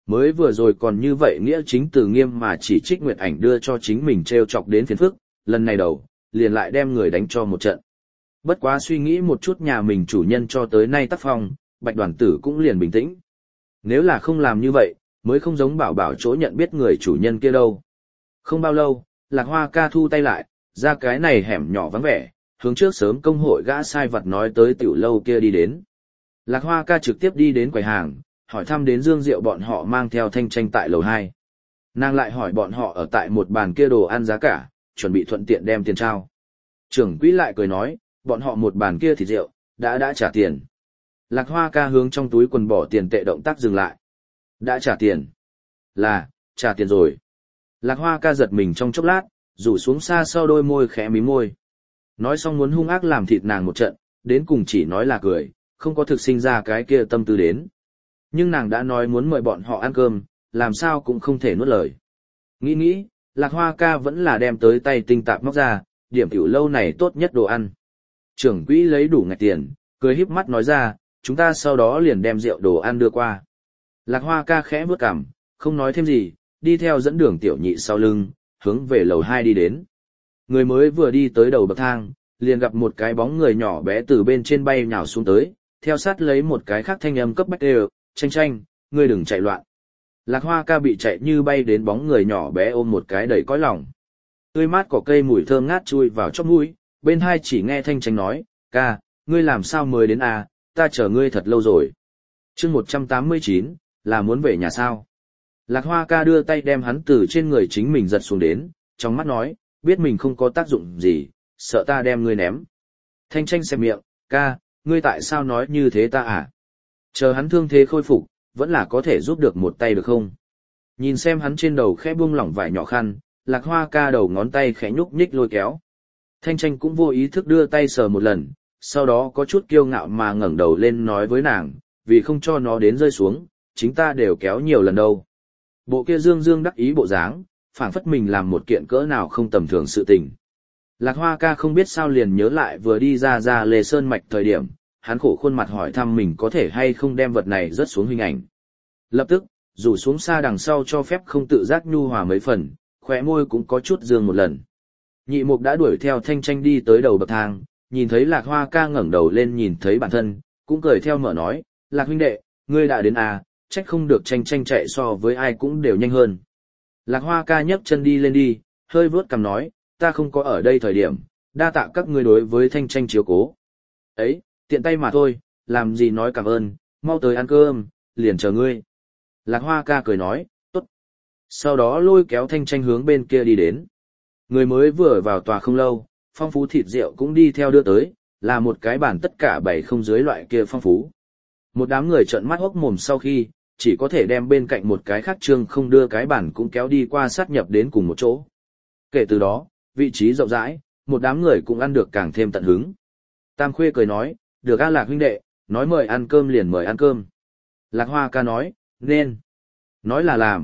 mới vừa rồi còn như vậy nghĩa chính từ nghiêm mà chỉ trích Nguyệt Ảnh đưa cho chính mình treo chọc đến phiền phức, lần này đầu, liền lại đem người đánh cho một trận. Bất quá suy nghĩ một chút nhà mình chủ nhân cho tới nay tác phong, Bạch Đoàn Tử cũng liền bình tĩnh. Nếu là không làm như vậy, mới không giống bảo bảo chỗ nhận biết người chủ nhân kia đâu. Không bao lâu, Lạc Hoa ca thu tay lại, ra cái này hẻm nhỏ vắng vẻ, hướng trước sớm công hội gã sai vật nói tới tiểu lâu kia đi đến. Lạc Hoa ca trực tiếp đi đến quầy hàng, hỏi thăm đến Dương Diệu bọn họ mang theo Thanh Tranh tại lầu 2. Nàng lại hỏi bọn họ ở tại một bàn kia đồ ăn giá cả, chuẩn bị thuận tiện đem tiền trao. Trưởng quỹ lại cười nói, bọn họ một bàn kia thịt rượu, đã trả tiền. Lạc Hoa ca hướng trong túi quần bỏ tiền tệ động tác dừng lại. Đã trả tiền. Là, trả tiền rồi. Lạc Hoa ca giật mình trong chốc lát, rủ xuống xa sau đôi môi khẽ mím môi. Nói xong muốn hung ác làm thịt nàng một trận, đến cùng chỉ nói là cười, không có thực sinh ra cái kia tâm tư đến. Nhưng nàng đã nói muốn mời bọn họ ăn cơm, làm sao cũng không thể nuốt lời. Nghĩ, Lạc Hoa ca vẫn là đem tới tay tinh tạp móc ra, điểm tiểu lâu này tốt nhất đồ ăn. Trưởng quỹ lấy đủ ngạch tiền, cười híp mắt nói ra, chúng ta sau đó liền đem rượu đồ ăn đưa qua. Lạc Hoa ca khẽ bước cằm, không nói thêm gì, đi theo dẫn đường tiểu nhị sau lưng, hướng về lầu 2 đi đến. Người mới vừa đi tới đầu bậc thang, liền gặp một cái bóng người nhỏ bé từ bên trên bay nhào xuống tới, theo sát lấy một cái khác thanh âm cấp bách đều, Tranh, ngươi đừng chạy loạn. Lạc Hoa ca bị chạy như bay đến bóng người nhỏ bé ôm một cái đầy cõi lòng. Tươi mát cỏ cây mùi thơm ngát chui vào chóp mũi, bên hai chỉ nghe Thanh Tranh nói, ca, ngươi làm sao mới đến à, ta chờ ngươi thật lâu rồi. Chương 189, là muốn về nhà sao? Lạc Hoa ca đưa tay đem hắn từ trên người chính mình giật xuống đến, trong mắt nói, biết mình không có tác dụng gì, sợ ta đem ngươi ném. Thanh Tranh xem miệng, ca, ngươi tại sao nói như thế ta à? Chờ hắn thương thế khôi phục, vẫn là có thể giúp được một tay được không? Nhìn xem hắn trên đầu khẽ buông lỏng vải nhỏ khăn, Lạc Hoa ca đầu ngón tay khẽ nhúc nhích lôi kéo. Thanh Tranh cũng vô ý thức đưa tay sờ một lần, sau đó có chút kiêu ngạo mà ngẩng đầu lên nói với nàng, vì không cho nó đến rơi xuống, chính ta đều kéo nhiều lần đâu. Bộ kia dương đắc ý bộ dáng, phảng phất mình làm một kiện cỡ nào không tầm thường sự tình. Lạc Hoa ca không biết sao liền nhớ lại vừa đi ra Lê Sơn Mạch thời điểm, hắn khổ khuôn mặt hỏi thăm mình có thể hay không đem vật này rớt xuống hình ảnh. Lập tức, rủ xuống xa đằng sau cho phép không tự giác nhu hòa mấy phần, khóe môi cũng có chút dương một lần. Nhị mục đã đuổi theo Thanh Tranh đi tới đầu bậc thang, nhìn thấy Lạc Hoa ca ngẩng đầu lên nhìn thấy bản thân, cũng cười theo mở nói, Lạc huynh đệ, ngươi đã đến à, trách không được Tranh chạy so với ai cũng đều nhanh hơn. Lạc Hoa ca nhấc chân đi lên đi, hơi vuốt cằm nói, ta không có ở đây thời điểm, đa tạ các ngươi đối với Thanh Tranh chiếu cố. Ấy, tiện tay mà thôi, làm gì nói cảm ơn, mau tới ăn cơm, liền chờ ngươi. Lạc Hoa ca cười nói, tốt. Sau đó lôi kéo Thanh Tranh hướng bên kia đi đến. Người mới vừa vào tòa không lâu, phong phú thịt rượu cũng đi theo đưa tới, là một cái bàn tất cả bảy không dưới loại kia phong phú. Một đám người trợn mắt hốc mồm sau khi, chỉ có thể đem bên cạnh một cái khác trương không đưa cái bàn cũng kéo đi qua sát nhập đến cùng một chỗ. Kể từ đó, vị trí rộng rãi, một đám người cũng ăn được càng thêm tận hứng. Tam Khuê cười nói, được a Lạc huynh đệ, nói mời ăn cơm liền mời ăn cơm. Lạc Hoa ca nói, nên. Nói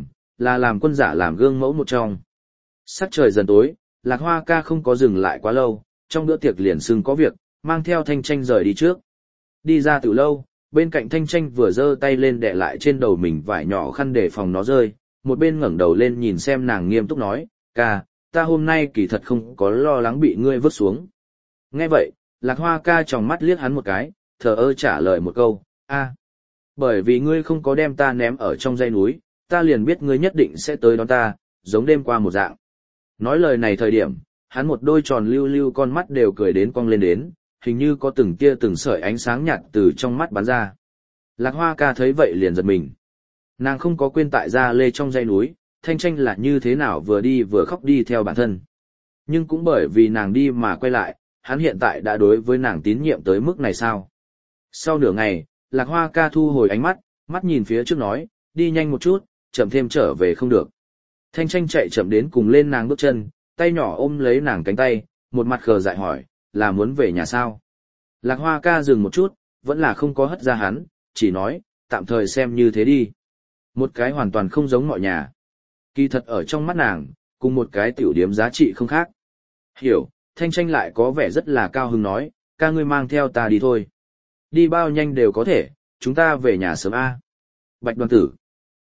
là làm quân giả làm gương mẫu một trong. Sắc trời dần tối, Lạc Hoa ca không có dừng lại quá lâu, trong bữa tiệc liền xưng có việc, mang theo Thanh Tranh rời đi trước. Đi ra từ lâu, bên cạnh Thanh Tranh vừa giơ tay lên đè lại trên đầu mình vải nhỏ khăn để phòng nó rơi, một bên ngẩng đầu lên nhìn xem nàng nghiêm túc nói, ca, ta hôm nay kỳ thật không có lo lắng bị ngươi vứt xuống. Nghe vậy, Lạc Hoa ca tròng mắt liếc hắn một cái, thờ ơ trả lời một câu, a, bởi vì ngươi không có đem ta ném ở trong dãy núi, ta liền biết ngươi nhất định sẽ tới đón ta, giống đêm qua một dạng. Nói lời này thời điểm, hắn một đôi tròn lưu lưu con mắt đều cười đến cong lên đến, hình như có từng tia từng sợi ánh sáng nhạt từ trong mắt bắn ra. Lạc Hoa ca thấy vậy liền giật mình. Nàng không có quên tại Gia Lê trong dãy núi, Thanh Tranh là như thế nào vừa đi vừa khóc đi theo bản thân. Nhưng cũng bởi vì nàng đi mà quay lại, hắn hiện tại đã đối với nàng tín nhiệm tới mức này sao? Sau nửa ngày, Lạc Hoa ca thu hồi ánh mắt, mắt nhìn phía trước nói, đi nhanh một chút, chậm thêm trở về không được. Thanh Tranh chạy chậm đến cùng lên nàng bước chân, tay nhỏ ôm lấy nàng cánh tay, một mặt khờ dại hỏi, là muốn về nhà sao? Lạc Hoa ca dừng một chút, vẫn là không có hất ra hắn, chỉ nói, tạm thời xem như thế đi. Một cái hoàn toàn không giống mọi nhà. Kỳ thật ở trong mắt nàng, cùng một cái tiểu điếm giá trị không khác. Hiểu, Thanh Tranh lại có vẻ rất là cao hứng nói, ca ngươi mang theo ta đi thôi. Đi bao nhanh đều có thể, chúng ta về nhà sớm a. Bạch Đoàn Tử.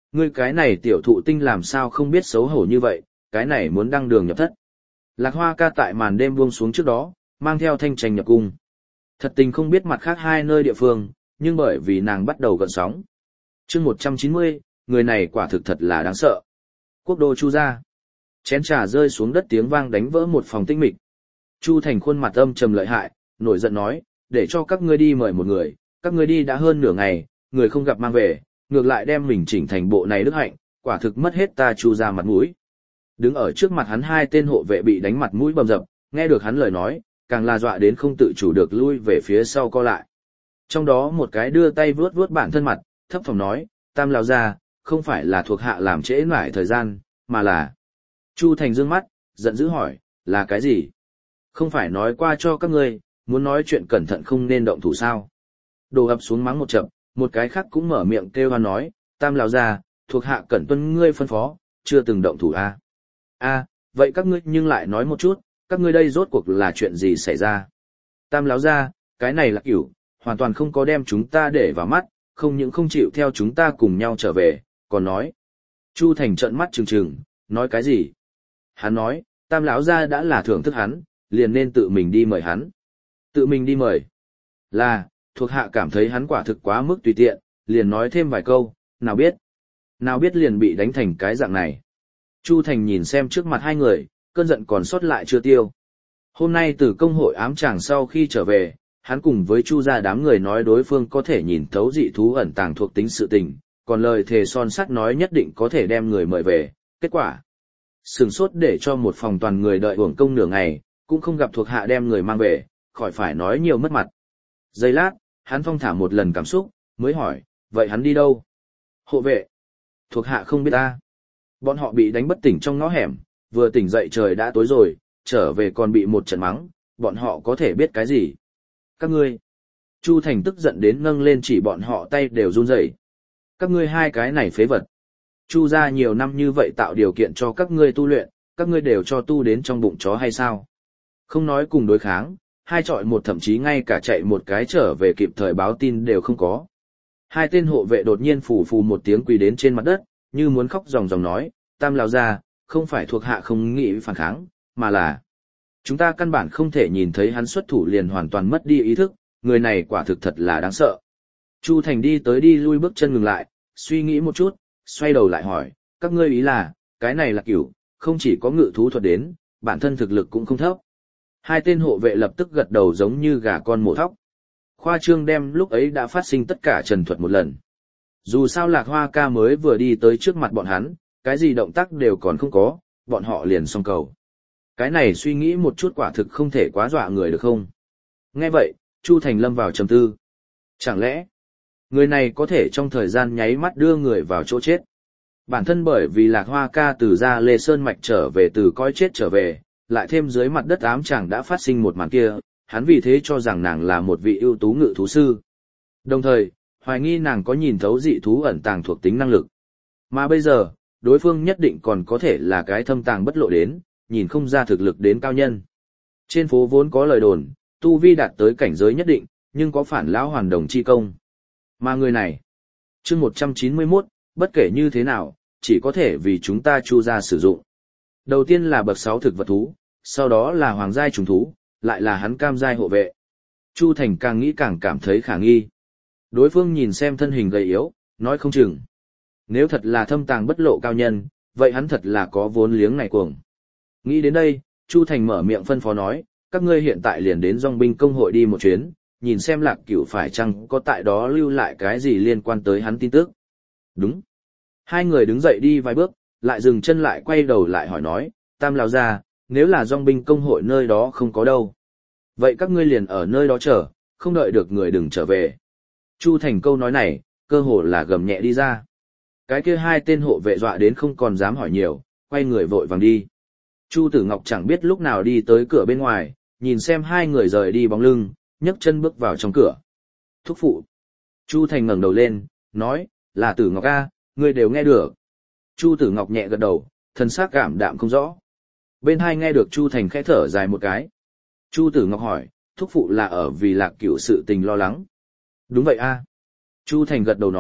Ngươi cái này tiểu thụ tinh làm sao không biết xấu hổ như vậy, cái này muốn đăng đường nhập thất. Lạc Hoa ca tại màn đêm buông xuống trước đó, mang theo Thanh Tranh nhập cung. Thật tình không biết mặt khác hai nơi địa phương, nhưng bởi vì nàng bắt đầu gợn sóng. Chương 190, người này quả thực thật là đáng sợ. Quốc đô Chu gia. Chén trà rơi xuống đất tiếng vang đánh vỡ một phòng tĩnh mịch. Chu Thành khuôn mặt âm trầm lợi hại, nổi giận nói, để cho các ngươi đi mời một người, các ngươi đi đã hơn nửa ngày, người không gặp mang về, ngược lại đem mình chỉnh thành bộ này đức hạnh, quả thực mất hết ta Chu gia mặt mũi. Đứng ở trước mặt hắn hai tên hộ vệ bị đánh mặt mũi bầm dập, nghe được hắn lời nói, càng là dọa đến không tự chủ được lui về phía sau co lại. Trong đó một cái đưa tay vuốt vuốt bản thân mặt, thấp phòng nói, Tam lão gia, không phải là thuộc hạ làm trễ nải thời gian, mà là... Chu Thành dương mắt, giận dữ hỏi, là cái gì? Không phải nói qua cho các ngươi, muốn nói chuyện cẩn thận không nên động thủ sao? Đồ ập xuống mắng một chập, một cái khác cũng mở miệng kêu hoan nói, Tam lão gia, thuộc hạ cẩn tuân ngươi phân phó, chưa từng động thủ a. A, vậy các ngươi nhưng lại nói một chút, các ngươi đây rốt cuộc là chuyện gì xảy ra? Tam lão gia, cái này là Cửu, hoàn toàn không có đem chúng ta để vào mắt, không những không chịu theo chúng ta cùng nhau trở về, còn nói. Chu Thành trợn mắt trừng trừng, nói cái gì? Hắn nói, Tam lão gia đã là thưởng thức hắn, liền nên tự mình đi mời hắn. Tự mình đi mời. Là, thuộc hạ cảm thấy hắn quả thực quá mức tùy tiện, liền nói thêm vài câu, nào biết liền bị đánh thành cái dạng này. Chu Thành nhìn xem trước mặt hai người, cơn giận còn sót lại chưa tiêu. Hôm nay từ công hội ám tràng sau khi trở về, hắn cùng với Chu gia đám người nói đối phương có thể nhìn thấu dị thú ẩn tàng thuộc tính sự tình, còn lời thề son sắt nói nhất định có thể đem người mời về, kết quả. Sửng sốt để cho một phòng toàn người đợi uổng công nửa ngày, cũng không gặp thuộc hạ đem người mang về, khỏi phải nói nhiều mất mặt. Giây lát, hắn thong thả một lần cảm xúc, mới hỏi, vậy hắn đi đâu? Hộ vệ. Thuộc hạ không biết ta. Bọn họ bị đánh bất tỉnh trong ngõ hẻm, vừa tỉnh dậy trời đã tối rồi, trở về còn bị một trận mắng, bọn họ có thể biết cái gì? Các ngươi. Chu Thành tức giận đến nâng lên chỉ bọn họ tay đều run rẩy. Các ngươi hai cái này phế vật. Chu gia nhiều năm như vậy tạo điều kiện cho các ngươi tu luyện, các ngươi đều cho tu đến trong bụng chó hay sao? Không nói cùng đối kháng, hai chọi một thậm chí ngay cả chạy một cái trở về kịp thời báo tin đều không có. Hai tên hộ vệ đột nhiên phù phù một tiếng quỳ đến trên mặt đất, như muốn khóc ròng ròng nói, Tam lão gia, không phải thuộc hạ không nghĩ phản kháng, mà là chúng ta căn bản không thể nhìn thấy hắn xuất thủ liền hoàn toàn mất đi ý thức, người này quả thực thật là đáng sợ. Chu Thành đi tới đi lui bước chân ngừng lại, suy nghĩ một chút, xoay đầu lại hỏi, các ngươi ý là, cái này là Cửu, không chỉ có ngự thú thuật đến, bản thân thực lực cũng không thấp. Hai tên hộ vệ lập tức gật đầu giống như gà con mổ thóc. Khoa trương đem lúc ấy đã phát sinh tất cả trần thuật một lần. Dù sao Lạc Hoa ca mới vừa đi tới trước mặt bọn hắn, cái gì động tác đều còn không có, bọn họ liền xong cầu. Cái này suy nghĩ một chút quả thực không thể quá dọa người được không? Nghe vậy, Chu Thành lâm vào trầm tư. Chẳng lẽ, người này có thể trong thời gian nháy mắt đưa người vào chỗ chết? Bản thân bởi vì Lạc Hoa ca từ ra Lê Sơn Mạch trở về từ cõi chết trở về, lại thêm dưới mặt đất ám chàng đã phát sinh một màn kia, hắn vì thế cho rằng nàng là một vị ưu tú ngự thú sư. Đồng thời, hoài nghi nàng có nhìn thấu dị thú ẩn tàng thuộc tính năng lực. Mà bây giờ, đối phương nhất định còn có thể là cái thâm tàng bất lộ đến, nhìn không ra thực lực đến cao nhân. Trên phố vốn có lời đồn, tu vi đạt tới cảnh giới nhất định, nhưng có phản lão hoàn đồng chi công. Mà người này, chương 191, bất kể như thế nào, chỉ có thể vì chúng ta Chu gia sử dụng. Đầu tiên là bậc 6 thực vật thú, sau đó là hoàng giai trùng thú, lại là hắn cam giai hộ vệ. Chu Thành càng nghĩ càng cảm thấy khả nghi. Đối phương nhìn xem thân hình gầy yếu, nói không chừng. Nếu thật là thâm tàng bất lộ cao nhân, vậy hắn thật là có vốn liếng này cuồng. Nghĩ đến đây, Chu Thành mở miệng phân phó nói, các ngươi hiện tại liền đến dòng binh công hội đi một chuyến, nhìn xem Lạc Cửu phải chăng có tại đó lưu lại cái gì liên quan tới hắn tin tức. Đúng. Hai người đứng dậy đi vài bước, lại dừng chân lại quay đầu lại hỏi nói, Tam lão gia, nếu là dòng binh công hội nơi đó không có đâu. Vậy các ngươi liền ở nơi đó chờ, không đợi được người đừng trở về. Chu Thành câu nói này, cơ hồ là gầm nhẹ đi ra. Cái kia hai tên hộ vệ dọa đến không còn dám hỏi nhiều, quay người vội vàng đi. Chu Tử Ngọc chẳng biết lúc nào đi tới cửa bên ngoài, nhìn xem hai người rời đi bóng lưng, nhấc chân bước vào trong cửa. Thúc phụ. Chu Thành ngẩng đầu lên, nói, là Tử Ngọc a, ngươi đều nghe được. Chu Tử Ngọc nhẹ gật đầu, thần sắc cảm đạm không rõ. Bên hai nghe được Chu Thành khẽ thở dài một cái. Chu Tử Ngọc hỏi, thúc phụ là ở vì Lạc Cửu sự tình lo lắng. Đúng vậy a. Chu Thành gật đầu nói,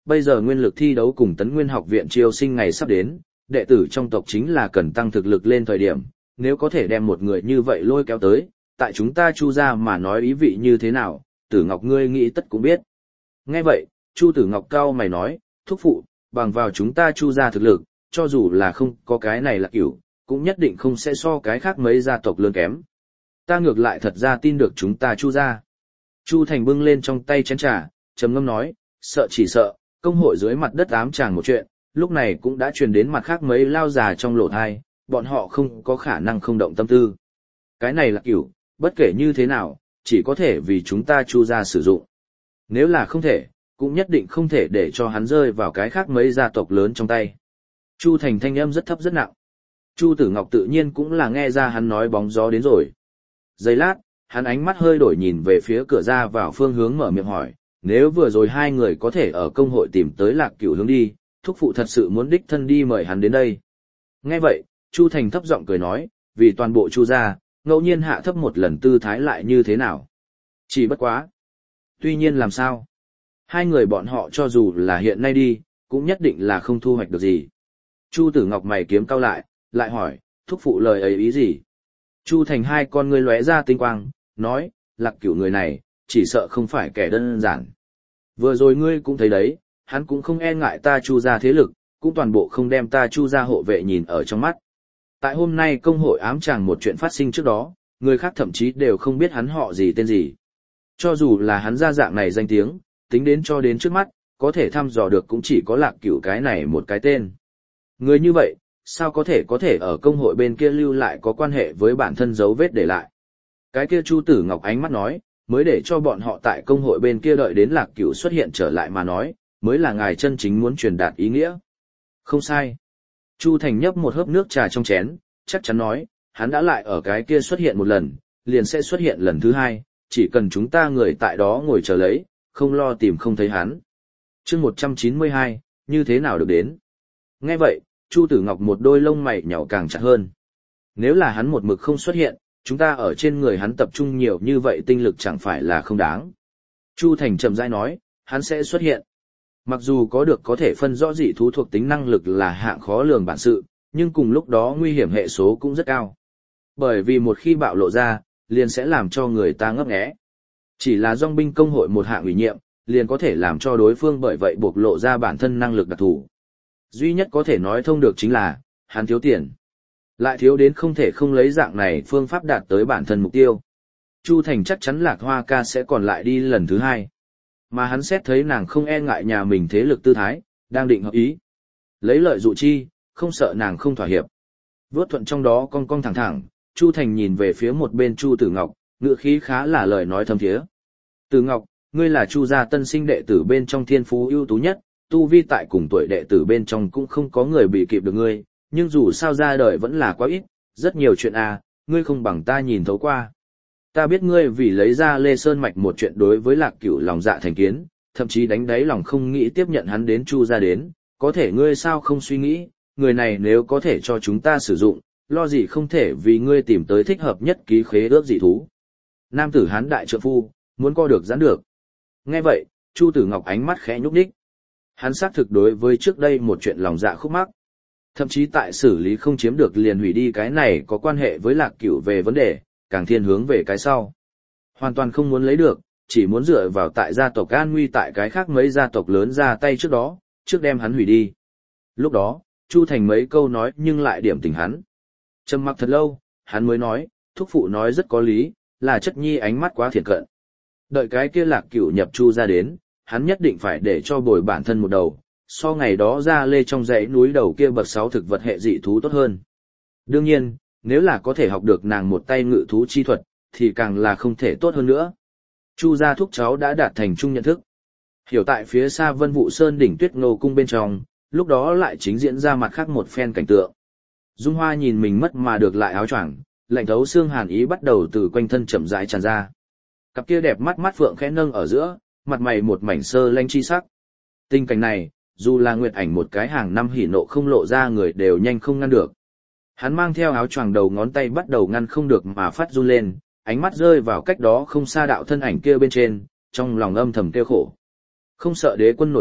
bây giờ nguyên lực thi đấu cùng Tấn Nguyên học viện chiêu sinh ngày sắp đến, đệ tử trong tộc chính là cần tăng thực lực lên thời điểm, nếu có thể đem một người như vậy lôi kéo tới, tại chúng ta Chu gia mà nói ý vị như thế nào, Tử Ngọc ngươi nghĩ tất cũng biết. Nghe vậy, Chu Tử Ngọc cao mày nói, thúc phụ, bằng vào chúng ta Chu gia thực lực, cho dù là không có cái này là cửu, cũng nhất định không sẽ so cái khác mấy gia tộc lớn kém. Ta ngược lại thật ra tin được chúng ta Chu gia. Chu Thành bưng lên trong tay chén trà, trầm ngâm nói, sợ chỉ sợ, công hội dưới mặt đất ám chàng một chuyện, lúc này cũng đã truyền đến mặt khác mấy lao già trong lỗ thai, bọn họ không có khả năng không động tâm tư. Cái này là cửu, bất kể như thế nào, chỉ có thể vì chúng ta Chu gia sử dụng. Nếu là không thể, cũng nhất định không thể để cho hắn rơi vào cái khác mấy gia tộc lớn trong tay. Chu Thành thanh âm rất thấp rất nặng. Chu Tử Ngọc tự nhiên cũng là nghe ra hắn nói bóng gió đến rồi. Giây lát, hắn ánh mắt hơi đổi nhìn về phía cửa ra vào phương hướng mở miệng hỏi, nếu vừa rồi hai người có thể ở công hội tìm tới Lạc Cửu hướng đi, thúc phụ thật sự muốn đích thân đi mời hắn đến đây. Nghe vậy, Chu Thành thấp giọng cười nói, vì toàn bộ Chu gia, ngẫu nhiên hạ thấp một lần tư thái lại như thế nào. Chỉ bất quá. Tuy nhiên làm sao? Hai người bọn họ cho dù là hiện nay đi, cũng nhất định là không thu hoạch được gì. Chu Tử Ngọc mày kiếm cau lại hỏi, thúc phụ lời ấy ý gì? Chu Thành hai con ngươi lóe ra tinh quang, nói, Lạc Cửu người này, chỉ sợ không phải kẻ đơn giản. Vừa rồi ngươi cũng thấy đấy, hắn cũng không e ngại ta Chu gia thế lực, cũng toàn bộ không đem ta Chu gia hộ vệ nhìn ở trong mắt. Tại hôm nay công hội ám chàng một chuyện phát sinh trước đó, người khác thậm chí đều không biết hắn họ gì tên gì. Cho dù là hắn ra dạng này danh tiếng, tính đến cho đến trước mắt, có thể thăm dò được cũng chỉ có Lạc Cửu cái này một cái tên. Người như vậy, sao có thể ở công hội bên kia lưu lại có quan hệ với bản thân dấu vết để lại. Cái kia Chu Tử Ngọc ánh mắt nói, mới để cho bọn họ tại công hội bên kia đợi đến Lạc Cửu xuất hiện trở lại mà nói, mới là ngài chân chính muốn truyền đạt ý nghĩa. Không sai. Chu Thành nhấp một hớp nước trà trong chén, chắc chắn nói, hắn đã lại ở cái kia xuất hiện một lần, liền sẽ xuất hiện lần thứ hai, chỉ cần chúng ta người tại đó ngồi chờ lấy, không lo tìm không thấy hắn. Chương 192, như thế nào được đến? Nghe vậy, Chu Tử Ngọc một đôi lông mày nhàu càng chặt hơn. Nếu là hắn một mực không xuất hiện, chúng ta ở trên người hắn tập trung nhiều như vậy tinh lực chẳng phải là không đáng. Chu Thành chậm rãi nói, hắn sẽ xuất hiện. Mặc dù có được có thể phân rõ dị thú thuộc tính năng lực là hạng khó lường bản sự, nhưng cùng lúc đó nguy hiểm hệ số cũng rất cao. Bởi vì một khi bạo lộ ra, liền sẽ làm cho người ta ngấp nghé. Chỉ là dòng binh công hội một hạng ủy nhiệm, liền có thể làm cho đối phương bởi vậy buộc lộ ra bản thân năng lực đặc thù. Duy nhất có thể nói thông được chính là, hắn thiếu tiền. Lại thiếu đến không thể không lấy dạng này phương pháp đạt tới bản thân mục tiêu. Chu Thành chắc chắn Lạc Hoa ca sẽ còn lại đi lần thứ hai. Mà hắn xét thấy nàng không e ngại nhà mình thế lực tư thái, đang định hợp ý. Lấy lợi dụ chi, không sợ nàng không thỏa hiệp. Vốt thuận trong đó cong cong thẳng thẳng, Chu Thành nhìn về phía một bên Chu Tử Ngọc, ngữ khí khá là lời nói thâm thiế. Tử Ngọc, ngươi là Chu gia tân sinh đệ tử bên trong thiên phú ưu tú nhất, tu vi tại cùng tuổi đệ tử bên trong cũng không có người bị kịp được ngươi, nhưng dù sao ra đời vẫn là quá ít, rất nhiều chuyện ngươi không bằng ta nhìn thấu qua. Ta biết ngươi vì lấy ra Lê Sơn Mạch một chuyện đối với Lạc Cửu lòng dạ thành kiến, thậm chí đánh đáy lòng không nghĩ tiếp nhận hắn đến Chu gia đến, có thể ngươi sao không suy nghĩ, người này nếu có thể cho chúng ta sử dụng, lo gì không thể vì ngươi tìm tới thích hợp nhất ký khế ước dị thú. Nam tử hán đại trượng phu, muốn co được giãn được. Nghe vậy, Chu Tử Ngọc ánh mắt khẽ nhúc nhích. Hắn xác thực đối với trước đây một chuyện lòng dạ khúc mắc. Thậm chí tại xử lý không chiếm được liền hủy đi cái này có quan hệ với Lạc Cửu về vấn đề, càng thiên hướng về cái sau. Hoàn toàn không muốn lấy được, chỉ muốn dựa vào tại gia tộc an nguy tại cái khác mấy gia tộc lớn ra tay trước đó, trước đem hắn hủy đi. Lúc đó, Chu Thành mấy câu nói nhưng lại điểm tỉnh hắn. Trầm mặc thật lâu, hắn mới nói, thúc phụ nói rất có lý, là chất nhi ánh mắt quá thiệt cận. Đợi cái kia Lạc Cửu nhập Chu ra đến, hắn nhất định phải để cho bồi bản thân một đầu, so ngày đó ra lê trong dãy núi đầu kia bậc 6 thực vật hệ dị thú tốt hơn. Đương nhiên, nếu là có thể học được nàng một tay ngự thú chi thuật, thì càng là không thể tốt hơn nữa. Chu gia thúc cháu đã đạt thành chung nhận thức. Hiểu tại phía xa Vân Vũ Sơn đỉnh Tuyết Ngô cung bên trong, lúc đó lại chính diễn ra mặt khác một phen cảnh tượng. Dung Hoa nhìn mình mất mà được lại áo choàng, lạnh thấu xương hàn ý bắt đầu từ quanh thân chậm rãi tràn ra. Cặp kia đẹp mắt mắt phượng khẽ nâng ở giữa, mặt mày một mảnh sơ lanh chi sắc. Tình cảnh này, dù là Nguyệt Ảnh một cái hàng năm hỉ nộ không lộ ra người đều nhanh không ngăn được. Hắn mang theo áo choàng đầu ngón tay bắt đầu ngăn không được mà phát run lên, ánh mắt rơi vào cách đó không xa đạo thân ảnh kia bên trên, trong lòng âm thầm kêu khổ. Không sợ đế quân nổi giận,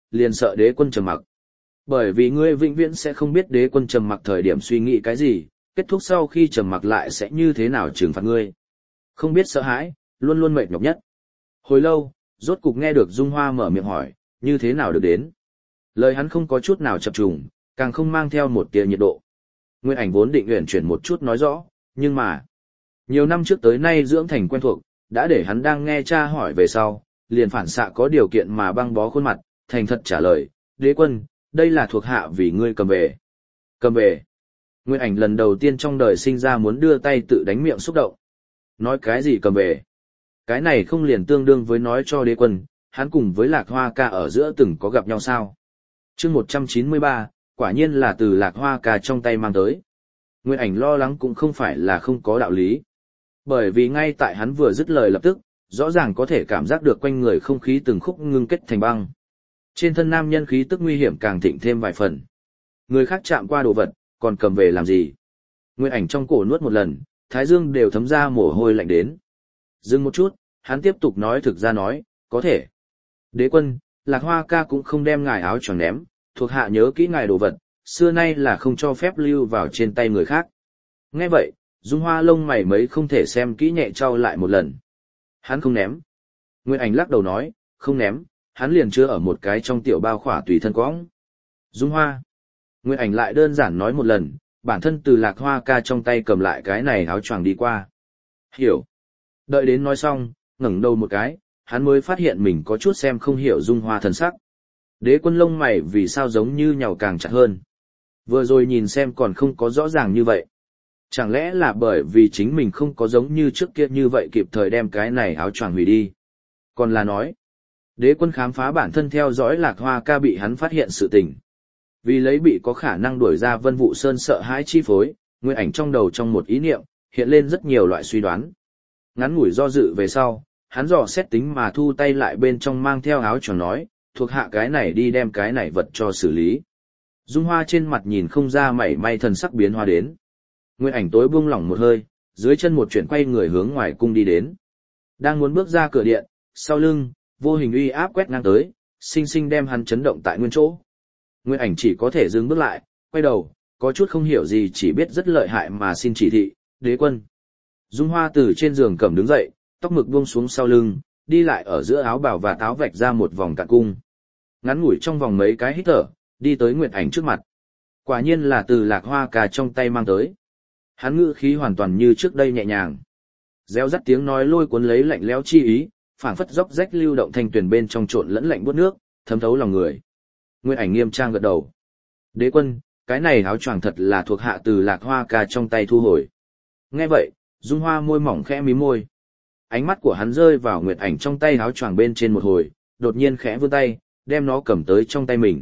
liền sợ đế quân trầm mặc. Bởi vì ngươi vĩnh viễn sẽ không biết đế quân trầm mặc thời điểm suy nghĩ cái gì, kết thúc sau khi trầm mặc lại sẽ như thế nào trừng phạt ngươi. Không biết sợ hãi, luôn luôn mệt nhọc nhất. Hồi lâu, rốt cục nghe được Dung Hoa mở miệng hỏi, như thế nào được đến. Lời hắn không có chút nào chập trùng, càng không mang theo một tia nhiệt độ. Nguyên Ảnh vốn định uyển chuyển một chút nói rõ, nhưng mà nhiều năm trước tới nay dưỡng thành quen thuộc, đã để hắn đang nghe cha hỏi về sau, liền phản xạ có điều kiện mà băng bó khuôn mặt, thành thật trả lời, đế quân, đây là thuộc hạ vì ngươi cầm về. Cầm về. Nguyên Ảnh lần đầu tiên trong đời sinh ra muốn đưa tay tự đánh miệng xúc động. Nói cái gì cầm về? Cái này không liền tương đương với nói cho đế quân, hắn cùng với Lạc Hoa ca ở giữa từng có gặp nhau sao? Chương 193, quả nhiên là từ Lạc Hoa ca trong tay mang tới. Nguyên Ảnh lo lắng cũng không phải là không có đạo lý. Bởi vì ngay tại hắn vừa dứt lời lập tức, rõ ràng có thể cảm giác được quanh người không khí từng khúc ngưng kết thành băng. Trên thân nam nhân khí tức nguy hiểm càng thịnh thêm vài phần. Người khác chạm qua đồ vật, còn cầm về làm gì? Nguyên Ảnh trong cổ nuốt một lần, thái dương đều thấm ra mồ hôi lạnh đến. Dừng một chút, hắn tiếp tục nói thực ra nói, có thể. Đế quân, Lạc Hoa ca cũng không đem ngài áo choàng ném, thuộc hạ nhớ kỹ ngài đồ vật, xưa nay là không cho phép lưu vào trên tay người khác. Nghe vậy, Dung Hoa lông mày mấy không thể xem kỹ nhẹ trao lại một lần. Hắn không ném. Nguyên Ảnh lắc đầu nói, không ném, hắn liền chứa ở một cái trong tiểu bao khỏa tùy thân quõng. Dung Hoa. Nguyên Ảnh lại đơn giản nói một lần, bản thân từ Lạc Hoa ca trong tay cầm lại cái này áo choàng đi qua. Hiểu. Đợi đến nói xong, ngẩng đầu một cái, hắn mới phát hiện mình có chút xem không hiểu Dung Hoa thần sắc. Đế quân lông mày vì sao giống như nhàu càng chặt hơn. Vừa rồi nhìn xem còn không có rõ ràng như vậy. Chẳng lẽ là bởi vì chính mình không có giống như trước kia như vậy kịp thời đem cái này áo choàng hủy đi. Còn là nói, đế quân khám phá bản thân theo dõi Lạc Hoa ca bị hắn phát hiện sự tình. Vì lấy bị có khả năng đuổi ra Vân Vũ Sơn sợ hãi chi phối, Nguyên Ảnh trong đầu trong một ý niệm, hiện lên rất nhiều loại suy đoán. Ngắn ngủi do dự về sau, hắn dò xét tính mà thu tay lại bên trong mang theo áo choàng nói, thuộc hạ cái này đi đem cái này vật cho xử lý. Dung Hoa trên mặt nhìn không ra mảy may thần sắc biến hóa đến. Nguyên Ảnh tối buông lỏng một hơi, dưới chân một chuyển quay người hướng ngoài cung đi đến. Đang muốn bước ra cửa điện, sau lưng, vô hình uy áp quét ngang tới, sinh sinh đem hắn chấn động tại nguyên chỗ. Nguyên Ảnh chỉ có thể dừng bước lại, quay đầu, có chút không hiểu gì chỉ biết rất lợi hại mà xin chỉ thị, đế quân. Dung Hoa từ trên giường cầm đứng dậy, tóc mực buông xuống sau lưng, đi lại ở giữa áo bào và áo vạch ra một vòng cạn cung. Ngắn ngủi trong vòng mấy cái hít thở, đi tới Nguyên Ảnh trước mặt. Quả nhiên là từ Lạc Hoa ca trong tay mang tới. Hắn ngữ khí hoàn toàn như trước đây nhẹ nhàng. Réo rắt tiếng nói lôi cuốn lấy lạnh lẽo chi ý, phảng phất dốc rách lưu động thanh tuyền bên trong trộn lẫn lạnh buốt nước, thấm thấu lòng người. Nguyên Ảnh nghiêm trang gật đầu. Đế quân, cái này áo choàng thật là thuộc hạ từ Lạc Hoa ca trong tay thu hồi. Nghe vậy, Dung Hoa môi mỏng khẽ mím môi. Ánh mắt của hắn rơi vào Nguyệt Ảnh trong tay áo choàng bên trên một hồi, đột nhiên khẽ vươn tay, đem nó cầm tới trong tay mình.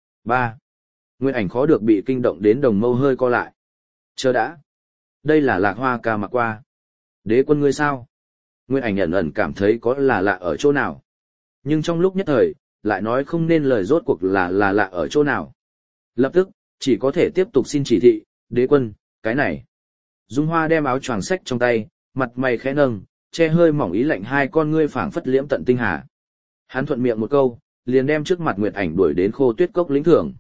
3. Nguyệt Ảnh khó được bị kinh động đến đồng mâu hơi co lại. Chờ đã. Đây là Lạc Hoa ca mặc qua. Đế quân ngươi sao? Nguyệt Ảnh ẩn ẩn cảm thấy có là lạ ở chỗ nào. Nhưng trong lúc nhất thời, lại nói không nên lời rốt cuộc là lạ ở chỗ nào. Lập tức, chỉ có thể tiếp tục xin chỉ thị, đế quân, cái này. Dung Hoa đem áo choàng xách trong tay, mặt mày khẽ nâng, che hơi mỏng ý lạnh hai con ngươi phảng phất liễm tận tinh hà. Hắn thuận miệng một câu, liền đem trước mặt Nguyệt Ảnh đuổi đến Khô Tuyết Cốc lĩnh thưởng.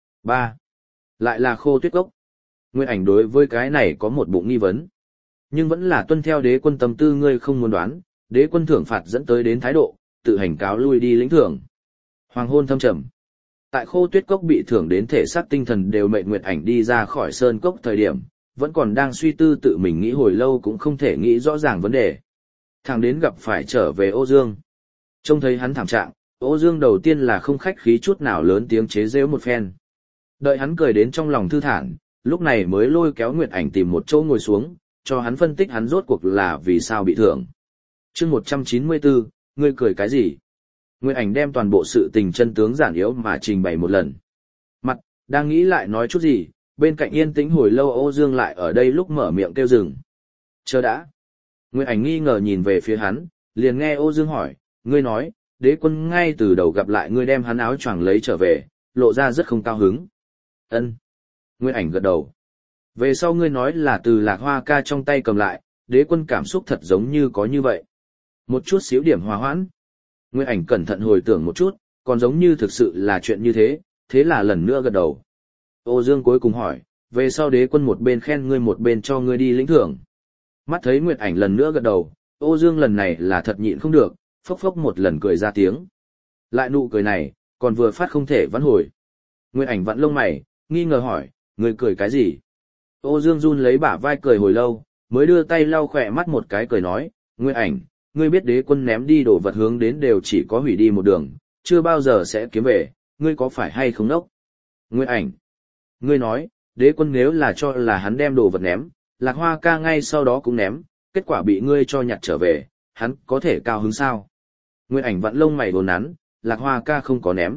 3. Lại là Khô Tuyết Cốc. Nguyệt Ảnh đối với cái này có một bụng nghi vấn. Nhưng vẫn là tuân theo đế quân tâm tư ngươi không muốn đoán, đế quân thưởng phạt dẫn tới đến thái độ, tự hành cáo lui đi lĩnh thưởng. Hoàng hôn thâm trầm. Tại Khô Tuyết Cốc bị thưởng đến thể xác tinh thần đều mệt Nguyệt Ảnh đi ra khỏi sơn cốc thời điểm, vẫn còn đang suy tư tự mình nghĩ hồi lâu cũng không thể nghĩ rõ ràng vấn đề. Thằng đến gặp phải trở về Ô Dương. Trông thấy hắn thảm trạng, Ô Dương đầu tiên là không khách khí chút nào lớn tiếng chế giễu một phen. Đợi hắn cười đến trong lòng thư thản, lúc này mới lôi kéo Nguyệt Ảnh tìm một chỗ ngồi xuống, cho hắn phân tích hắn rốt cuộc là vì sao bị thưởng. Chương 194, ngươi cười cái gì? Nguyệt Ảnh đem toàn bộ sự tình chân tướng giản yếu mà trình bày một lần. Mặt, đang nghĩ lại nói chút gì, bên cạnh yên tĩnh hồi lâu Ô Dương lại ở đây lúc mở miệng kêu dừng. Chờ đã. Nguyệt Ảnh nghi ngờ nhìn về phía hắn, liền nghe Ô Dương hỏi, ngươi nói, đế quân ngay từ đầu gặp lại ngươi đem hắn áo choàng lấy trở về, lộ ra rất không cao hứng. Ân. Nguyệt Ảnh gật đầu. Về sau ngươi nói là từ Lạc Hoa ca trong tay cầm lại, đế quân cảm xúc thật giống như có như vậy. Một chút xíu điểm hòa hoãn. Nguyệt Ảnh cẩn thận hồi tưởng một chút, còn giống như thực sự là chuyện như thế, thế là lần nữa gật đầu. Ô Dương cuối cùng hỏi, về sau đế quân một bên khen ngươi một bên cho ngươi đi lĩnh thưởng. Mắt thấy Nguyệt Ảnh lần nữa gật đầu, Ô Dương lần này là thật nhịn không được, phốc phốc một lần cười ra tiếng. Lại nụ cười này, còn vừa phát không thể vãn hồi. Nguyệt Ảnh vặn lông mày, nghi ngờ hỏi, ngươi cười cái gì? Ô Dương run lấy bả vai cười hồi lâu, mới đưa tay lau khỏe mắt một cái cười nói, Nguyệt Ảnh, ngươi biết đế quân ném đi đồ vật hướng đến đều chỉ có hủy đi một đường, chưa bao giờ sẽ kiếm về, ngươi có phải hay không đốc? Nguyệt Ảnh, ngươi nói, đế quân nếu là cho là hắn đem đồ vật ném, Lạc Hoa ca ngay sau đó cũng ném, kết quả bị ngươi cho nhặt trở về, hắn có thể cao hứng sao? Nguyệt Ảnh vặn lông mày đồn nắn, Lạc Hoa ca không có ném.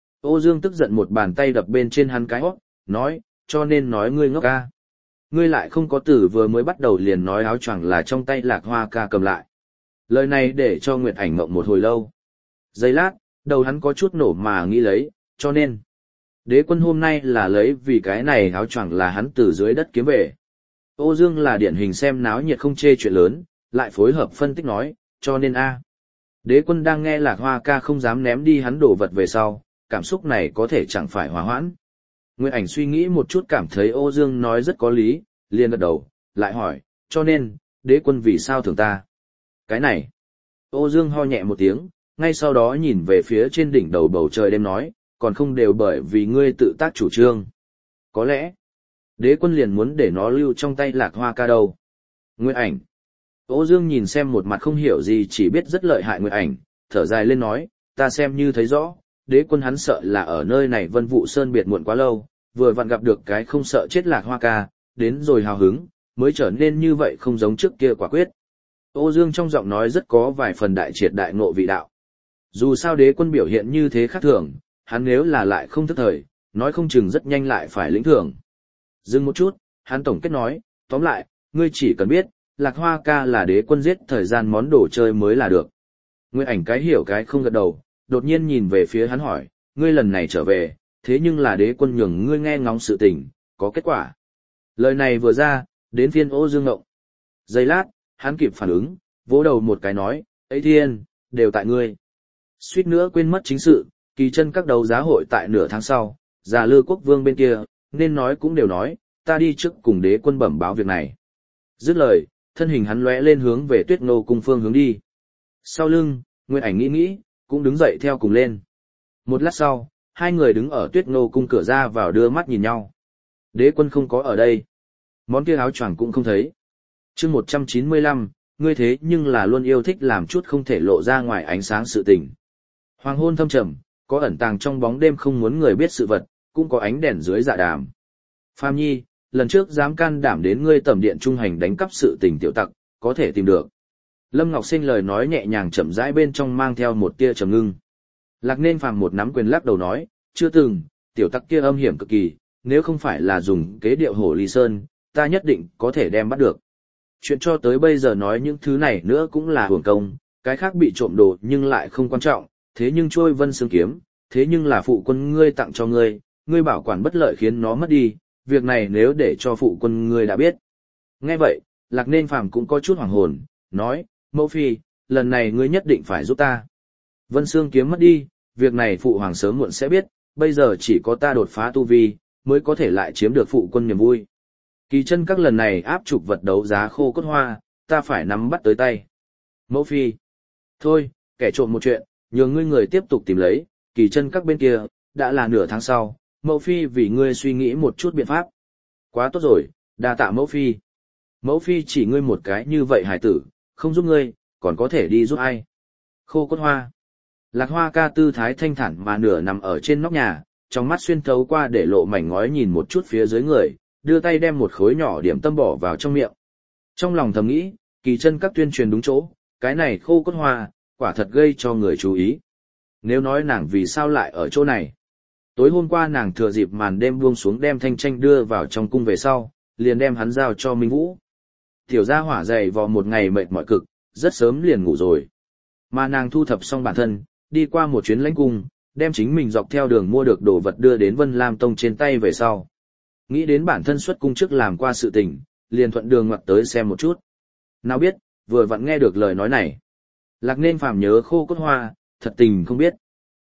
Ô Dương tức giận một bàn tay đập bên trên hắn cái hót, nói, cho nên nói ngươi ngốc ca. Ngươi lại không có từ vừa mới bắt đầu liền nói áo choàng là trong tay Lạc Hoa ca cầm lại. Lời này để cho Nguyệt Ảnh mộng một hồi lâu. Giây lát, đầu hắn có chút nổ mà nghĩ lấy, cho nên. Đế quân hôm nay là lấy vì cái này áo choàng là hắn từ dưới đất kiếm về. Ô Dương là điển hình xem náo nhiệt không chê chuyện lớn, lại phối hợp phân tích nói, cho nên a. Đế quân đang nghe Lạc Hoa ca không dám ném đi hắn đồ vật về sau, cảm xúc này có thể chẳng phải hòa hoãn. Nguyệt Ảnh suy nghĩ một chút cảm thấy Ô Dương nói rất có lý, liền gật đầu, lại hỏi, cho nên, đế quân vì sao thưởng ta? Cái này. Ô Dương ho nhẹ một tiếng, ngay sau đó nhìn về phía trên đỉnh đầu bầu trời đêm nói, còn không đều bởi vì ngươi tự tác chủ trương. Có lẽ, đế quân liền muốn để nó lưu trong tay Lạc Hoa ca đâu. Nguyệt Ảnh. Ô Dương nhìn xem một mặt không hiểu gì chỉ biết rất lợi hại Nguyệt Ảnh, thở dài lên nói, ta xem như thấy rõ, đế quân hắn sợ là ở nơi này Vân Vũ Sơn biệt muộn quá lâu, vừa vặn gặp được cái không sợ chết Lạc Hoa ca, đến rồi hào hứng, mới trở nên như vậy không giống trước kia quả quyết. Ô Dương trong giọng nói rất có vài phần đại triệt đại ngộ vị đạo. Dù sao đế quân biểu hiện như thế khác thường, hắn nếu là lại không thức thời, nói không chừng rất nhanh lại phải lĩnh thưởng. Dừng một chút, hắn tổng kết nói, tóm lại, ngươi chỉ cần biết, Lạc Hoa ca là đế quân giết thời gian món đồ chơi mới là được. Nguyệt Ảnh cái hiểu cái không gật đầu, đột nhiên nhìn về phía hắn hỏi, ngươi lần này trở về, thế nhưng là đế quân nhường ngươi nghe ngóng sự tình, có kết quả. Lời này vừa ra, đến phiên Ô Dương ngộng. Giây lát, hắn kịp phản ứng, vỗ đầu một cái nói, ấy thiên, đều tại ngươi. Suýt nữa quên mất chính sự, kỳ chân các đấu giá hội tại nửa tháng sau, già Lư Quốc Vương bên kia, nên nói cũng đều nói, ta đi trước cùng đế quân bẩm báo việc này. Dứt lời, thân hình hắn lóe lên hướng về Tuyết Ngô cung phương hướng đi. Sau lưng, Nguyệt Ảnh nghĩ nghĩ, cũng đứng dậy theo cùng lên. Một lát sau, hai người đứng ở Tuyết Ngô cung cửa ra vào đưa mắt nhìn nhau. Đế quân không có ở đây. Món kia áo choàng cũng không thấy. Chương 195, ngươi thế nhưng là luôn yêu thích làm chút không thể lộ ra ngoài ánh sáng sự tình. Hoàng hôn thâm trầm, có ẩn tàng trong bóng đêm không muốn người biết sự vật, cũng có ánh đèn dưới dạ đàm. Phàm Nhi, lần trước dám can đảm đến ngươi tẩm điện trung hành đánh cắp sự tình tiểu tặc, có thể tìm được. Lâm Ngọc Sinh lời nói nhẹ nhàng chậm rãi bên trong mang theo một tia trầm ngưng. Lạc Nên Phàm một nắm quyền lắc đầu nói, chưa từng, tiểu tặc kia âm hiểm cực kỳ, nếu không phải là dùng kế điệu hổ ly sơn, ta nhất định có thể đem bắt được. Chuyện cho tới bây giờ nói những thứ này nữa cũng là hưởng công, cái khác bị trộm đồ nhưng lại không quan trọng, thế nhưng trôi vân xương kiếm, thế nhưng là phụ quân ngươi tặng cho ngươi, ngươi bảo quản bất lợi khiến nó mất đi, việc này nếu để cho phụ quân ngươi đã biết. Nghe vậy, Lạc Nên Phàm cũng có chút hoảng hồn, nói, mẫu phi, lần này ngươi nhất định phải giúp ta. Vân xương kiếm mất đi, việc này phụ hoàng sớm muộn sẽ biết, bây giờ chỉ có ta đột phá tu vi, mới có thể lại chiếm được phụ quân niềm vui. Kỳ chân các lần này áp trục vật đấu giá khô cốt hoa, ta phải nắm bắt tới tay. Mẫu phi. Thôi, kẻ trộm một chuyện, nhường ngươi người tiếp tục tìm lấy, kỳ chân các bên kia, đã là nửa tháng sau, mẫu phi vì ngươi suy nghĩ một chút biện pháp. Quá tốt rồi, đa tạ mẫu phi. Mẫu phi chỉ ngươi một cái như vậy hải tử, không giúp ngươi, còn có thể đi giúp ai. Khô cốt hoa. Lạc Hoa ca tư thái thanh thản mà nửa nằm ở trên nóc nhà, trong mắt xuyên thấu qua để lộ mảnh ngói nhìn một chút phía dưới người, đưa tay đem một khối nhỏ điểm tâm bỏ vào trong miệng. Trong lòng thầm nghĩ, kỳ chân các tuyên truyền đúng chỗ, cái này khô cốt hoa, quả thật gây cho người chú ý. Nếu nói nàng vì sao lại ở chỗ này. Tối hôm qua nàng thừa dịp màn đêm buông xuống đem Thanh Tranh đưa vào trong cung về sau, liền đem hắn giao cho Minh Vũ. Tiểu gia hỏa dày vò một ngày mệt mỏi cực, rất sớm liền ngủ rồi. Mà nàng thu thập xong bản thân, đi qua một chuyến lãnh cung, đem chính mình dọc theo đường mua được đồ vật đưa đến Vân Lam Tông trên tay về sau. Nghĩ đến bản thân xuất cung trước làm qua sự tình, liền thuận đường ngoặt tới xem một chút. Nào biết, vừa vặn nghe được lời nói này. Lạc Nên Phàm nhớ khô cốt hoa, thật tình không biết.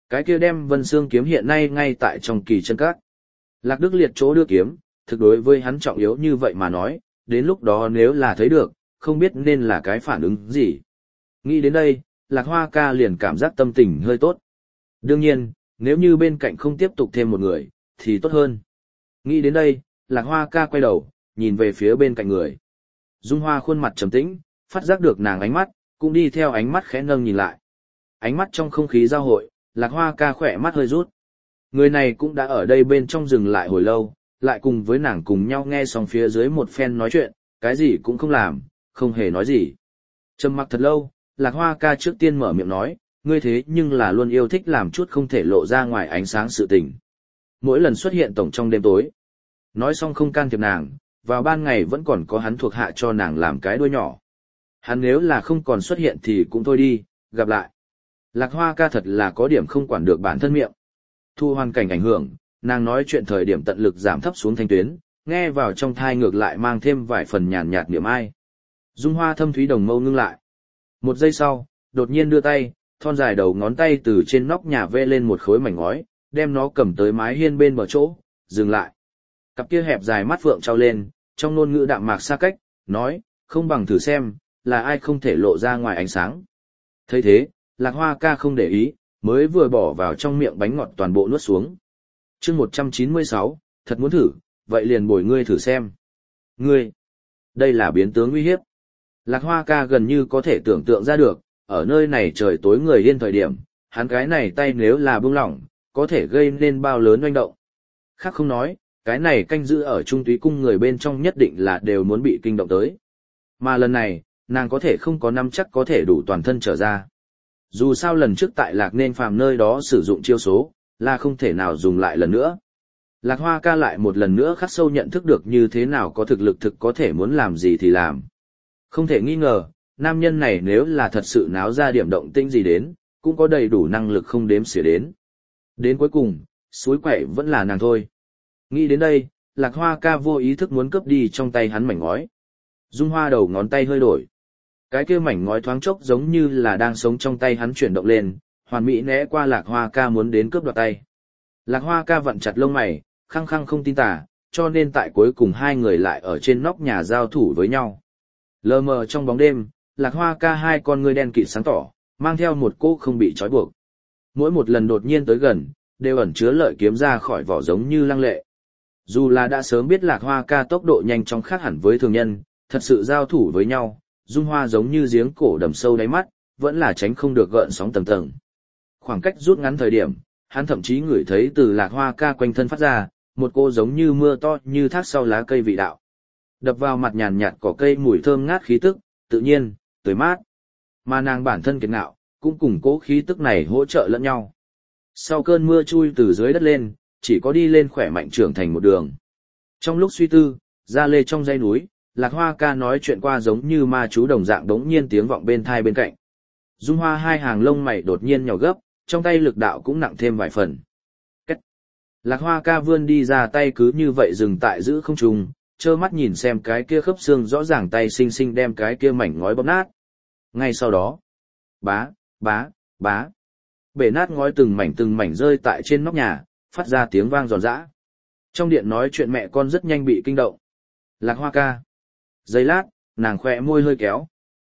Cái kia đem Vân Xương kiếm hiện nay ngay tại trong kỳ chân các. Lạc Đức Liệt chỗ đưa kiếm, thực đối với hắn trọng yếu như vậy mà nói, đến lúc đó nếu là thấy được, không biết nên là cái phản ứng gì. Nghĩ đến đây, Lạc Hoa ca liền cảm giác tâm tình hơi tốt. Đương nhiên, nếu như bên cạnh không tiếp tục thêm một người, thì tốt hơn. Nghĩ đến đây, Lạc Hoa ca quay đầu, nhìn về phía bên cạnh người. Dung Hoa khuôn mặt trầm tĩnh, phát giác được nàng ánh mắt, cũng đi theo ánh mắt khẽ nâng nhìn lại. Ánh mắt trong không khí giao hội, Lạc Hoa ca khỏe mắt hơi rút. Người này cũng đã ở đây bên trong dừng lại hồi lâu, lại cùng với nàng cùng nhau nghe xong phía dưới một phen nói chuyện, cái gì cũng không làm, không hề nói gì. Trầm mặc thật lâu, Lạc Hoa ca trước tiên mở miệng nói, ngươi thế nhưng là luôn yêu thích làm chút không thể lộ ra ngoài ánh sáng sự tình. Mỗi lần xuất hiện tổng trong đêm tối. Nói xong không can thiệp nàng, vào ban ngày vẫn còn có hắn thuộc hạ cho nàng làm cái đuôi nhỏ. Hắn nếu là không còn xuất hiện thì cũng thôi đi, gặp lại. Lạc Hoa ca thật là có điểm không quản được bản thân miệng. Thu hoàn cảnh ảnh hưởng, nàng nói chuyện thời điểm tận lực giảm thấp xuống thanh tuyến, nghe vào trong thai ngược lại mang thêm vài phần nhàn nhạt niệm ai. Dung Hoa thâm thúy đồng mâu ngưng lại. Một giây sau, đột nhiên đưa tay, thon dài đầu ngón tay từ trên nóc nhà vê lên một khối mảnh ngói, đem nó cầm tới mái hiên bên bờ chỗ, dừng lại. Cặp kia hẹp dài mắt phượng trao lên, trong ngôn ngữ đạm mạc xa cách, nói, không bằng thử xem, là ai không thể lộ ra ngoài ánh sáng. Thấy thế, Lạc Hoa ca không để ý, mới vừa bỏ vào trong miệng bánh ngọt toàn bộ nuốt xuống. chương 196, thật muốn thử, vậy liền bồi ngươi thử xem. Ngươi, đây là biến tướng uy hiếp. Lạc Hoa ca gần như có thể tưởng tượng ra được, ở nơi này trời tối người yên thời điểm, hắn cái này tay nếu là buông lỏng, có thể gây nên bao lớn oanh động. Khác không nói, cái này canh giữ ở Trung Túy cung người bên trong nhất định là đều muốn bị kinh động tới. Mà lần này, nàng có thể không có nắm chắc có thể đủ toàn thân trở ra. Dù sao lần trước tại Lạc Nên Phàm nơi đó sử dụng chiêu số, là không thể nào dùng lại lần nữa. Lạc Hoa ca lại một lần nữa khắc sâu nhận thức được như thế nào có thực lực thực có thể muốn làm gì thì làm. Không thể nghi ngờ, nam nhân này nếu là thật sự náo ra điểm động tĩnh gì đến, cũng có đầy đủ năng lực không đếm xỉa đến. Đến cuối cùng, suối quậy vẫn là nàng thôi. Nghĩ đến đây, Lạc Hoa ca vô ý thức muốn cướp đi trong tay hắn mảnh ngói. Dung Hoa đầu ngón tay hơi đổi. Cái kia mảnh ngói thoáng chốc giống như là đang sống trong tay hắn chuyển động lên, hoàn mỹ né qua Lạc Hoa ca muốn đến cướp đoạt tay. Lạc Hoa ca vặn chặt lông mày, khăng khăng không tin tả, cho nên tại cuối cùng hai người lại ở trên nóc nhà giao thủ với nhau. Lờ mờ trong bóng đêm, Lạc Hoa ca hai con ngươi đen kịt sáng tỏ, mang theo một cô không bị trói buộc. Mỗi một lần đột nhiên tới gần, đều ẩn chứa lợi kiếm ra khỏi vỏ giống như lăng lệ. Dù là đã sớm biết Lạc Hoa ca tốc độ nhanh chóng khác hẳn với thường nhân, thật sự giao thủ với nhau, Dung Hoa giống như giếng cổ đầm sâu đáy mắt, vẫn là tránh không được gợn sóng tầng tầng. Khoảng cách rút ngắn thời điểm, hắn thậm chí ngửi thấy từ Lạc Hoa ca quanh thân phát ra, một cô giống như mưa to như thác sau lá cây vị đạo. Đập vào mặt nhàn nhạt cỏ cây mùi thơm ngát khí tức, tự nhiên, tươi mát. Mà nàng bản thân kiệt ngạo, cũng cùng cố khí tức này hỗ trợ lẫn nhau. Sau cơn mưa chui từ dưới đất lên, chỉ có đi lên khỏe mạnh trưởng thành một đường. Trong lúc suy tư, ra lê trong dãy núi, Lạc Hoa ca nói chuyện qua giống như ma chú đồng dạng đống nhiên tiếng vọng bên thai bên cạnh. Dung Hoa hai hàng lông mày đột nhiên nhỏ gấp, trong tay lực đạo cũng nặng thêm vài phần. Cách. Lạc Hoa ca vươn đi ra tay cứ như vậy dừng tại giữ không trung, trơ mắt nhìn xem cái kia khớp xương rõ ràng tay xinh xinh đem cái kia mảnh ngói bóp nát. Ngay sau đó, bá, bá, bá. Bể nát ngói từng mảnh rơi tại trên nóc nhà, phát ra tiếng vang giòn giã. Trong điện nói chuyện mẹ con rất nhanh bị kinh động. Lạc Hoa ca. Giây lát, nàng khỏe môi hơi kéo.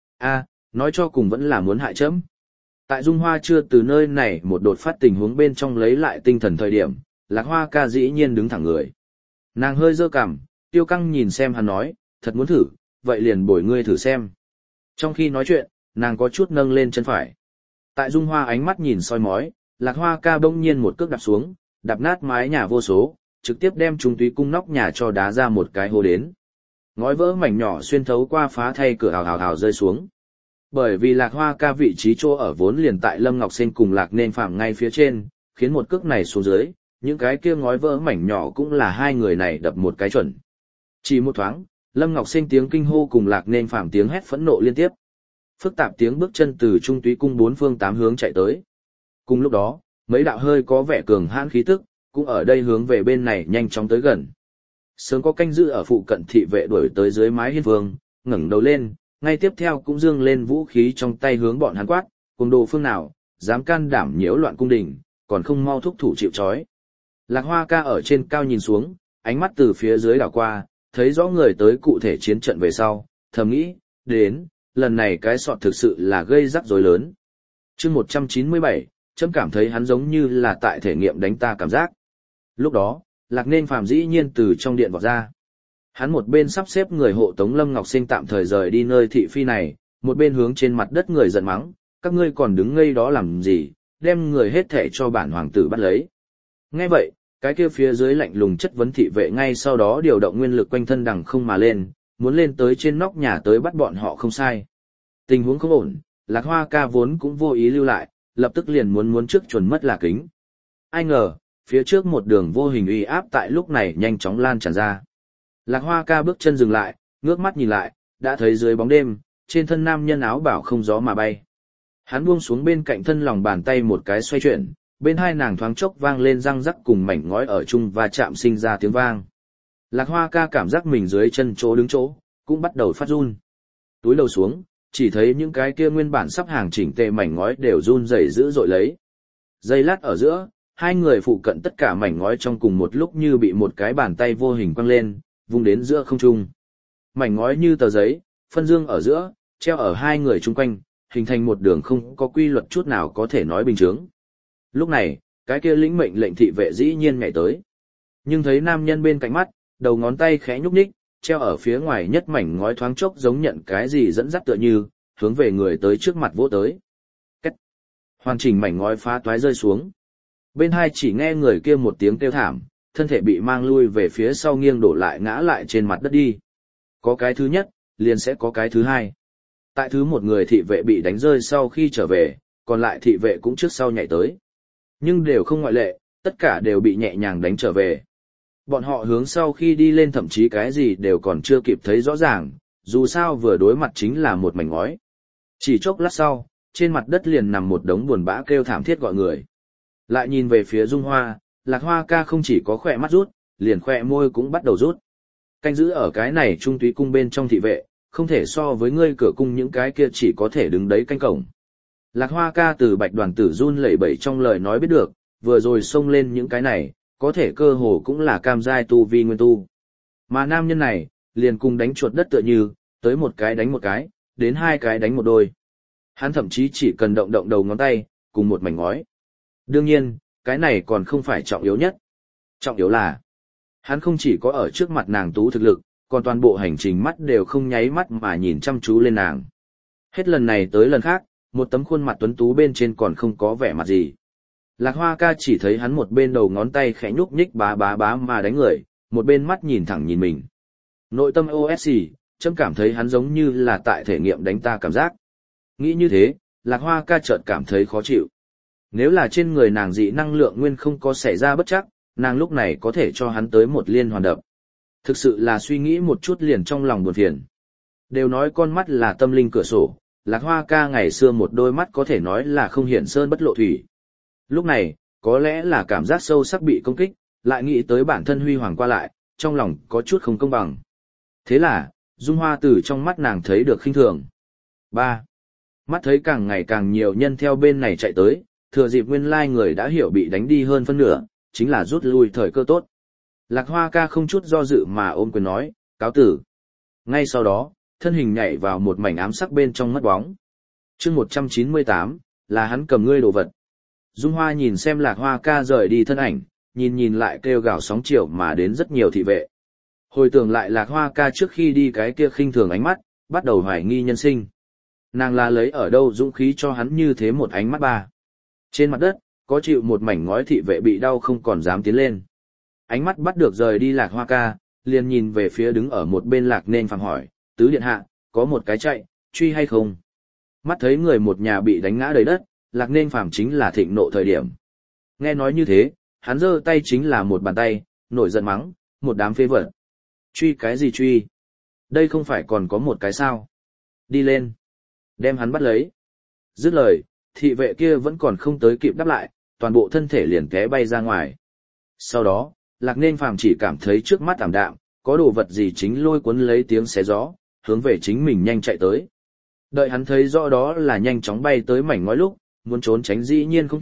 Nói cho cùng vẫn là muốn hại chấm. Tại Dung Hoa chưa từ nơi này một đột phát tình huống bên trong lấy lại tinh thần thời điểm, Lạc Hoa ca dĩ nhiên đứng thẳng người. Nàng hơi giơ cằm, tiêu căng nhìn xem hắn nói, thật muốn thử, vậy liền bồi ngươi thử xem. Trong khi nói chuyện, nàng có chút nâng lên chân phải. Tại Dung Hoa ánh mắt nhìn soi mói, Lạc Hoa ca bỗng nhiên một cước đạp xuống, đạp nát mái nhà vô số, trực tiếp đem Trung Túy cung nóc nhà cho đá ra một cái hố đến. Ngói vỡ mảnh nhỏ xuyên thấu qua phá thay cửa hào rơi xuống. Bởi vì Lạc Hoa ca vị trí chỗ ở vốn liền tại Lâm Ngọc Sinh cùng Lạc Nên Phàm ngay phía trên, khiến một cước này xuống dưới, những cái kia ngói vỡ mảnh nhỏ cũng là hai người này đập một cái chuẩn. Chỉ một thoáng, Lâm Ngọc Sinh tiếng kinh hô cùng Lạc Nên Phàm tiếng hét phẫn nộ liên tiếp. Phức tạp tiếng bước chân từ Trung Túy cung bốn phương tám hướng chạy tới. Cùng lúc đó, mấy đạo hơi có vẻ cường hãn khí tức, cũng ở đây hướng về bên này nhanh chóng tới gần. Sớm có canh giữ ở phụ cận thị vệ đuổi tới dưới mái hiên vương, ngẩng đầu lên, ngay tiếp theo cũng dương lên vũ khí trong tay hướng bọn hắn quát, cùng đồ phương nào, dám can đảm nhiễu loạn cung đình, còn không mau thúc thủ chịu trói. Lạc Hoa ca ở trên cao nhìn xuống, ánh mắt từ phía dưới đảo qua, thấy rõ người tới cụ thể chiến trận về sau, thầm nghĩ, đến, lần này cái sọt thực sự là gây rắc rối lớn. chương 197, chấm cảm thấy hắn giống như là tại thể nghiệm đánh ta cảm giác. Lúc đó, Lạc Nên Phàm dĩ nhiên từ trong điện vọt ra. Hắn một bên sắp xếp người hộ tống Lâm Ngọc Sinh tạm thời rời đi nơi thị phi này, một bên hướng trên mặt đất người giận mắng, các ngươi còn đứng ngây đó làm gì, đem người hết thảy cho bản hoàng tử bắt lấy. Nghe vậy, cái kia phía dưới lạnh lùng chất vấn thị vệ ngay sau đó điều động nguyên lực quanh thân đằng không mà lên, muốn lên tới trên nóc nhà tới bắt bọn họ không sai. Tình huống không ổn, Lạc Hoa ca vốn cũng vô ý lưu lại, lập tức liền muốn trước chuẩn mất là kính. Ai ngờ, phía trước một đường vô hình uy áp tại lúc này nhanh chóng lan tràn ra. Lạc Hoa ca bước chân dừng lại, ngước mắt nhìn lại, đã thấy dưới bóng đêm, trên thân nam nhân áo bảo không gió mà bay. Hắn buông xuống bên cạnh thân lòng bàn tay một cái xoay chuyển, bên hai nàng thoáng chốc vang lên răng rắc cùng mảnh ngói ở chung và chạm sinh ra tiếng vang. Lạc Hoa ca cảm giác mình dưới chân chỗ đứng chỗ, cũng bắt đầu phát run. Túi đầu xuống, chỉ thấy những cái kia nguyên bản sắp hàng chỉnh tề mảnh ngói đều run rẩy dữ dội lấy. Giây lát ở giữa, hai người phụ cận tất cả mảnh ngói trong cùng một lúc như bị một cái bàn tay vô hình quăng lên, vung đến giữa không trung. Mảnh ngói như tờ giấy, phân dương ở giữa, treo ở hai người chung quanh, hình thành một đường không có quy luật chút nào có thể nói bình thường. Lúc này, cái kia lĩnh mệnh lệnh thị vệ dĩ nhiên nhảy tới. Nhưng thấy nam nhân bên cạnh mắt, đầu ngón tay khẽ nhúc nhích, treo ở phía ngoài nhất mảnh ngói thoáng chốc giống nhận cái gì dẫn dắt tựa như, hướng về người tới trước mặt vỗ tới. Cách. Hoàn chỉnh mảnh ngói phá toái rơi xuống. Bên hai chỉ nghe người kia một tiếng kêu thảm, thân thể bị mang lui về phía sau nghiêng đổ lại ngã lại trên mặt đất đi. Có cái thứ nhất, liền sẽ có cái thứ hai. Tại thứ một người thị vệ bị đánh rơi sau khi trở về, còn lại thị vệ cũng trước sau nhảy tới. Nhưng đều không ngoại lệ, tất cả đều bị nhẹ nhàng đánh trở về. Bọn họ hướng sau khi đi lên thậm chí cái gì đều còn chưa kịp thấy rõ ràng, dù sao vừa đối mặt chính là một mảnh ngói. Chỉ chốc lát sau, trên mặt đất liền nằm một đống buồn bã kêu thảm thiết gọi người. Lại nhìn về phía Dung Hoa, Lạc Hoa ca không chỉ có khỏe mắt rút, liền khỏe môi cũng bắt đầu rút. Canh giữ ở cái này trung túy cung bên trong thị vệ, không thể so với ngươi cửa cung những cái kia chỉ có thể đứng đấy canh cổng. Lạc Hoa ca từ Bạch Đoàn Tử run lẩy bẩy trong lời nói biết được, vừa rồi xông lên những cái này, có thể cơ hồ cũng là cam giai tu vi nguyên tu. Mà nam nhân này, liền cùng đánh chuột đất tựa như, tới một cái đánh một cái, đến hai cái đánh một đôi. Hắn thậm chí chỉ cần động động đầu ngón tay, cùng một mảnh ngói. Đương nhiên, cái này còn không phải trọng yếu nhất. Trọng yếu là, hắn không chỉ có ở trước mặt nàng tú thực lực, còn toàn bộ hành trình mắt đều không nháy mắt mà nhìn chăm chú lên nàng. Hết lần này tới lần khác, một tấm khuôn mặt tuấn tú bên trên còn không có vẻ mặt gì. Lạc Hoa ca chỉ thấy hắn một bên đầu ngón tay khẽ nhúc nhích bá mà đánh người, một bên mắt nhìn thẳng nhìn mình. Nội tâm OSC, chấm cảm thấy hắn giống như là tại thể nghiệm đánh ta cảm giác. Nghĩ như thế, Lạc Hoa ca chợt cảm thấy khó chịu. Nếu là trên người nàng dị năng lượng nguyên không có xảy ra bất chắc, nàng lúc này có thể cho hắn tới một liên hoàn đập. Thực sự là suy nghĩ một chút liền trong lòng buồn phiền. Đều nói con mắt là tâm linh cửa sổ, Lạc Hoa ca ngày xưa một đôi mắt có thể nói là không hiển sơn bất lộ thủy. Lúc này, có lẽ là cảm giác sâu sắc bị công kích, lại nghĩ tới bản thân huy hoàng qua lại, trong lòng có chút không công bằng. Thế là, Dung Hoa từ trong mắt nàng thấy được khinh thường. 3. Mắt thấy càng ngày càng nhiều nhân theo bên này chạy tới, thừa dịp nguyên lai người đã hiểu bị đánh đi hơn phân nửa, chính là rút lui thời cơ tốt. Lạc Hoa ca không chút do dự mà ôm quyền nói, cáo tử. Ngay sau đó, thân hình nhảy vào một mảnh ám sắc bên trong mất bóng. chương 198, là hắn cầm ngươi đồ vật. Dung Hoa nhìn xem Lạc Hoa ca rời đi thân ảnh, nhìn lại kêu gào sóng chiều mà đến rất nhiều thị vệ. Hồi tưởng lại Lạc Hoa ca trước khi đi cái kia khinh thường ánh mắt, bắt đầu hoài nghi nhân sinh. Nàng là lấy ở đâu dũng khí cho hắn như thế một ánh mắt ba. Trên mặt đất, có chịu một mảnh ngói thị vệ bị đau không còn dám tiến lên. Ánh mắt bắt được rời đi Lạc Hoa ca, liền nhìn về phía đứng ở một bên Lạc Nên Phàm hỏi, tứ điện hạ, có một cái chạy, truy hay không? Mắt thấy người một nhà bị đánh ngã đầy đất, Lạc Nên Phàm chính là thịnh nộ thời điểm. Nghe nói như thế, hắn giơ tay chính là một bàn tay, nổi giận mắng, một đám phế vật. Truy cái gì truy? Đây không phải còn có một cái sao? Đi lên. Đem hắn bắt lấy. Dứt lời, thị vệ kia vẫn còn không tới kịp đáp lại, toàn bộ thân thể liền té bay ra ngoài. Sau đó, Lạc Nên Phàm chỉ cảm thấy trước mắt ảm đạm, có đồ vật gì chính lôi cuốn lấy tiếng xé gió, hướng về chính mình nhanh chạy tới. Đợi hắn thấy rõ đó là nhanh chóng bay tới mảnh ngói lúc, muốn trốn tránh dĩ nhiên không kịp,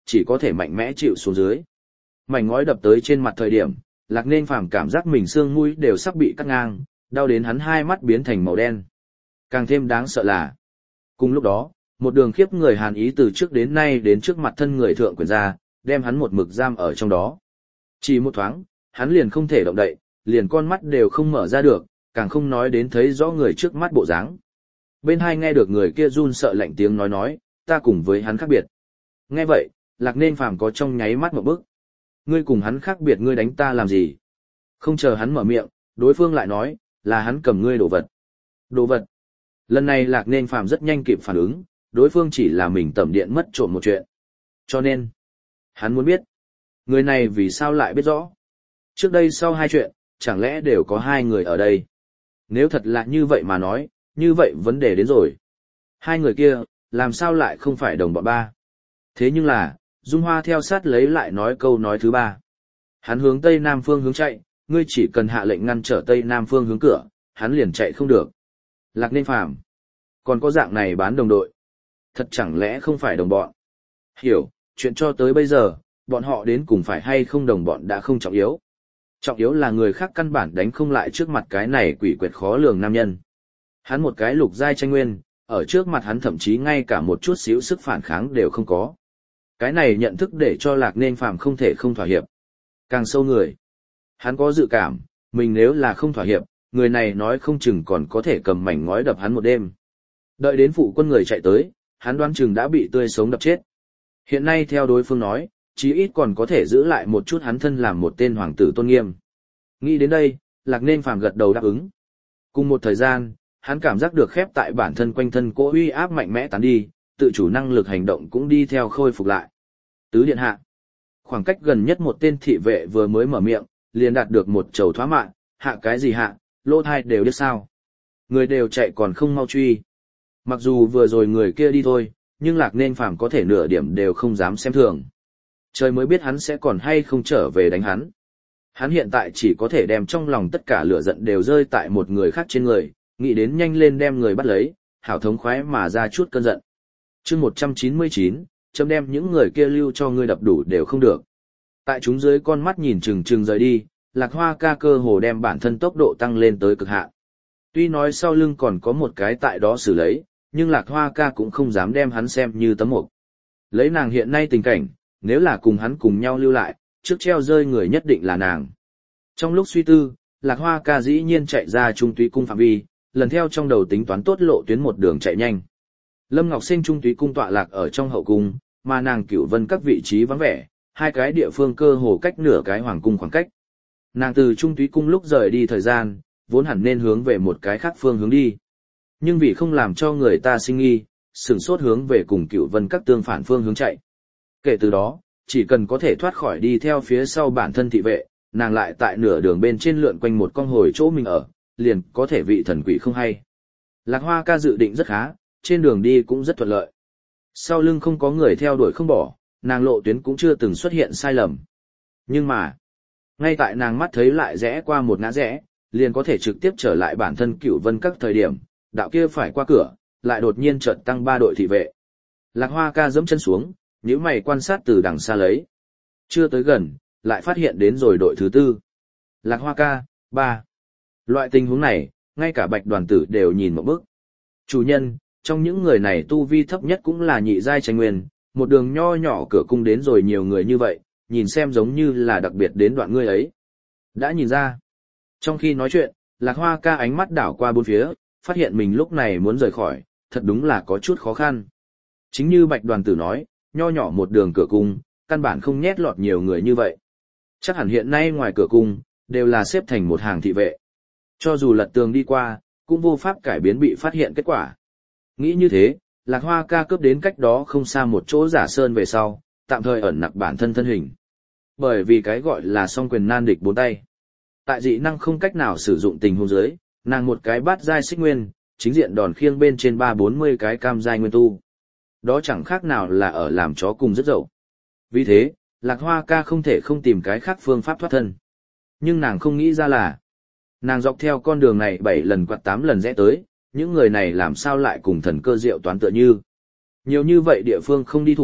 chỉ có thể mạnh mẽ chịu xuống dưới. Mảnh ngói đập tới trên mặt thời điểm, Lạc Nên Phàm cảm giác mình xương mũi đều sắp bị cắt ngang, đau đến hắn hai mắt biến thành màu đen. Càng thêm đáng sợ là, cùng lúc đó, một đường khiếp người hàn ý từ trước đến nay đến trước mặt thân người thượng quyền ra, đem hắn một mực giam ở trong đó. Chỉ một thoáng, hắn liền không thể động đậy, liền con mắt đều không mở ra được, càng không nói đến thấy rõ người trước mắt bộ dáng. Bên hai nghe được người kia run sợ lạnh tiếng nói, ta cùng với hắn khác biệt. Nghe vậy, Lạc Nên Phàm có trong nháy mắt một bức. Ngươi cùng hắn khác biệt, ngươi đánh ta làm gì? Không chờ hắn mở miệng, đối phương lại nói, là hắn cầm ngươi đồ vật. Đồ vật. Lần này Lạc Nên Phàm rất nhanh kịp phản ứng, đối phương chỉ là mình tẩm điện mất trộm một chuyện. Cho nên, hắn muốn biết, người này vì sao lại biết rõ. Trước đây sau hai chuyện, chẳng lẽ đều có hai người ở đây? Nếu thật là như vậy mà nói, như vậy vấn đề đến rồi. Hai người kia, làm sao lại không phải đồng bọn ba? Thế nhưng là, Dung Hoa theo sát lấy lại nói câu nói thứ ba. Hắn hướng Tây Nam phương hướng chạy, ngươi chỉ cần hạ lệnh ngăn trở Tây Nam phương hướng cửa, hắn liền chạy không được. Lạc Nên Phàm, còn có dạng này bán đồng đội. Thật chẳng lẽ không phải đồng bọn? Hiểu, chuyện cho tới bây giờ, bọn họ đến cùng phải hay không đồng bọn đã không trọng yếu. Trọng yếu là người khác căn bản đánh không lại trước mặt cái này quỷ quyệt khó lường nam nhân. Hắn một cái lục giai tranh nguyên, ở trước mặt hắn thậm chí ngay cả một chút xíu sức phản kháng đều không có. Cái này nhận thức để cho Lạc Nên Phàm không thể không thỏa hiệp. Càng sâu người, hắn có dự cảm, mình nếu là không thỏa hiệp, người này nói không chừng còn có thể cầm mảnh ngói đập hắn một đêm. Đợi đến phụ quân người chạy tới, hắn đoán chừng đã bị tươi sống đập chết. Hiện nay theo đối phương nói, chí ít còn có thể giữ lại một chút hắn thân làm một tên hoàng tử tôn nghiêm. Nghĩ đến đây, Lạc Nên Phàm gật đầu đáp ứng. Cùng một thời gian, hắn cảm giác được khép tại bản thân quanh thân cỗ uy áp mạnh mẽ tán đi, tự chủ năng lực hành động cũng đi theo khôi phục lại. Tứ điện hạ. Khoảng cách gần nhất một tên thị vệ vừa mới mở miệng, liền đạt được một chầu thoá mạ, hạ cái gì hạ, lỗ thai đều biết sao. Người đều chạy còn không mau truy. Mặc dù vừa rồi người kia đi thôi, nhưng Lạc Nên Phàm có thể nửa điểm đều không dám xem thường. Trời mới biết hắn sẽ còn hay không trở về đánh hắn. Hắn hiện tại chỉ có thể đem trong lòng tất cả lửa giận đều rơi tại một người khác trên người, nghĩ đến nhanh lên đem người bắt lấy, hảo thống khoái mà ra chút cơn giận. Chương 199, chấm đem những người kia lưu cho ngươi đập đủ đều không được. Tại chúng dưới con mắt nhìn chừng chừng rời đi, Lạc Hoa ca cơ hồ đem bản thân tốc độ tăng lên tới cực hạn. Tuy nói sau lưng còn có một cái tại đó xử lấy, nhưng Lạc Hoa ca cũng không dám đem hắn xem như tấm mục. Lấy nàng hiện nay tình cảnh, nếu là cùng hắn cùng nhau lưu lại, trước treo rơi người nhất định là nàng. Trong lúc suy tư, Lạc Hoa ca dĩ nhiên chạy ra Trung Túy cung phạm vi, lần theo trong đầu tính toán tốt lộ tuyến một đường chạy nhanh. Lâm Ngọc Sinh Trung Túy cung tọa lạc ở trong hậu cung, mà nàng Cửu Vân các vị trí vắng vẻ, hai cái địa phương cơ hồ cách nửa cái hoàng cung khoảng cách. Nàng từ Trung Túy cung lúc rời đi thời gian, vốn hẳn nên hướng về một cái khác phương hướng đi. Nhưng vì không làm cho người ta sinh nghi, sửng sốt hướng về cùng Cửu Vân các tương phản phương hướng chạy. Kể từ đó, chỉ cần có thể thoát khỏi đi theo phía sau bản thân thị vệ, nàng lại tại nửa đường bên trên lượn quanh một con hồi chỗ mình ở, liền có thể vị thần quỷ không hay. Lạc Hoa ca dự định rất khá, trên đường đi cũng rất thuận lợi. Sau lưng không có người theo đuổi không bỏ, nàng lộ tuyến cũng chưa từng xuất hiện sai lầm. Nhưng mà, ngay tại nàng mắt thấy lại rẽ qua một ngã rẽ, liền có thể trực tiếp trở lại bản thân Cửu Vân các thời điểm, đạo kia phải qua cửa, lại đột nhiên chợt tăng 3 đội thị vệ. Lạc Hoa ca giẫm chân xuống, nhíu mày quan sát từ đằng xa lấy. Chưa tới gần, lại phát hiện đến rồi đội thứ 4. Lạc Hoa ca, 3. Loại tình huống này, ngay cả Bạch Đoàn tử đều nhìn một bức. Chủ nhân, trong những người này tu vi thấp nhất cũng là nhị giai tranh nguyên, một đường nho nhỏ cửa cung đến rồi nhiều người như vậy, nhìn xem giống như là đặc biệt đến đoạn ngươi ấy. Đã nhìn ra. Trong khi nói chuyện, Lạc Hoa ca ánh mắt đảo qua bốn phía, phát hiện mình lúc này muốn rời khỏi, thật đúng là có chút khó khăn. Chính như Bạch Đoàn tử nói, nho nhỏ một đường cửa cung, căn bản không nhét lọt nhiều người như vậy. Chắc hẳn hiện nay ngoài cửa cung, đều là xếp thành một hàng thị vệ. Cho dù lật tường đi qua, cũng vô pháp cải biến bị phát hiện kết quả. Nghĩ như thế, Lạc Hoa ca cướp đến cách đó không xa một chỗ giả sơn về sau, tạm thời ẩn nặc bản thân thân hình. Bởi vì cái gọi là song quyền nan địch bốn tay. Tại dị năng không cách nào sử dụng tình huống dưới, nàng một cái bát giai xích nguyên, chính diện đòn khiêng bên trên 3-40 cái cam giai nguyên tu. Đó chẳng khác nào là ở làm chó cùng rất dậu. Vì thế, Lạc Hoa ca không thể không tìm cái khác phương pháp thoát thân. Nhưng nàng không nghĩ ra là, nàng dọc theo con đường này 7 lần quạt 8 lần rẽ tới, những người này làm sao lại cùng thần cơ diệu toán tựa như. Nhiều như vậy địa phương không đi thủ,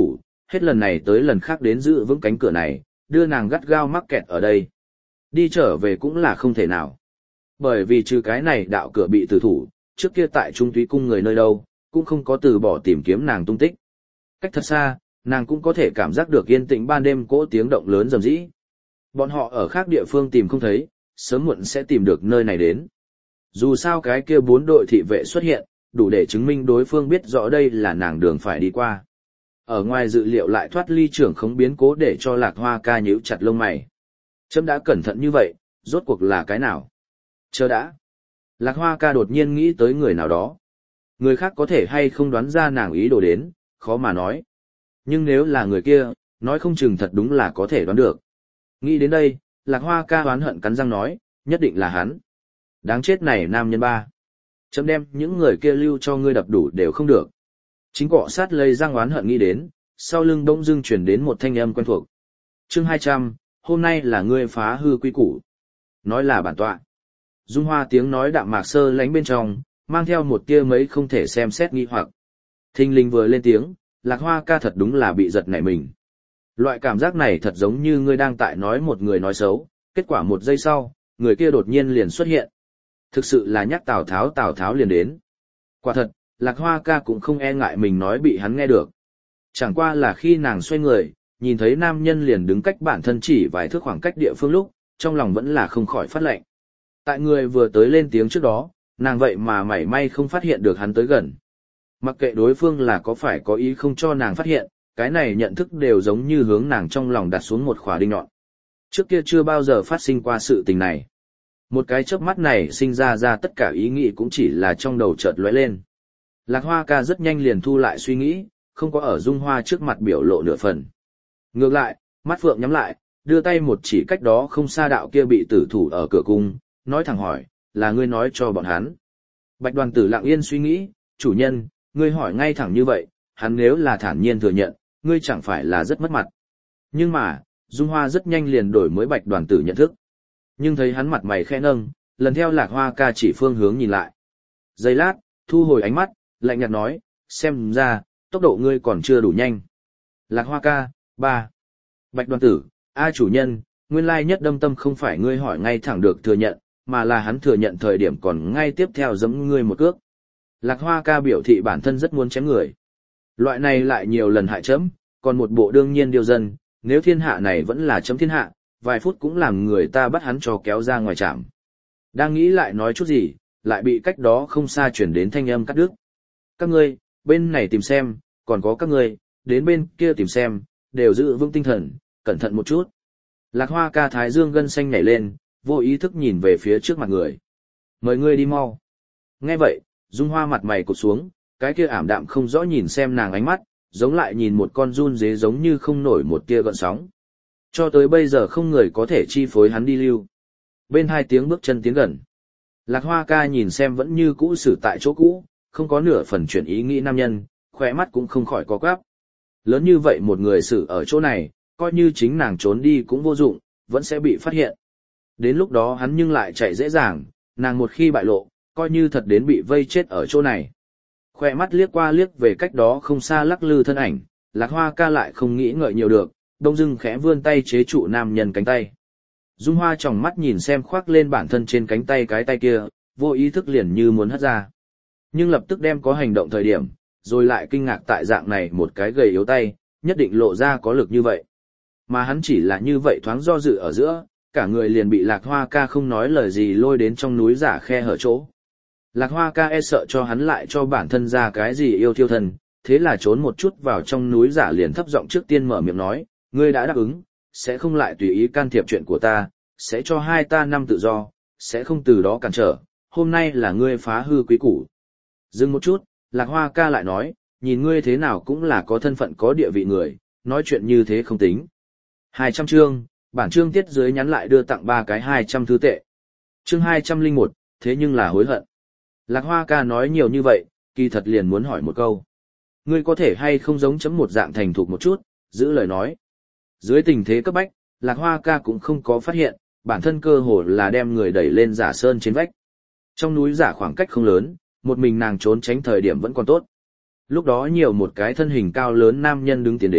hết lần này tới lần khác đến giữ vững cánh cửa này, đưa nàng gắt gao mắc kẹt ở đây. Đi trở về cũng là không thể nào. Bởi vì trừ cái này đạo cửa bị tử thủ, trước kia tại Trung Thúy Cung người nơi đâu, cũng không có từ bỏ tìm kiếm nàng tung tích. Cách thật xa, nàng cũng có thể cảm giác được yên tĩnh ban đêm cỗ tiếng động lớn rầm rĩ. Bọn họ ở khác địa phương tìm không thấy, sớm muộn sẽ tìm được nơi này đến. Dù sao cái kia 4 đội thị vệ xuất hiện, đủ để chứng minh đối phương biết rõ đây là nàng đường phải đi qua. Ở ngoài dự liệu lại thoát ly trưởng khống biến cố để cho Lạc Hoa ca nhíu chặt lông mày. Chấm đã cẩn thận như vậy, rốt cuộc là cái nào? Chờ đã. Lạc Hoa ca đột nhiên nghĩ tới người nào đó. Người khác có thể hay không đoán ra nàng ý đồ đến, khó mà nói. Nhưng nếu là người kia, nói không chừng thật đúng là có thể đoán được. Nghĩ đến đây, Lạc Hoa ca oán hận cắn răng nói, nhất định là hắn. Đáng chết này nam nhân ba. Chấm đem những người kia lưu cho ngươi đập đủ đều không được. Chính cọ sát lây răng oán hận nghĩ đến, sau lưng bỗng dưng chuyển đến một thanh âm quen thuộc. Chương 200, hôm nay là ngươi phá hư quy củ. Nói là bản tọa. Dung Hoa tiếng nói đạm mạc sơ lánh bên trong, mang theo một tia mấy không thể xem xét nghi hoặc. Thinh linh vừa lên tiếng, Lạc Hoa ca thật đúng là bị giật nảy mình. Loại cảm giác này thật giống như ngươi đang tại nói một người nói xấu, kết quả một giây sau, người kia đột nhiên liền xuất hiện. Thực sự là nhắc Tào Tháo liền đến. Quả thật, Lạc Hoa ca cũng không e ngại mình nói bị hắn nghe được. Chẳng qua là khi nàng xoay người, nhìn thấy nam nhân liền đứng cách bản thân chỉ vài thước khoảng cách địa phương lúc, trong lòng vẫn là không khỏi phát lệnh. Tại người vừa tới lên tiếng trước đó, nàng vậy mà mảy may không phát hiện được hắn tới gần. Mặc kệ đối phương là có phải có ý không cho nàng phát hiện, cái này nhận thức đều giống như hướng nàng trong lòng đặt xuống một khỏa đinh nhọn. Trước kia chưa bao giờ phát sinh qua sự tình này. Một cái chớp mắt này sinh ra tất cả ý nghĩ cũng chỉ là trong đầu chợt lóe lên. Lạc Hoa ca rất nhanh liền thu lại suy nghĩ, không có ở Dung Hoa trước mặt biểu lộ nửa phần. Ngược lại, mắt phượng nhắm lại, đưa tay một chỉ cách đó không xa đạo kia bị tử thủ ở cửa cung, nói thẳng hỏi, là ngươi nói cho bọn hắn. Bạch Đoàn Tử lặng yên suy nghĩ, chủ nhân, ngươi hỏi ngay thẳng như vậy, hắn nếu là thản nhiên thừa nhận, ngươi chẳng phải là rất mất mặt. Nhưng mà, Dung Hoa rất nhanh liền đổi mới Bạch Đoàn Tử nhận thức. Nhưng thấy hắn mặt mày khẽ nâng, lần theo Lạc Hoa ca chỉ phương hướng nhìn lại. Giây lát, thu hồi ánh mắt, lạnh nhạt nói, xem ra, tốc độ ngươi còn chưa đủ nhanh. Lạc Hoa ca, 3. Bạch Đoàn Tử, chủ nhân, nguyên lai nhất đâm tâm không phải ngươi hỏi ngay thẳng được thừa nhận, mà là hắn thừa nhận thời điểm còn ngay tiếp theo giẫm ngươi một cước. Lạc Hoa ca biểu thị bản thân rất muốn chém người. Loại này lại nhiều lần hại chấm, còn một bộ đương nhiên điều dân, nếu thiên hạ này vẫn là chấm thiên hạ, vài phút cũng làm người ta bắt hắn cho kéo ra ngoài trạm. Đang nghĩ lại nói chút gì, lại bị cách đó không xa chuyển đến thanh âm cắt đứt. Các ngươi, bên này tìm xem, còn có các ngươi, đến bên kia tìm xem, đều giữ vững tinh thần, cẩn thận một chút. Lạc Hoa ca thái dương gân xanh nhảy lên, vô ý thức nhìn về phía trước mặt người. Mời ngươi đi mau. Nghe vậy, Dung Hoa mặt mày cụt xuống, cái kia ảm đạm không rõ nhìn xem nàng ánh mắt, giống lại nhìn một con giun dế giống như không nổi một tia gợn sóng. Cho tới bây giờ không người có thể chi phối hắn đi lưu. Bên hai tiếng bước chân tiến gần. Lạc Hoa ca nhìn xem vẫn như cũ xử tại chỗ cũ, không có nửa phần chuyển ý nghĩ nam nhân, khỏe mắt cũng không khỏi có quắp. Lớn như vậy một người xử ở chỗ này, coi như chính nàng trốn đi cũng vô dụng, vẫn sẽ bị phát hiện. Đến lúc đó hắn nhưng lại chạy dễ dàng, nàng một khi bại lộ, coi như thật đến bị vây chết ở chỗ này. Khỏe mắt liếc qua liếc về cách đó không xa lắc lư thân ảnh, Lạc Hoa ca lại không nghĩ ngợi nhiều được, đông dưng khẽ vươn tay chế trụ nam nhân cánh tay. Dung Hoa tròng mắt nhìn xem khoác lên bản thân trên cánh tay cái tay kia, vô ý thức liền như muốn hất ra. Nhưng lập tức đem có hành động thời điểm, rồi lại kinh ngạc tại dạng này một cái gầy yếu tay, nhất định lộ ra có lực như vậy. Mà hắn chỉ là như vậy thoáng do dự ở giữa, cả người liền bị Lạc Hoa ca không nói lời gì lôi đến trong núi giả khe hở chỗ. Lạc Hoa ca e sợ cho hắn lại cho bản thân ra cái gì yêu thiêu thân, thế là trốn một chút vào trong núi giả liền thấp giọng trước tiên mở miệng nói, ngươi đã đáp ứng, sẽ không lại tùy ý can thiệp chuyện của ta, sẽ cho hai ta năm tự do, sẽ không từ đó cản trở, hôm nay là ngươi phá hư quý củ. Dừng một chút, Lạc Hoa ca lại nói, nhìn ngươi thế nào cũng là có thân phận có địa vị người, nói chuyện như thế không tính. 200 chương, bản chương tiết dưới nhắn lại đưa tặng 3 cái 200 thư tệ. Chương 201, thế nhưng là hối hận. Lạc Hoa ca nói nhiều như vậy, kỳ thật liền muốn hỏi một câu. Ngươi có thể hay không giống chấm một dạng thành thục một chút, giữ lời nói. Dưới tình thế cấp bách, Lạc Hoa ca cũng không có phát hiện, bản thân cơ hồ là đem người đẩy lên giả sơn trên vách. Trong núi giả khoảng cách không lớn, một mình nàng trốn tránh thời điểm vẫn còn tốt. Lúc đó nhiều một cái thân hình cao lớn nam nhân đứng tiến đến,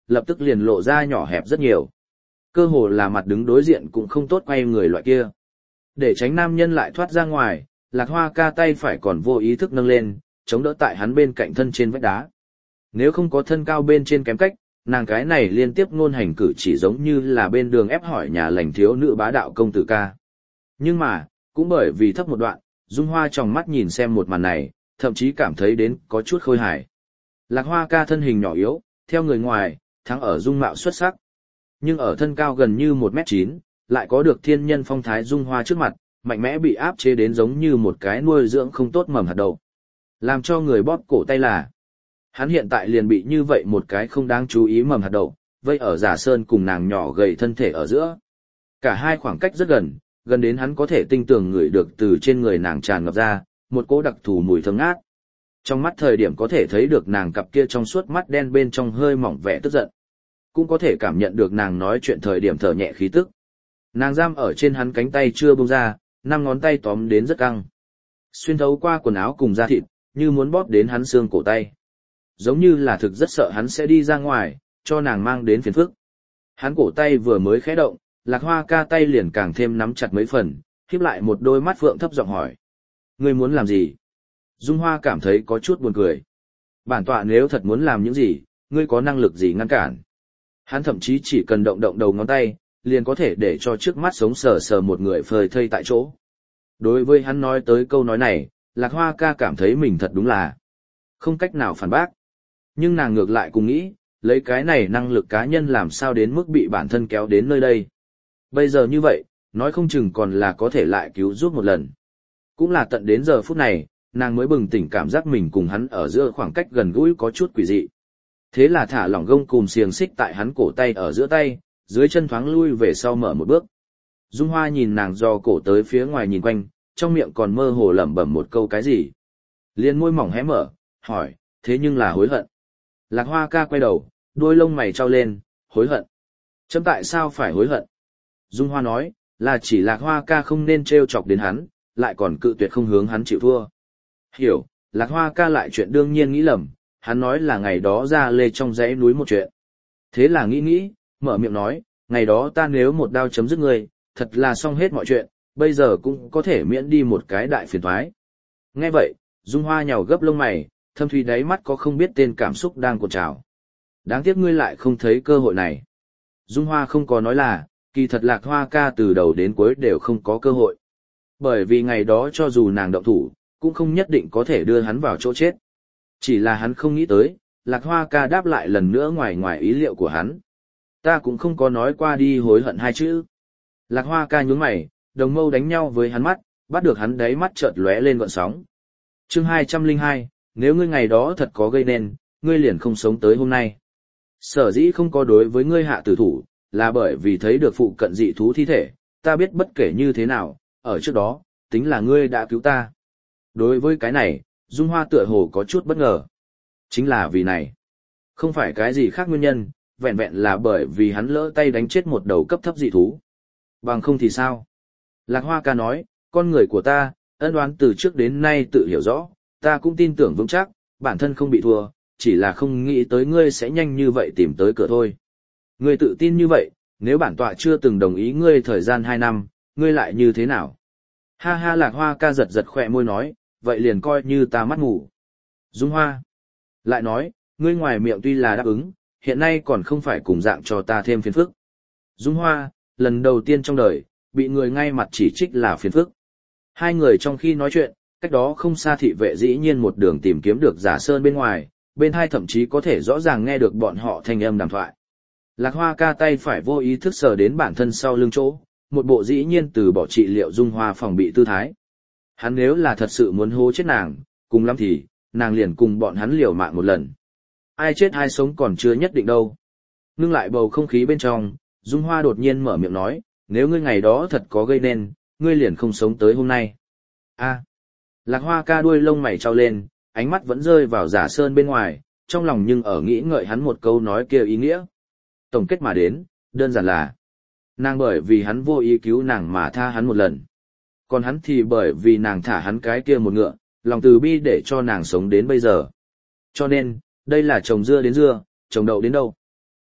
lập tức liền lộ ra nhỏ hẹp rất nhiều. Cơ hồ là mặt đứng đối diện cũng không tốt quay người loại kia. Để tránh nam nhân lại thoát ra ngoài, Lạc Hoa ca tay phải còn vô ý thức nâng lên, chống đỡ tại hắn bên cạnh thân trên vách đá. Nếu không có thân cao bên trên kém cách, nàng cái này liên tiếp ngôn hành cử chỉ giống như là bên đường ép hỏi nhà lành thiếu nữ bá đạo công tử ca. Nhưng mà, cũng bởi vì thấp một đoạn, Dung Hoa tròng mắt nhìn xem một màn này, thậm chí cảm thấy đến có chút khôi hài. Lạc Hoa ca thân hình nhỏ yếu, theo người ngoài, thắng ở dung mạo xuất sắc. Nhưng ở thân cao gần như 1m9, lại có được thiên nhân phong thái Dung Hoa trước mặt, mạnh mẽ bị áp chế đến giống như một cái nuôi dưỡng không tốt mầm hạt đậu. Làm cho người bóp cổ tay là. Hắn hiện tại liền bị như vậy một cái không đáng chú ý mầm hạt đậu, vây ở giả sơn cùng nàng nhỏ gầy thân thể ở giữa. Cả hai khoảng cách rất gần, gần đến hắn có thể tinh tường ngửi được từ trên người nàng tràn ngập ra, một cỗ đặc thù mùi thơm ngát. Trong mắt thời điểm có thể thấy được nàng cặp kia trong suốt mắt đen bên trong hơi mỏng vẻ tức giận. Cũng có thể cảm nhận được nàng nói chuyện thời điểm thở nhẹ khí tức. Nàng giam ở trên hắn cánh tay chưa buông ra, 5 ngón tay tóm đến rất căng. Xuyên thấu qua quần áo cùng da thịt, như muốn bóp đến hắn xương cổ tay. Giống như là thực rất sợ hắn sẽ đi ra ngoài, cho nàng mang đến phiền phức. Hắn cổ tay vừa mới khẽ động, Lạc Hoa ca tay liền càng thêm nắm chặt mấy phần, khép lại một đôi mắt phượng thấp giọng hỏi. Ngươi muốn làm gì? Dung Hoa cảm thấy có chút buồn cười. Bản tọa nếu thật muốn làm những gì, ngươi có năng lực gì ngăn cản? Hắn thậm chí chỉ cần động động đầu ngón tay, liền có thể để cho trước mắt sống sờ sờ một người phơi thây tại chỗ. Đối với hắn nói tới câu nói này, Lạc Hoa ca cảm thấy mình thật đúng là không cách nào phản bác. Nhưng nàng ngược lại cùng nghĩ, lấy cái này năng lực cá nhân làm sao đến mức bị bản thân kéo đến nơi đây. Bây giờ như vậy, nói không chừng còn là có thể lại cứu giúp một lần. Cũng là tận đến giờ phút này, nàng mới bừng tỉnh cảm giác mình cùng hắn ở giữa khoảng cách gần gũi có chút quỷ dị. Thế là thả lỏng gông cùm xiềng xích tại hắn cổ tay ở giữa tay, dưới chân thoáng lui về sau mở một bước. Dung Hoa nhìn nàng do cổ tới phía ngoài nhìn quanh, trong miệng còn mơ hồ lẩm bẩm một câu cái gì. Liên môi mỏng hé mở, hỏi, thế nhưng là hối hận. Lạc Hoa ca quay đầu, đôi lông mày trao lên, hối hận. Chấm tại sao phải hối hận? Dung Hoa nói, là chỉ Lạc Hoa ca không nên trêu chọc đến hắn, lại còn cự tuyệt không hướng hắn chịu thua. Hiểu, Lạc Hoa ca lại chuyện đương nhiên nghĩ lầm, hắn nói là ngày đó ra lê trong dãy núi một chuyện. Thế là nghĩ, mở miệng nói, ngày đó ta nếu một đao chấm dứt ngươi, thật là xong hết mọi chuyện, bây giờ cũng có thể miễn đi một cái đại phiền toái. Nghe vậy, Dung Hoa nhào gấp lông mày, thâm thúy đáy mắt có không biết tên cảm xúc đang cuộn trào. Đáng tiếc ngươi lại không thấy cơ hội này. Dung Hoa không có nói là, kỳ thật Lạc Hoa ca từ đầu đến cuối đều không có cơ hội. Bởi vì ngày đó cho dù nàng động thủ, cũng không nhất định có thể đưa hắn vào chỗ chết. Chỉ là hắn không nghĩ tới, Lạc Hoa ca đáp lại lần nữa ngoài ý liệu của hắn. Ta cũng không có nói qua đi hối hận hai chữ. Lạc Hoa ca nhún mày, đồng mâu đánh nhau với hắn mắt, bắt được hắn đáy mắt chợt lóe lên gợn sóng. Chương 202, nếu ngươi ngày đó thật có gây nên, ngươi liền không sống tới hôm nay. Sở dĩ không có đối với ngươi hạ tử thủ, là bởi vì thấy được phụ cận dị thú thi thể, ta biết bất kể như thế nào, ở trước đó, tính là ngươi đã cứu ta. Đối với cái này, Dung Hoa tựa hồ có chút bất ngờ. Chính là vì này. Không phải cái gì khác nguyên nhân, vẹn vẹn là bởi vì hắn lỡ tay đánh chết một đầu cấp thấp dị thú. Bằng không thì sao? Lạc Hoa ca nói, con người của ta, ân oán từ trước đến nay tự hiểu rõ, ta cũng tin tưởng vững chắc, bản thân không bị thua, chỉ là không nghĩ tới ngươi sẽ nhanh như vậy tìm tới cửa thôi. Ngươi tự tin như vậy, nếu bản tọa chưa từng đồng ý ngươi thời gian 2 năm, ngươi lại như thế nào? Ha ha Lạc Hoa ca giật giật khỏe môi nói, vậy liền coi như ta mắt ngủ. Dung Hoa lại nói, ngươi ngoài miệng tuy là đáp ứng, hiện nay còn không phải cùng dạng cho ta thêm phiền phức. Dung Hoa, lần đầu tiên trong đời, bị người ngay mặt chỉ trích là phiền phức. Hai người trong khi nói chuyện, cách đó không xa thị vệ dĩ nhiên một đường tìm kiếm được giả sơn bên ngoài, bên hai thậm chí có thể rõ ràng nghe được bọn họ thanh âm đàm thoại. Lạc Hoa ca tay phải vô ý thức sờ đến bản thân sau lưng chỗ, một bộ dĩ nhiên từ bỏ trị liệu Dung Hoa phòng bị tư thái. Hắn nếu là thật sự muốn hố chết nàng, cùng lắm thì, nàng liền cùng bọn hắn liều mạng một lần. Ai chết ai sống còn chưa nhất định đâu. Ngưng lại bầu không khí bên trong, Dung Hoa đột nhiên mở miệng nói, nếu ngươi ngày đó thật có gây nên, ngươi liền không sống tới hôm nay. A. Lạc Hoa ca đuôi lông mày trao lên, ánh mắt vẫn rơi vào giả sơn bên ngoài, trong lòng nhưng ở nghĩ ngợi hắn một câu nói kia ý nghĩa. Tổng kết mà đến, đơn giản là, nàng bởi vì hắn vô ý cứu nàng mà tha hắn một lần. Còn hắn thì bởi vì nàng thả hắn cái kia một ngựa, lòng từ bi để cho nàng sống đến bây giờ. Cho nên, đây là trồng dưa đến dưa, trồng đậu đến đâu.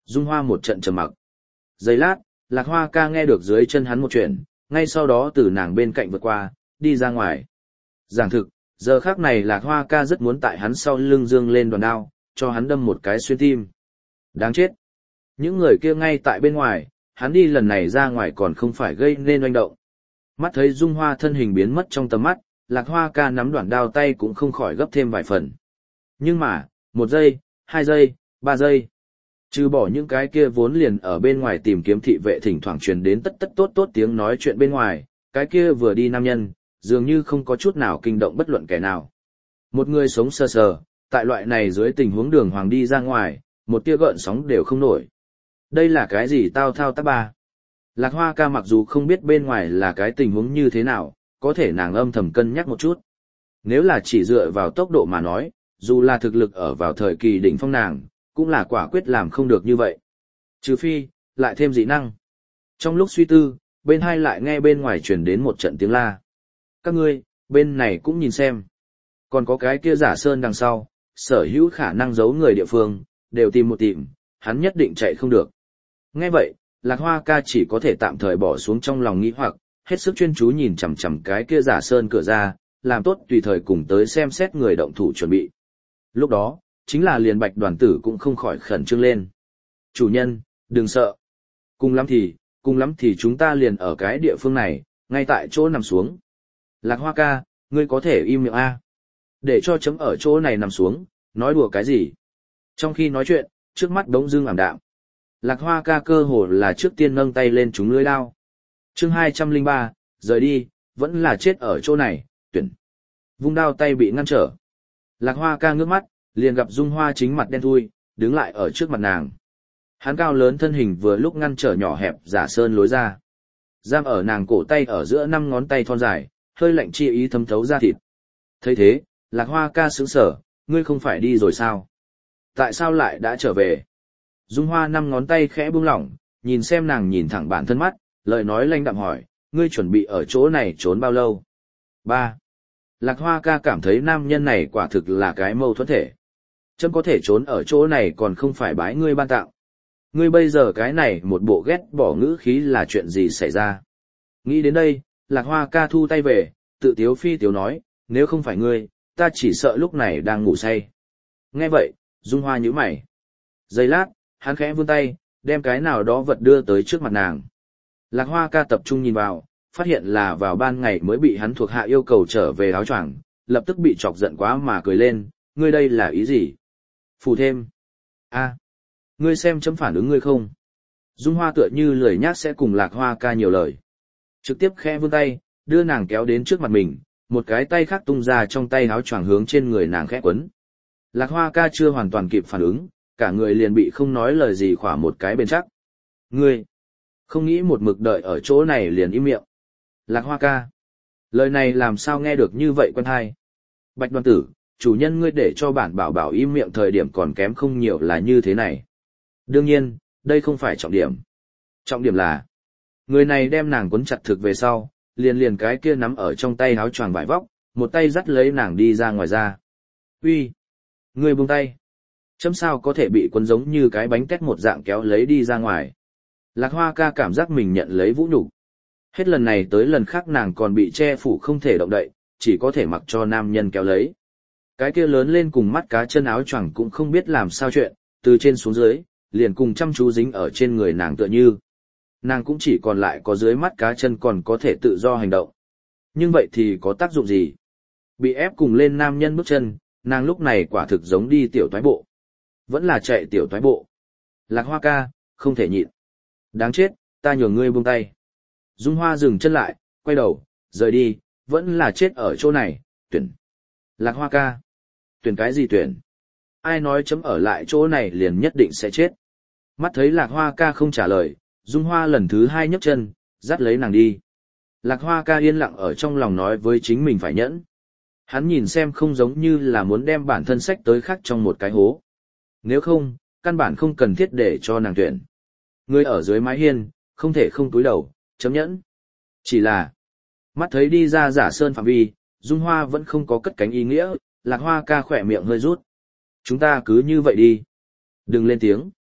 Dung Hoa một trận trầm mặc. Giây lát, Lạc Hoa ca nghe được dưới chân hắn một chuyện, ngay sau đó từ nàng bên cạnh vượt qua, đi ra ngoài. Giảng thực, giờ khắc này Lạc Hoa ca rất muốn tại hắn sau lưng dương lên đòn đao, cho hắn đâm một cái xuyên tim. Đáng chết. Những người kia ngay tại bên ngoài, hắn đi lần này ra ngoài còn không phải gây nên oanh động. Mắt thấy Dung Hoa thân hình biến mất trong tầm mắt, Lạc Hoa ca nắm đoạn đao tay cũng không khỏi gấp thêm vài phần. Nhưng mà, 1 giây, 2 giây, 3 giây. Trừ bỏ những cái kia vốn liền ở bên ngoài tìm kiếm thị vệ thỉnh thoảng truyền đến tất tất tốt tốt tiếng nói chuyện bên ngoài, cái kia vừa đi nam nhân, dường như không có chút nào kinh động bất luận kẻ nào. Một người sống sờ sờ, tại loại này dưới tình huống đường hoàng đi ra ngoài, một tia gợn sóng đều không nổi. Đây là cái gì tao thao tác ba? Lạc Hoa ca mặc dù không biết bên ngoài là cái tình huống như thế nào, có thể nàng âm thầm cân nhắc một chút. Nếu là chỉ dựa vào tốc độ mà nói, dù là thực lực ở vào thời kỳ đỉnh phong nàng, cũng là quả quyết làm không được như vậy. Trừ phi, lại thêm dị năng. Trong lúc suy tư, bên hai lại nghe bên ngoài truyền đến một trận tiếng la. Các ngươi, bên này cũng nhìn xem. Còn có cái kia giả sơn đằng sau, sở hữu khả năng giấu người địa phương, đều tìm một tìm, hắn nhất định chạy không được. Nghe vậy, Lạc Hoa ca chỉ có thể tạm thời bỏ xuống trong lòng nghĩ hoặc, hết sức chuyên chú nhìn chằm chằm cái kia giả sơn cửa ra, làm tốt tùy thời cùng tới xem xét người động thủ chuẩn bị. Lúc đó, chính là liền Bạch Đoàn Tử cũng không khỏi khẩn trương lên. Chủ nhân, đừng sợ. Cùng lắm thì chúng ta liền ở cái địa phương này, ngay tại chỗ nằm xuống. Lạc Hoa ca, ngươi có thể im miệng A. Để cho chấm ở chỗ này nằm xuống, nói đùa cái gì. Trong khi nói chuyện, trước mắt đống dưng ảm đạm. Lạc Hoa ca cơ hồ là trước tiên nâng tay lên trúng lưới đao. Chương 203, rời đi, vẫn là chết ở chỗ này, tuyển. Vung đao tay bị ngăn trở. Lạc Hoa ca ngước mắt, liền gặp Dung Hoa chính mặt đen thui, đứng lại ở trước mặt nàng. Hắn cao lớn thân hình vừa lúc ngăn trở nhỏ hẹp giả sơn lối ra. Giam ở nàng cổ tay ở giữa 5 ngón tay thon dài, hơi lạnh chi ý thấm thấu ra thịt. Thấy thế, Lạc Hoa ca sững sờ, ngươi không phải đi rồi sao? Tại sao lại đã trở về? Dung Hoa 5 ngón tay khẽ buông lỏng, nhìn xem nàng nhìn thẳng bản thân mắt, lời nói lanh đạm hỏi, ngươi chuẩn bị ở chỗ này trốn bao lâu? 3. Lạc Hoa ca cảm thấy nam nhân này quả thực là cái mâu thuẫn thể. Chấm có thể trốn ở chỗ này còn không phải bái ngươi ban tặng. Ngươi bây giờ cái này một bộ ghét bỏ ngữ khí là chuyện gì xảy ra? Nghĩ đến đây, Lạc Hoa ca thu tay về, tự tiếu phi tiếu nói, nếu không phải ngươi, ta chỉ sợ lúc này đang ngủ say. Nghe vậy, Dung Hoa nhíu mày. Giây lát, hắn khẽ vươn tay, đem cái nào đó vật đưa tới trước mặt nàng. Lạc Hoa ca tập trung nhìn vào, phát hiện là vào ban ngày mới bị hắn thuộc hạ yêu cầu trở về áo choàng, lập tức bị chọc giận quá mà cười lên, ngươi đây là ý gì? Phủ thêm. A, ngươi xem chấm phản ứng ngươi không? Dung Hoa tựa như lười nhác sẽ cùng Lạc Hoa ca nhiều lời. Trực tiếp khẽ vươn tay, đưa nàng kéo đến trước mặt mình, một cái tay khác tung ra trong tay áo choàng hướng trên người nàng khẽ quấn. Lạc Hoa ca chưa hoàn toàn kịp phản ứng, cả người liền bị không nói lời gì khỏa một cái bên chắc. Ngươi, không nghĩ một mực đợi ở chỗ này liền im miệng. Lạc Hoa ca, lời này làm sao nghe được như vậy quen hay? Bạch Đoàn Tử, chủ nhân ngươi để cho bản bảo bảo im miệng thời điểm còn kém không nhiều là như thế này. Đương nhiên, đây không phải trọng điểm. Trọng điểm là, người này đem nàng quấn chặt thực về sau, liền cái kia nắm ở trong tay áo choàng vải vóc, một tay dắt lấy nàng đi ra ngoài ra. Uy, ngươi buông tay. Chấm sao có thể bị quấn giống như cái bánh tét một dạng kéo lấy đi ra ngoài. Lạc Hoa ca cảm giác mình nhận lấy vũ nhục. Hết lần này tới lần khác nàng còn bị che phủ không thể động đậy, chỉ có thể mặc cho nam nhân kéo lấy. Cái kia lớn lên cùng mắt cá chân áo choàng cũng không biết làm sao chuyện, từ trên xuống dưới, liền cùng chăm chú dính ở trên người nàng tựa như. Nàng cũng chỉ còn lại có dưới mắt cá chân còn có thể tự do hành động. Nhưng vậy thì có tác dụng gì? Bị ép cùng lên nam nhân bước chân, nàng lúc này quả thực giống đi tiểu toái bộ. Vẫn là chạy tiểu toái bộ. Lạc Hoa ca, không thể nhịn. Đáng chết, ta nhường ngươi buông tay. Dung Hoa dừng chân lại, quay đầu, rời đi, vẫn là chết ở chỗ này, tuyển. Lạc Hoa ca. Tuyển cái gì tuyển? Ai nói chấm ở lại chỗ này liền nhất định sẽ chết. Mắt thấy Lạc Hoa ca không trả lời, Dung Hoa lần thứ 2 nhấc chân, dắt lấy nàng đi. Lạc Hoa ca yên lặng ở trong lòng nói với chính mình phải nhẫn. Hắn nhìn xem không giống như là muốn đem bản thân sách tới khác trong một cái hố. Nếu không, căn bản không cần thiết để cho nàng tuyển. Người ở dưới mái hiên, không thể không túi đầu, chấm nhẫn. Chỉ là, mắt thấy đi ra giả sơn phạm vi, Dung Hoa vẫn không có cất cánh ý nghĩa, Lạc Hoa ca khỏe miệng hơi rút. Chúng ta cứ như vậy đi. Đừng lên tiếng.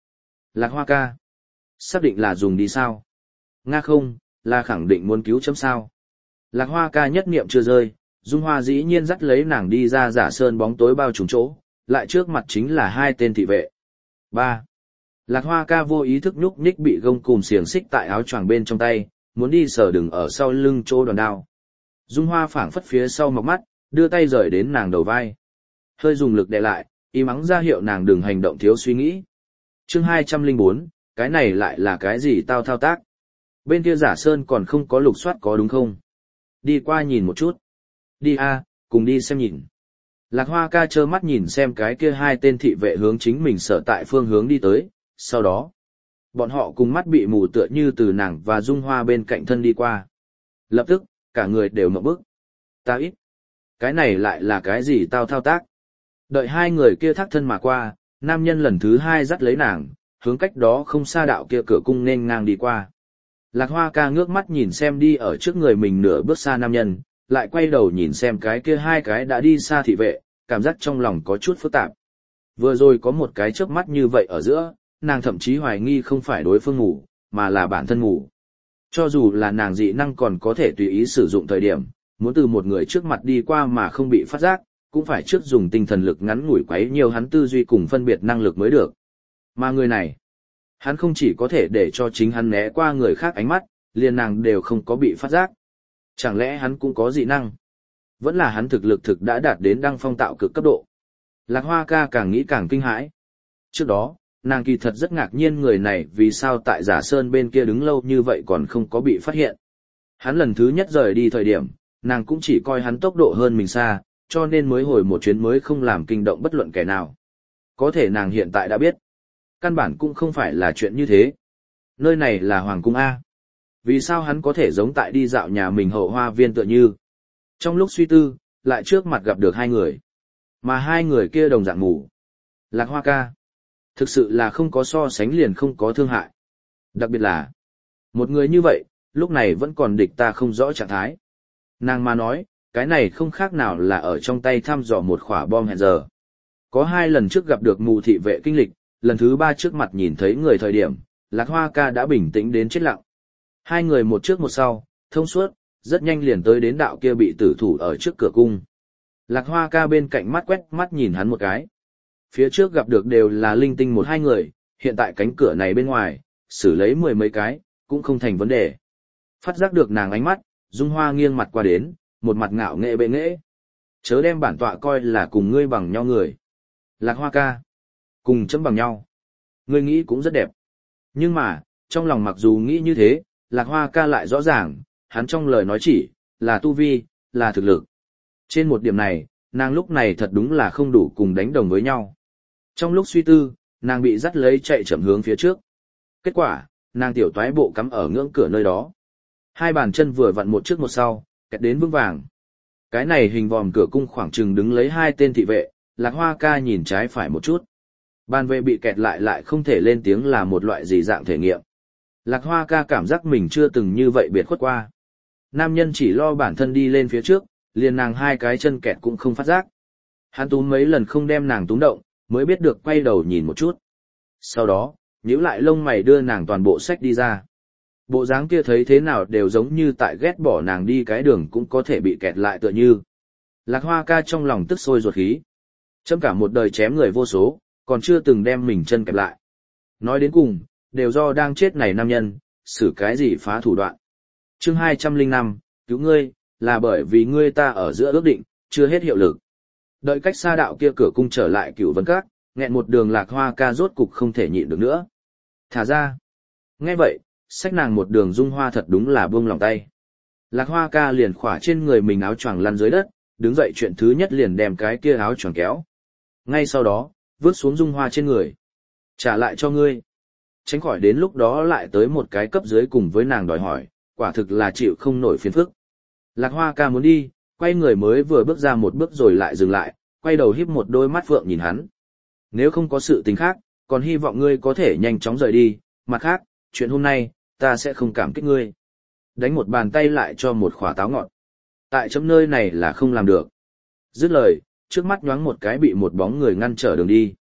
Lạc Hoa ca. Xác định là dùng đi sao? Nga không, là khẳng định muốn cứu chấm sao? Lạc Hoa ca nhất niệm chưa rơi, Dung Hoa dĩ nhiên dắt lấy nàng đi ra Giả Sơn bóng tối bao trùm chỗ, lại trước mặt chính là hai tên thị vệ. 3. Lạc Hoa ca vô ý thức nhúc nhích bị gông cùm xiềng xích tại áo choàng bên trong tay, muốn đi sờ đừng ở sau lưng chỗ đòn đao. Dung Hoa phảng phất phía sau mọc mắt, đưa tay rời đến nàng đầu vai. Hơi dùng lực đè lại, ý mắng ra hiệu nàng đừng hành động thiếu suy nghĩ. Chương 204, cái này lại là cái gì tao thao tác? Bên kia Giả Sơn còn không có lục soát có đúng không? Đi qua nhìn một chút. Đi a, cùng đi xem nhìn. Lạc Hoa ca trơ mắt nhìn xem cái kia hai tên thị vệ hướng chính mình sở tại phương hướng đi tới, sau đó, bọn họ cùng mắt bị mù tựa như từ nàng và Dung Hoa bên cạnh thân đi qua. Lập tức, cả người đều ngậm bức. Ta ít. Cái này lại là cái gì tao thao tác? Đợi hai người kia thác thân mà qua, nam nhân lần thứ hai dắt lấy nàng, hướng cách đó không xa đạo kia cửa cung nên ngang đi qua. Lạc Hoa ca ngước mắt nhìn xem đi ở trước người mình nửa bước xa nam nhân, lại quay đầu nhìn xem cái kia hai cái đã đi xa thị vệ, cảm giác trong lòng có chút phức tạp. Vừa rồi có một cái chớp mắt như vậy ở giữa, nàng thậm chí hoài nghi không phải đối phương ngủ, mà là bản thân ngủ. Cho dù là nàng dị năng còn có thể tùy ý sử dụng thời điểm, muốn từ một người trước mặt đi qua mà không bị phát giác, cũng phải trước dùng tinh thần lực ngắn ngủi quấy nhiều hắn tư duy cùng phân biệt năng lực mới được. Mà người này, hắn không chỉ có thể để cho chính hắn né qua người khác ánh mắt, liền nàng đều không có bị phát giác. Chẳng lẽ hắn cũng có dị năng? Vẫn là hắn thực lực thực đã đạt đến đăng phong tạo cực cấp độ. Lạc Hoa ca càng nghĩ càng kinh hãi. Trước đó, nàng kỳ thật rất ngạc nhiên người này vì sao tại Giả Sơn bên kia đứng lâu như vậy còn không có bị phát hiện. Hắn lần thứ nhất rời đi thời điểm, nàng cũng chỉ coi hắn tốc độ hơn mình xa, cho nên mới hồi một chuyến mới không làm kinh động bất luận kẻ nào. Có thể nàng hiện tại đã biết. Căn bản cũng không phải là chuyện như thế. Nơi này là Hoàng cung A. Vì sao hắn có thể giống tại đi dạo nhà mình hậu hoa viên tựa như. Trong lúc suy tư, lại trước mặt gặp được hai người. Mà hai người kia đồng dạng ngủ. Lạc Hoa ca. Thực sự là không có so sánh liền không có thương hại. Đặc biệt là, một người như vậy, lúc này vẫn còn địch ta không rõ trạng thái. Nàng mà nói, cái này không khác nào là ở trong tay thăm dò một quả bom hẹn giờ. Có hai lần trước gặp được mù thị vệ kinh lịch, lần thứ ba trước mặt nhìn thấy người thời điểm, Lạc Hoa ca đã bình tĩnh đến chết lặng. Hai người một trước một sau, thông suốt, rất nhanh liền tới đến đạo kia bị tử thủ ở trước cửa cung. Lạc Hoa ca bên cạnh mắt quét mắt nhìn hắn một cái. Phía trước gặp được đều là linh tinh một hai người, hiện tại cánh cửa này bên ngoài, xử lấy mười mấy cái, cũng không thành vấn đề. Phát giác được nàng ánh mắt, Dung Hoa nghiêng mặt qua đến, một mặt ngạo nghệ bệ nghệ. Chớ đem bản tọa coi là cùng ngươi bằng nhau người. Lạc Hoa ca, cùng chấm bằng nhau. Ngươi nghĩ cũng rất đẹp. Nhưng mà, trong lòng mặc dù nghĩ như thế, Lạc Hoa ca lại rõ ràng, hắn trong lời nói chỉ, là tu vi, là thực lực. Trên một điểm này, nàng lúc này thật đúng là không đủ cùng đánh đồng với nhau. Trong lúc suy tư, nàng bị dắt lấy chạy chậm hướng phía trước. Kết quả, nàng tiểu toái bộ cắm ở ngưỡng cửa nơi đó. Hai bàn chân vừa vặn một trước một sau, kẹt đến vững vàng. Cái này hình vòm cửa cung khoảng chừng đứng lấy hai tên thị vệ, Lạc Hoa ca nhìn trái phải một chút. Bàn vệ bị kẹt lại không thể lên tiếng là một loại gì dạng thể nghiệm. Lạc Hoa ca cảm giác mình chưa từng như vậy biệt khuất qua. Nam nhân chỉ lo bản thân đi lên phía trước, liền nàng hai cái chân kẹt cũng không phát giác. Hắn túm mấy lần không đem nàng túm động, mới biết được quay đầu nhìn một chút. Sau đó, nhíu lại lông mày đưa nàng toàn bộ sách đi ra. Bộ dáng kia thấy thế nào đều giống như tại ghét bỏ nàng đi cái đường cũng có thể bị kẹt lại tựa như. Lạc Hoa ca trong lòng tức sôi ruột khí. Chấm cả một đời chém người vô số, còn chưa từng đem mình chân kẹp lại. Nói đến cùng, đều do đang chết này nam nhân, xử cái gì phá thủ đoạn. Chương 205, cứu ngươi, là bởi vì ngươi ta ở giữa ước định, chưa hết hiệu lực. Đợi cách xa đạo kia cửa cung trở lại Cửu Vân Các, nghẹn một đường Lạc Hoa ca rốt cục không thể nhịn được nữa. Thả ra. Nghe vậy, xách nàng một đường Dung Hoa thật đúng là buông lòng tay. Lạc Hoa ca liền khỏa trên người mình áo choàng lăn dưới đất, đứng dậy chuyện thứ nhất liền đem cái kia áo choàng kéo. Ngay sau đó, vứt xuống Dung Hoa trên người. Trả lại cho ngươi. Tránh khỏi đến lúc đó lại tới một cái cấp dưới cùng với nàng đòi hỏi, quả thực là chịu không nổi phiền phức. Lạc Hoa ca muốn đi, quay người mới vừa bước ra một bước rồi lại dừng lại, quay đầu híp một đôi mắt phượng nhìn hắn. Nếu không có sự tình khác, còn hy vọng ngươi có thể nhanh chóng rời đi, mặt khác, chuyện hôm nay, ta sẽ không cảm kích ngươi. Đánh một bàn tay lại cho một khỏa táo ngọt. Tại chấm nơi này là không làm được. Dứt lời, trước mắt nhoáng một cái bị một bóng người ngăn trở đường đi.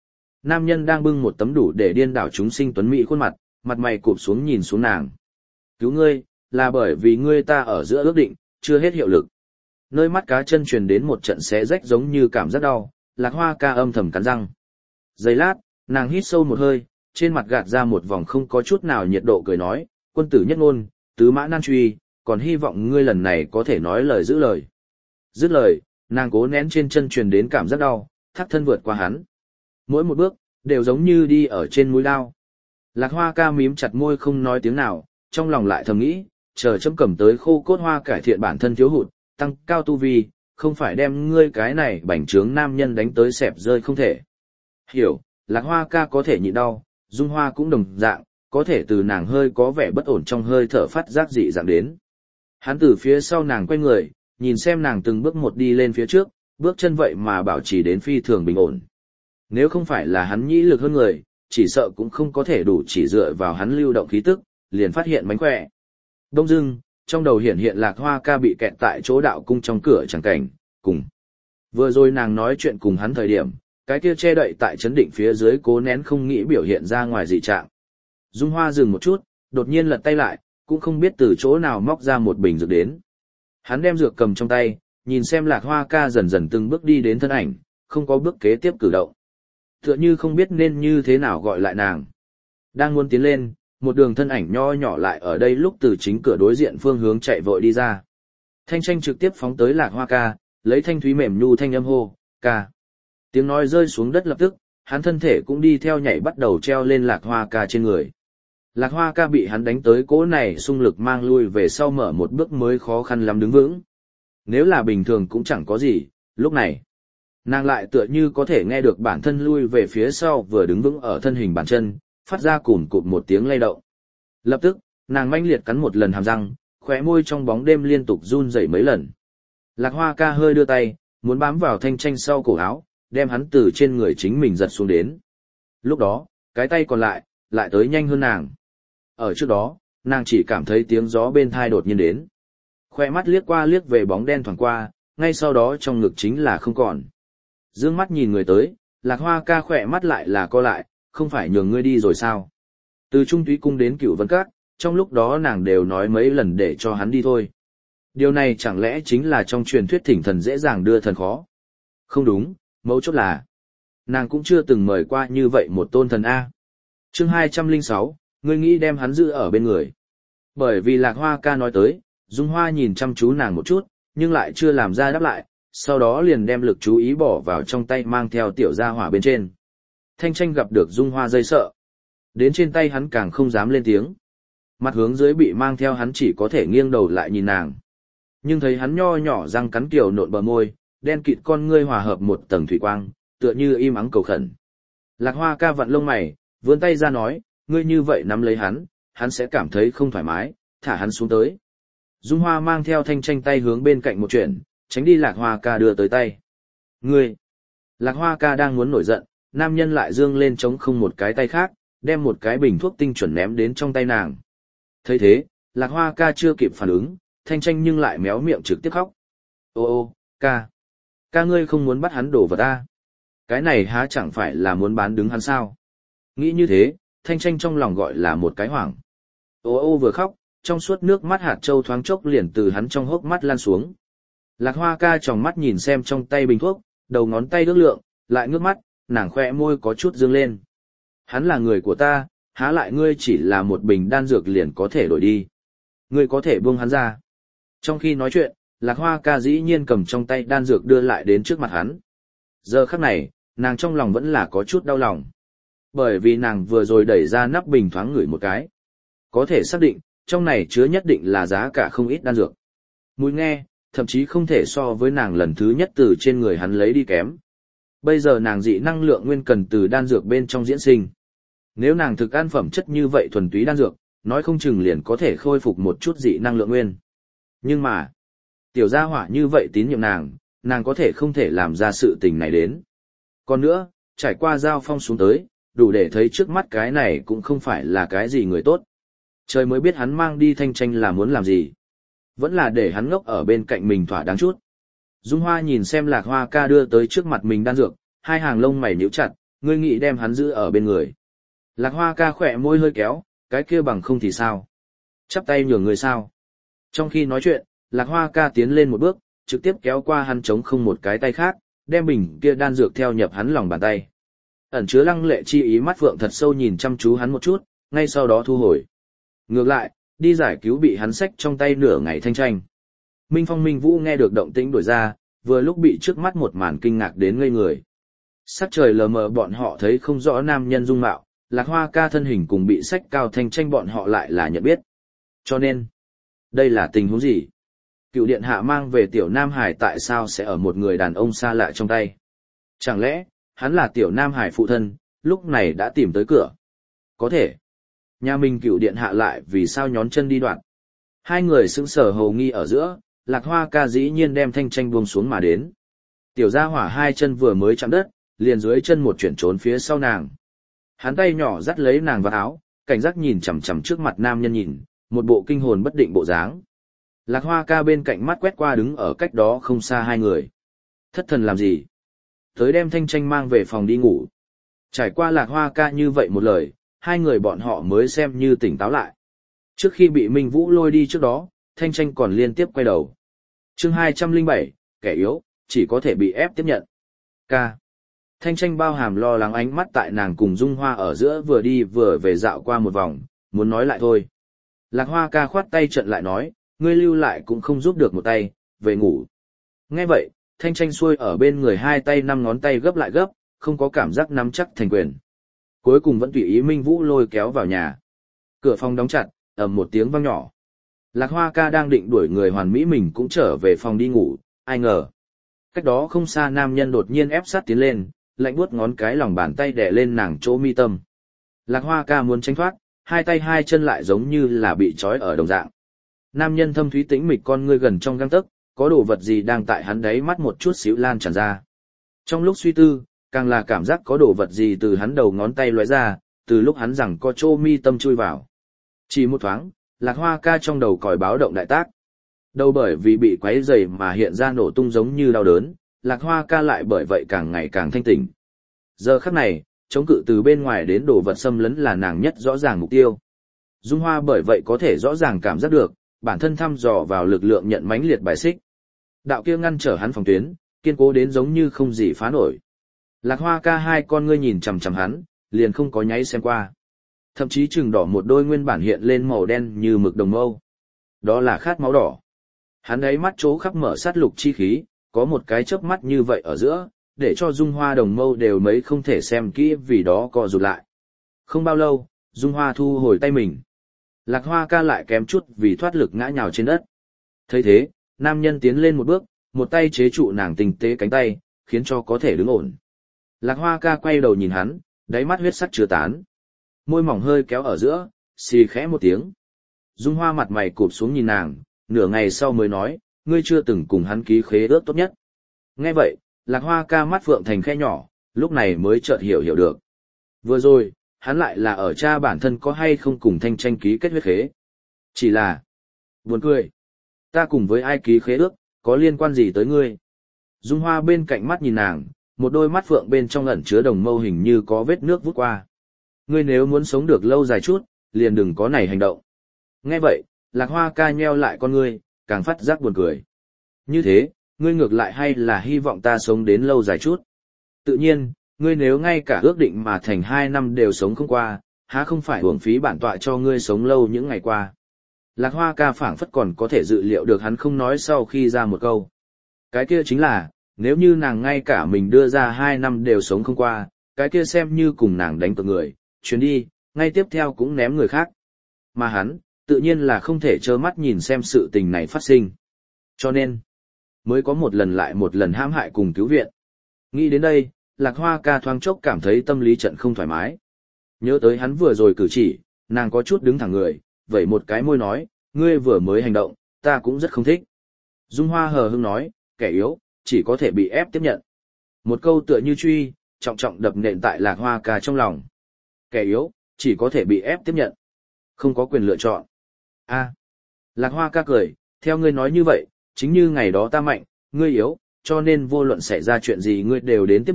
Nam nhân đang bưng một tấm đủ để điên đảo chúng sinh tuấn mỹ khuôn mặt, mặt mày cụp xuống nhìn xuống nàng. Cứu ngươi, là bởi vì ngươi ta ở giữa ước định, chưa hết hiệu lực. Nơi mắt cá chân truyền đến một trận xé rách giống như cảm giác đau, Lạc Hoa ca âm thầm cắn răng. Giây lát, nàng hít sâu một hơi, trên mặt gạt ra một vòng không có chút nào nhiệt độ cười nói, quân tử nhất ngôn, tứ mã nan truy, còn hy vọng ngươi lần này có thể nói lời giữ lời. Dứt lời, nàng cố nén trên chân truyền đến cảm giác đau, thác thân vượt qua hắn. Mỗi một bước, đều giống như đi ở trên mũi lao. Lạc Hoa ca mím chặt môi không nói tiếng nào, trong lòng lại thầm nghĩ, chờ chấm cầm tới khô cốt hoa cải thiện bản thân thiếu hụt, tăng cao tu vi, không phải đem ngươi cái này bảnh trướng nam nhân đánh tới xẹp rơi không thể. Hiểu, Lạc Hoa ca có thể nhịn đau, Dung Hoa cũng đồng dạng, có thể từ nàng hơi có vẻ bất ổn trong hơi thở phát giác dị dạng đến. Hắn từ phía sau nàng quay người, nhìn xem nàng từng bước một đi lên phía trước, bước chân vậy mà bảo trì đến phi thường bình ổn. Nếu không phải là hắn nhĩ lực hơn người, chỉ sợ cũng không có thể đủ chỉ dựa vào hắn lưu động khí tức, liền phát hiện mánh khỏe. Đông dưng, trong đầu hiện hiện Lạc Hoa ca bị kẹt tại chỗ đạo cung trong cửa chẳng cảnh, cùng. Vừa rồi nàng nói chuyện cùng hắn thời điểm, cái kia che đậy tại chấn định phía dưới cố nén không nghĩ biểu hiện ra ngoài dị trạng. Dung Hoa dừng một chút, đột nhiên lật tay lại, cũng không biết từ chỗ nào móc ra một bình dược đến. Hắn đem dược cầm trong tay, nhìn xem Lạc Hoa ca dần dần từng bước đi đến thân ảnh, không có bước kế tiếp cử động. Tựa như không biết nên như thế nào gọi lại nàng. Đang muốn tiến lên, một đường thân ảnh nho nhỏ lại ở đây lúc từ chính cửa đối diện phương hướng chạy vội đi ra. Thanh tranh trực tiếp phóng tới Lạc Hoa ca, lấy thanh thúy mềm nhu thanh âm hô, ca. Tiếng nói rơi xuống đất lập tức, hắn thân thể cũng đi theo nhảy bắt đầu treo lên Lạc Hoa ca trên người. Lạc Hoa ca bị hắn đánh tới cỗ này xung lực mang lui về sau mở một bước mới khó khăn lắm đứng vững. Nếu là bình thường cũng chẳng có gì, lúc này, nàng lại tựa như có thể nghe được bản thân lui về phía sau vừa đứng vững ở thân hình bàn chân, phát ra cùn cụt một tiếng lay động. Lập tức, nàng manh liệt cắn một lần hàm răng, khóe môi trong bóng đêm liên tục run rẩy mấy lần. Lạc Hoa ca hơi đưa tay, muốn bám vào thanh tranh sau cổ áo, đem hắn từ trên người chính mình giật xuống đến. Lúc đó, cái tay còn lại tới nhanh hơn nàng. Ở trước đó, nàng chỉ cảm thấy tiếng gió bên thai đột nhiên đến. Khoe mắt liếc qua liếc về bóng đen thoảng qua, ngay sau đó trong ngực chính là không còn. Dương mắt nhìn người tới, Lạc Hoa ca khỏe mắt lại là co lại, không phải nhường ngươi đi rồi sao? Từ Trung Túy Cung đến Cửu Vân Các, trong lúc đó nàng đều nói mấy lần để cho hắn đi thôi. Điều này chẳng lẽ chính là trong truyền thuyết thỉnh thần dễ dàng đưa thần khó? Không đúng, mấu chốt là nàng cũng chưa từng mời qua như vậy một tôn thần A. Chương 206, ngươi nghĩ đem hắn giữ ở bên người. Bởi vì Lạc Hoa ca nói tới, Dung Hoa nhìn chăm chú nàng một chút, nhưng lại chưa làm ra đáp lại, sau đó liền đem lực chú ý bỏ vào trong tay mang theo tiểu gia hỏa bên trên. Thanh tranh gặp được Dung Hoa dây sợ. Đến trên tay hắn càng không dám lên tiếng. Mặt hướng dưới bị mang theo hắn chỉ có thể nghiêng đầu lại nhìn nàng. Nhưng thấy hắn nho nhỏ răng cắn kiểu nộn bờ môi, đen kịt con ngươi hòa hợp một tầng thủy quang, tựa như im ắng cầu khẩn. Lạc Hoa ca vặn lông mày, vươn tay ra nói, ngươi như vậy nắm lấy hắn sẽ cảm thấy không thoải mái, thả hắn xuống tới. Dung Hoa mang theo thanh tranh tay hướng bên cạnh một chuyện, tránh đi Lạc Hoa ca đưa tới tay. Ngươi! Lạc Hoa ca đang muốn nổi giận, nam nhân lại dương lên chống không một cái tay khác, đem một cái bình thuốc tinh chuẩn ném đến trong tay nàng. Thấy thế, Lạc Hoa ca chưa kịp phản ứng, thanh tranh nhưng lại méo miệng trực tiếp khóc. Ô, ca! Ca ngươi không muốn bắt hắn đổ vào ta. Cái này há chẳng phải là muốn bán đứng hắn sao? Nghĩ như thế, thanh tranh trong lòng gọi là một cái hoảng. Ô vừa khóc, trong suốt nước mắt hạt châu thoáng chốc liền từ hắn trong hốc mắt lan xuống. Lạc Hoa ca tròng mắt nhìn xem trong tay bình thuốc, đầu ngón tay ước lượng, lại ngước mắt, nàng khoe môi có chút dương lên. Hắn là người của ta, há lại ngươi chỉ là một bình đan dược liền có thể đổi đi. Ngươi có thể buông hắn ra. Trong khi nói chuyện, Lạc Hoa ca dĩ nhiên cầm trong tay đan dược đưa lại đến trước mặt hắn. Giờ khắc này, nàng trong lòng vẫn là có chút đau lòng. Bởi vì nàng vừa rồi đẩy ra nắp bình thoáng ngửi một cái. Có thể xác định, trong này chứa nhất định là giá cả không ít đan dược. Mùi nghe, thậm chí không thể so với nàng lần thứ nhất từ trên người hắn lấy đi kém. Bây giờ nàng dị năng lượng nguyên cần từ đan dược bên trong diễn sinh. Nếu nàng thực ăn phẩm chất như vậy thuần túy đan dược, nói không chừng liền có thể khôi phục một chút dị năng lượng nguyên. Nhưng mà, tiểu gia hỏa như vậy tín nhiệm nàng có thể không thể làm ra sự tình này đến. Còn nữa, trải qua giao phong xuống tới, đủ để thấy trước mắt cái này cũng không phải là cái gì người tốt. Trời mới biết hắn mang đi thanh tranh là muốn làm gì. Vẫn là để hắn ngốc ở bên cạnh mình thỏa đáng chút. Dung Hoa nhìn xem Lạc Hoa ca đưa tới trước mặt mình đan dược, hai hàng lông mày nhíu chặt, ngươi nghĩ đem hắn giữ ở bên người. Lạc Hoa ca khỏe môi hơi kéo, cái kia bằng không thì sao? Chắp tay nhường người sao? Trong khi nói chuyện, Lạc Hoa ca tiến lên một bước, trực tiếp kéo qua hắn trống không một cái tay khác, đem bình kia đan dược theo nhập hắn lòng bàn tay. Ẩn chứa lăng lệ chi ý mắt phượng thật sâu nhìn chăm chú hắn một chút, ngay sau đó thu hồi. Ngược lại, đi giải cứu bị hắn xách trong tay nửa ngày Thanh Tranh. Minh Phong Minh Vũ nghe được động tĩnh đuổi ra, vừa lúc bị trước mắt một màn kinh ngạc đến ngây người. Sắc trời lờ mờ bọn họ thấy không rõ nam nhân dung mạo, Lạc Hoa ca thân hình cùng bị xách cao Thanh Tranh bọn họ lại là nhận biết. Cho nên, đây là tình huống gì? Cựu điện hạ mang về tiểu Nam Hải tại sao sẽ ở một người đàn ông xa lạ trong tay? Chẳng lẽ, hắn là tiểu Nam Hải phụ thân, lúc này đã tìm tới cửa? Có thể. Nhà mình cựu điện hạ lại vì sao nhón chân đi đoạn? Hai người sững sờ hầu nghi ở giữa, Lạc Hoa ca dĩ nhiên đem Thanh Tranh buông xuống mà đến. Tiểu gia hỏa hai chân vừa mới chạm đất, liền dưới chân một chuyển trốn phía sau nàng. Hắn tay nhỏ dắt lấy nàng vào áo, cảnh giác nhìn chằm chằm trước mặt nam nhân nhìn, một bộ kinh hồn bất định bộ dáng. Lạc Hoa ca bên cạnh mắt quét qua đứng ở cách đó không xa hai người. Thất thần làm gì? Tới đem Thanh Tranh mang về phòng đi ngủ. Trải qua Lạc Hoa ca như vậy một lời, hai người bọn họ mới xem như tỉnh táo lại. Trước khi bị Minh Vũ lôi đi trước đó, Thanh Tranh còn liên tiếp quay đầu. Chương 207, kẻ yếu, chỉ có thể bị ép tiếp nhận. Ca. Thanh Tranh bao hàm lo lắng ánh mắt tại nàng cùng Dung Hoa ở giữa vừa đi vừa về dạo qua một vòng, muốn nói lại thôi. Lạc Hoa ca khoát tay trận lại nói, ngươi lưu lại cũng không giúp được một tay, về ngủ. Nghe vậy, Thanh Tranh xuôi ở bên người hai tay năm ngón tay gấp lại gấp, không có cảm giác nắm chắc thành quyền. Cuối cùng vẫn tùy ý Minh Vũ lôi kéo vào nhà. Cửa phòng đóng chặt, ầm một tiếng vang nhỏ. Lạc Hoa ca đang định đuổi người hoàn mỹ mình cũng trở về phòng đi ngủ, ai ngờ. Cách đó không xa nam nhân đột nhiên ép sát tiến lên, lạnh buốt ngón cái lòng bàn tay đè lên nàng chỗ mi tâm. Lạc Hoa ca muốn tránh thoát, hai tay hai chân lại giống như là bị trói ở đồng dạng. Nam nhân thâm thúy tĩnh mịch con ngươi gần trong gang tấc, có đồ vật gì đang tại hắn đáy mắt một chút xíu lan tràn ra. Trong lúc suy tư, càng là cảm giác có đồ vật gì từ hắn đầu ngón tay lóe ra, từ lúc hắn rằng có chỗ mi tâm chui vào. Chỉ một thoáng, Lạc Hoa ca trong đầu còi báo động đại tác. Đầu bởi vì bị quấy rầy mà hiện ra nổ tung giống như đau đớn, Lạc Hoa ca lại bởi vậy càng ngày càng thanh tỉnh. Giờ khắc này, chống cự từ bên ngoài đến đồ vật xâm lấn là nàng nhất rõ ràng mục tiêu. Dung Hoa bởi vậy có thể rõ ràng cảm giác được, bản thân thăm dò vào lực lượng nhận mãnh liệt bài xích. Đạo kia ngăn trở hắn phòng tuyến, kiên cố đến giống như không gì phá nổi. Lạc Hoa ca hai con ngươi nhìn chằm chằm hắn, liền không có nháy xem qua. Thậm chí chừng đỏ một đôi nguyên bản hiện lên màu đen như mực đồng mâu. Đó là khát máu đỏ. Hắn ấy mắt chỗ khắp mở sát lục chi khí, có một cái chớp mắt như vậy ở giữa, để cho Dung Hoa đồng mâu đều mấy không thể xem kỹ vì đó co rụt lại. Không bao lâu, Dung Hoa thu hồi tay mình. Lạc Hoa ca lại kém chút vì thoát lực ngã nhào trên đất. Thấy thế, nam nhân tiến lên một bước, một tay chế trụ nàng tinh tế cánh tay, khiến cho có thể đứng ổn. Lạc Hoa ca quay đầu nhìn hắn, đáy mắt huyết sắc chưa tán. Môi mỏng hơi kéo ở giữa, xì khẽ một tiếng. Dung Hoa mặt mày cụp xuống nhìn nàng, nửa ngày sau mới nói, ngươi chưa từng cùng hắn ký khế ước tốt nhất. Nghe vậy, Lạc Hoa ca mắt phượng thành khe nhỏ, lúc này mới chợt hiểu được. Vừa rồi, hắn lại là ở cha bản thân có hay không cùng Thanh Tranh ký kết huyết khế. Chỉ là, buồn cười. Ta cùng với ai ký khế ước, có liên quan gì tới ngươi? Dung Hoa bên cạnh mắt nhìn nàng, một đôi mắt phượng bên trong ẩn chứa đồng mâu hình như có vết nước vút qua. Ngươi nếu muốn sống được lâu dài chút, liền đừng có này hành động. Nghe vậy, Lạc Hoa ca nheo lại con ngươi, càng phát giác buồn cười. Như thế, ngươi ngược lại hay là hy vọng ta sống đến lâu dài chút. Tự nhiên, ngươi nếu ngay cả ước định mà thành 2 năm đều sống không qua, há không phải uổng phí bản tọa cho ngươi sống lâu những ngày qua. Lạc Hoa ca phảng phất còn có thể dự liệu được hắn không nói sau khi ra một câu. Cái kia chính là, nếu như nàng ngay cả mình đưa ra 2 năm đều sống không qua, cái kia xem như cùng nàng đánh cược người, chuyến đi, ngay tiếp theo cũng ném người khác. Mà hắn, tự nhiên là không thể trơ mắt nhìn xem sự tình này phát sinh. Cho nên, mới có một lần lại một lần hãm hại cùng cứu viện. Nghĩ đến đây, Lạc Hoa ca thoáng chốc cảm thấy tâm lý trận không thoải mái. Nhớ tới hắn vừa rồi cử chỉ, nàng có chút đứng thẳng người, vẩy một cái môi nói, ngươi vừa mới hành động, ta cũng rất không thích. Dung Hoa hờ hững nói, kẻ yếu, chỉ có thể bị ép tiếp nhận. Một câu tựa như truy, trọng trọng đập nện tại Lạc Hoa ca trong lòng. Kẻ yếu, chỉ có thể bị ép tiếp nhận. Không có quyền lựa chọn. Lạc Hoa ca cười, theo ngươi nói như vậy, chính như ngày đó ta mạnh, ngươi yếu, cho nên vô luận xảy ra chuyện gì ngươi đều đến tiếp nhận,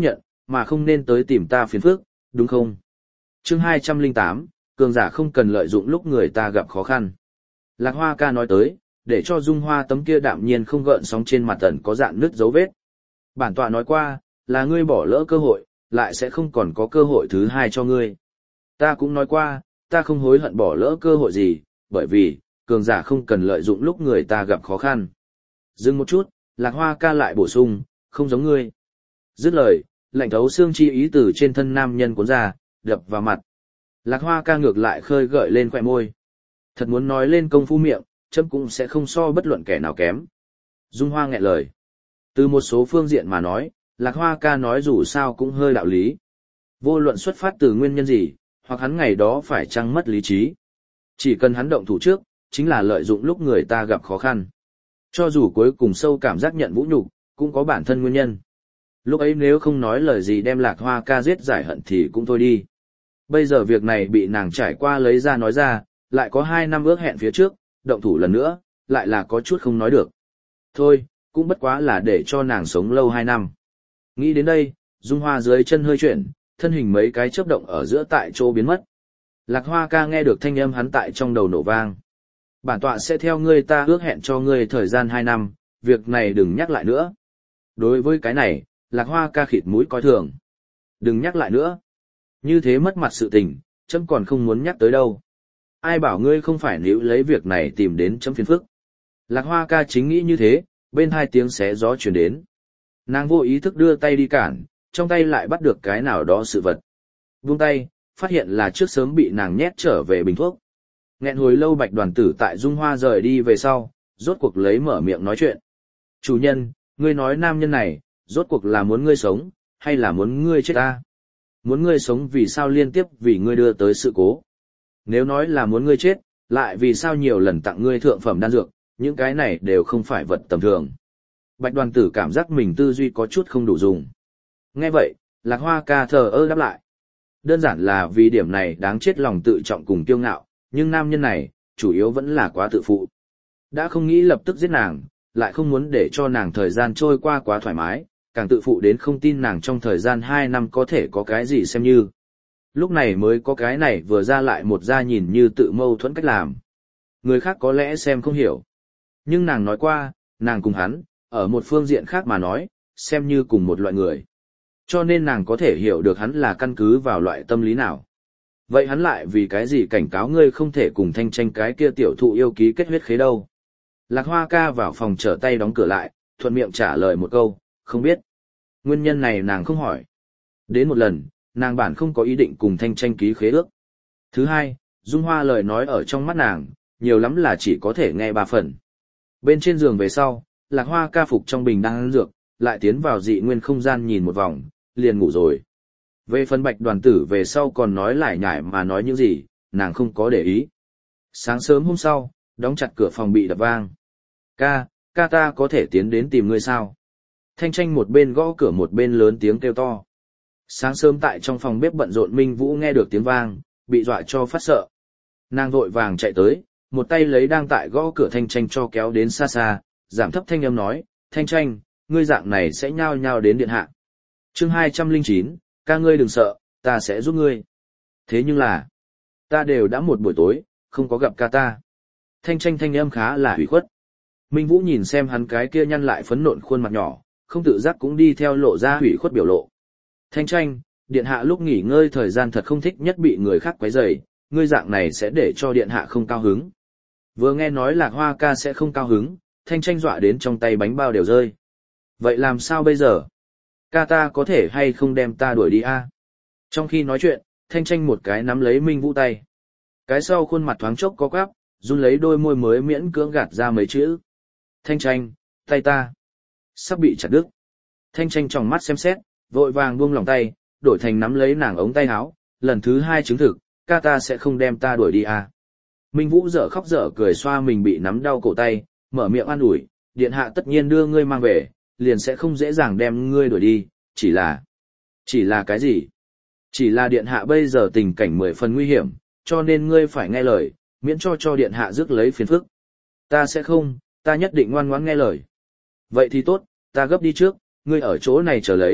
mà không nên tới tìm ta phiền phức, đúng không? Chương 208, cường giả không cần lợi dụng lúc người ta gặp khó khăn. Lạc Hoa ca nói tới, để cho Dung Hoa tấm kia đạm nhiên không gợn sóng trên mặt tần có dạn nứt dấu vết. Bản tọa nói qua, là ngươi bỏ lỡ cơ hội, lại sẽ không còn có cơ hội thứ hai cho ngươi. Ta cũng nói qua, ta không hối hận bỏ lỡ cơ hội gì, bởi vì, cường giả không cần lợi dụng lúc người ta gặp khó khăn. Dừng một chút, Lạc Hoa ca lại bổ sung, không giống ngươi. Dứt lời, lạnh thấu xương chi ý từ trên thân nam nhân cuốn ra, đập vào mặt. Lạc Hoa ca ngược lại khơi gợi lên khóe môi. Thật muốn nói lên công phu miệng, chấm cũng sẽ không so bất luận kẻ nào kém. Dung Hoa nghẹn lời. Từ một số phương diện mà nói, Lạc Hoa ca nói dù sao cũng hơi đạo lý. Vô luận xuất phát từ nguyên nhân gì, hoặc hắn ngày đó phải chăng mất lý trí. Chỉ cần hắn động thủ trước, chính là lợi dụng lúc người ta gặp khó khăn. Cho dù cuối cùng sâu cảm giác nhận vũ nhục, cũng có bản thân nguyên nhân. Lúc ấy nếu không nói lời gì đem Lạc Hoa ca giết giải hận thì cũng thôi đi. Bây giờ việc này bị nàng trải qua lấy ra nói ra, lại có 2 năm ước hẹn phía trước, động thủ lần nữa, lại là có chút không nói được. Thôi, cũng bất quá là để cho nàng sống lâu 2 năm. Nghĩ đến đây, Dung Hoa dưới chân hơi chuyển, thân hình mấy cái chớp động ở giữa tại chỗ biến mất. Lạc Hoa ca nghe được thanh âm hắn tại trong đầu nổ vang. Bản tọa sẽ theo ngươi, ta ước hẹn cho ngươi thời gian 2 năm, việc này đừng nhắc lại nữa. Đối với cái này, Lạc Hoa ca khịt mũi coi thường. Đừng nhắc lại nữa. Như thế mất mặt sự tình, chấm còn không muốn nhắc tới đâu. Ai bảo ngươi không phải níu lấy việc này tìm đến chấm phiền phức. Lạc Hoa ca chính nghĩ như thế, bên hai tiếng xé gió truyền đến. Nàng vô ý thức đưa tay đi cản, trong tay lại bắt được cái nào đó sự vật. Buông tay, phát hiện là trước sớm bị nàng nhét trở về bình thuốc. Nghẹn hồi lâu Bạch Đoàn Tử tại Dung Hoa rời đi về sau, rốt cuộc lấy mở miệng nói chuyện. Chủ nhân, ngươi nói nam nhân này, rốt cuộc là muốn ngươi sống, hay là muốn ngươi chết ta? Muốn ngươi sống vì sao liên tiếp vì ngươi đưa tới sự cố? Nếu nói là muốn ngươi chết, lại vì sao nhiều lần tặng ngươi thượng phẩm đan dược, những cái này đều không phải vật tầm thường. Bạch Đoàn Tử cảm giác mình tư duy có chút không đủ dùng. Nghe vậy, Lạc Hoa ca thờ ơ đáp lại. Đơn giản là vì điểm này đáng chết lòng tự trọng cùng kiêu ngạo, nhưng nam nhân này, chủ yếu vẫn là quá tự phụ. Đã không nghĩ lập tức giết nàng, lại không muốn để cho nàng thời gian trôi qua quá thoải mái, càng tự phụ đến không tin nàng trong thời gian 2 năm có thể có cái gì xem như. Lúc này mới có cái này vừa ra lại một ra nhìn như tự mâu thuẫn cách làm. Người khác có lẽ xem không hiểu. Nhưng nàng nói qua, nàng cùng hắn, ở một phương diện khác mà nói, xem như cùng một loại người. Cho nên nàng có thể hiểu được hắn là căn cứ vào loại tâm lý nào. Vậy hắn lại vì cái gì cảnh cáo ngươi không thể cùng Thanh Tranh cái kia tiểu thụ yêu ký kết huyết khế đâu? Lạc Hoa ca vào phòng trở tay đóng cửa lại, thuận miệng trả lời một câu, không biết. Nguyên nhân này nàng không hỏi. Đến một lần, nàng bản không có ý định cùng Thanh Tranh ký khế ước. Thứ hai, Dung Hoa lời nói ở trong mắt nàng, nhiều lắm là chỉ có thể nghe 3 phần. Bên trên giường về sau, Lạc Hoa ca phục trong bình đang ăn dược, lại tiến vào dị nguyên không gian nhìn một vòng, liền ngủ rồi. Về phần Bạch Đoàn Tử về sau còn nói lải nhải mà nói những gì, nàng không có để ý. Sáng sớm hôm sau, đóng chặt cửa phòng bị đập vang. Ca ta có thể tiến đến tìm ngươi sao? Thanh Tranh một bên gõ cửa một bên lớn tiếng kêu to. Sáng sớm tại trong phòng bếp bận rộn Minh Vũ nghe được tiếng vang, bị dọa cho phát sợ. Nàng vội vàng chạy tới, một tay lấy đang tại gõ cửa Thanh Tranh cho kéo đến xa xa, giảm thấp thanh âm nói, Thanh Tranh, ngươi dạng này sẽ nhao nhao đến điện hạ. Chương 209, ca ngươi đừng sợ, ta sẽ giúp ngươi. Thế nhưng là, ta đều đã một buổi tối, không có gặp ca ta. Thanh Tranh thanh âm khá là hủy khuất. Minh Vũ nhìn xem hắn cái kia nhăn lại phấn nộn khuôn mặt nhỏ, không tự giác cũng đi theo lộ ra hủy khuất biểu lộ. Thanh Tranh, điện hạ lúc nghỉ ngơi thời gian thật không thích nhất bị người khác quấy rầy, ngươi dạng này sẽ để cho điện hạ không cao hứng. Vừa nghe nói Lạc Hoa ca sẽ không cao hứng, Thanh Tranh dọa đến trong tay bánh bao đều rơi. Vậy làm sao bây giờ? Ca ta có thể hay không đem ta đuổi đi a? Trong khi nói chuyện, Thanh Tranh một cái nắm lấy Minh Vũ tay. Cái sau khuôn mặt thoáng chốc có quắp, run lấy đôi môi mới miễn cưỡng gạt ra mấy chữ. Thanh Tranh, tay ta sắp bị chặt đứt. Thanh Tranh tròng mắt xem xét, vội vàng buông lòng tay, đổi thành nắm lấy nàng ống tay áo, lần thứ 2 chứng thực, ca ta sẽ không đem ta đuổi đi à. Minh Vũ dở khóc dở cười xoa mình bị nắm đau cổ tay, mở miệng an ủi, điện hạ tất nhiên đưa ngươi mang về, liền sẽ không dễ dàng đem ngươi đuổi đi, chỉ là cái gì? Chỉ là điện hạ bây giờ tình cảnh 10 phần nguy hiểm, cho nên ngươi phải nghe lời, miễn cho điện hạ rước lấy phiền phức. Ta sẽ không, ta nhất định ngoan ngoãn nghe lời. Vậy thì tốt, ta gấp đi trước, ngươi ở chỗ này chờ lấy,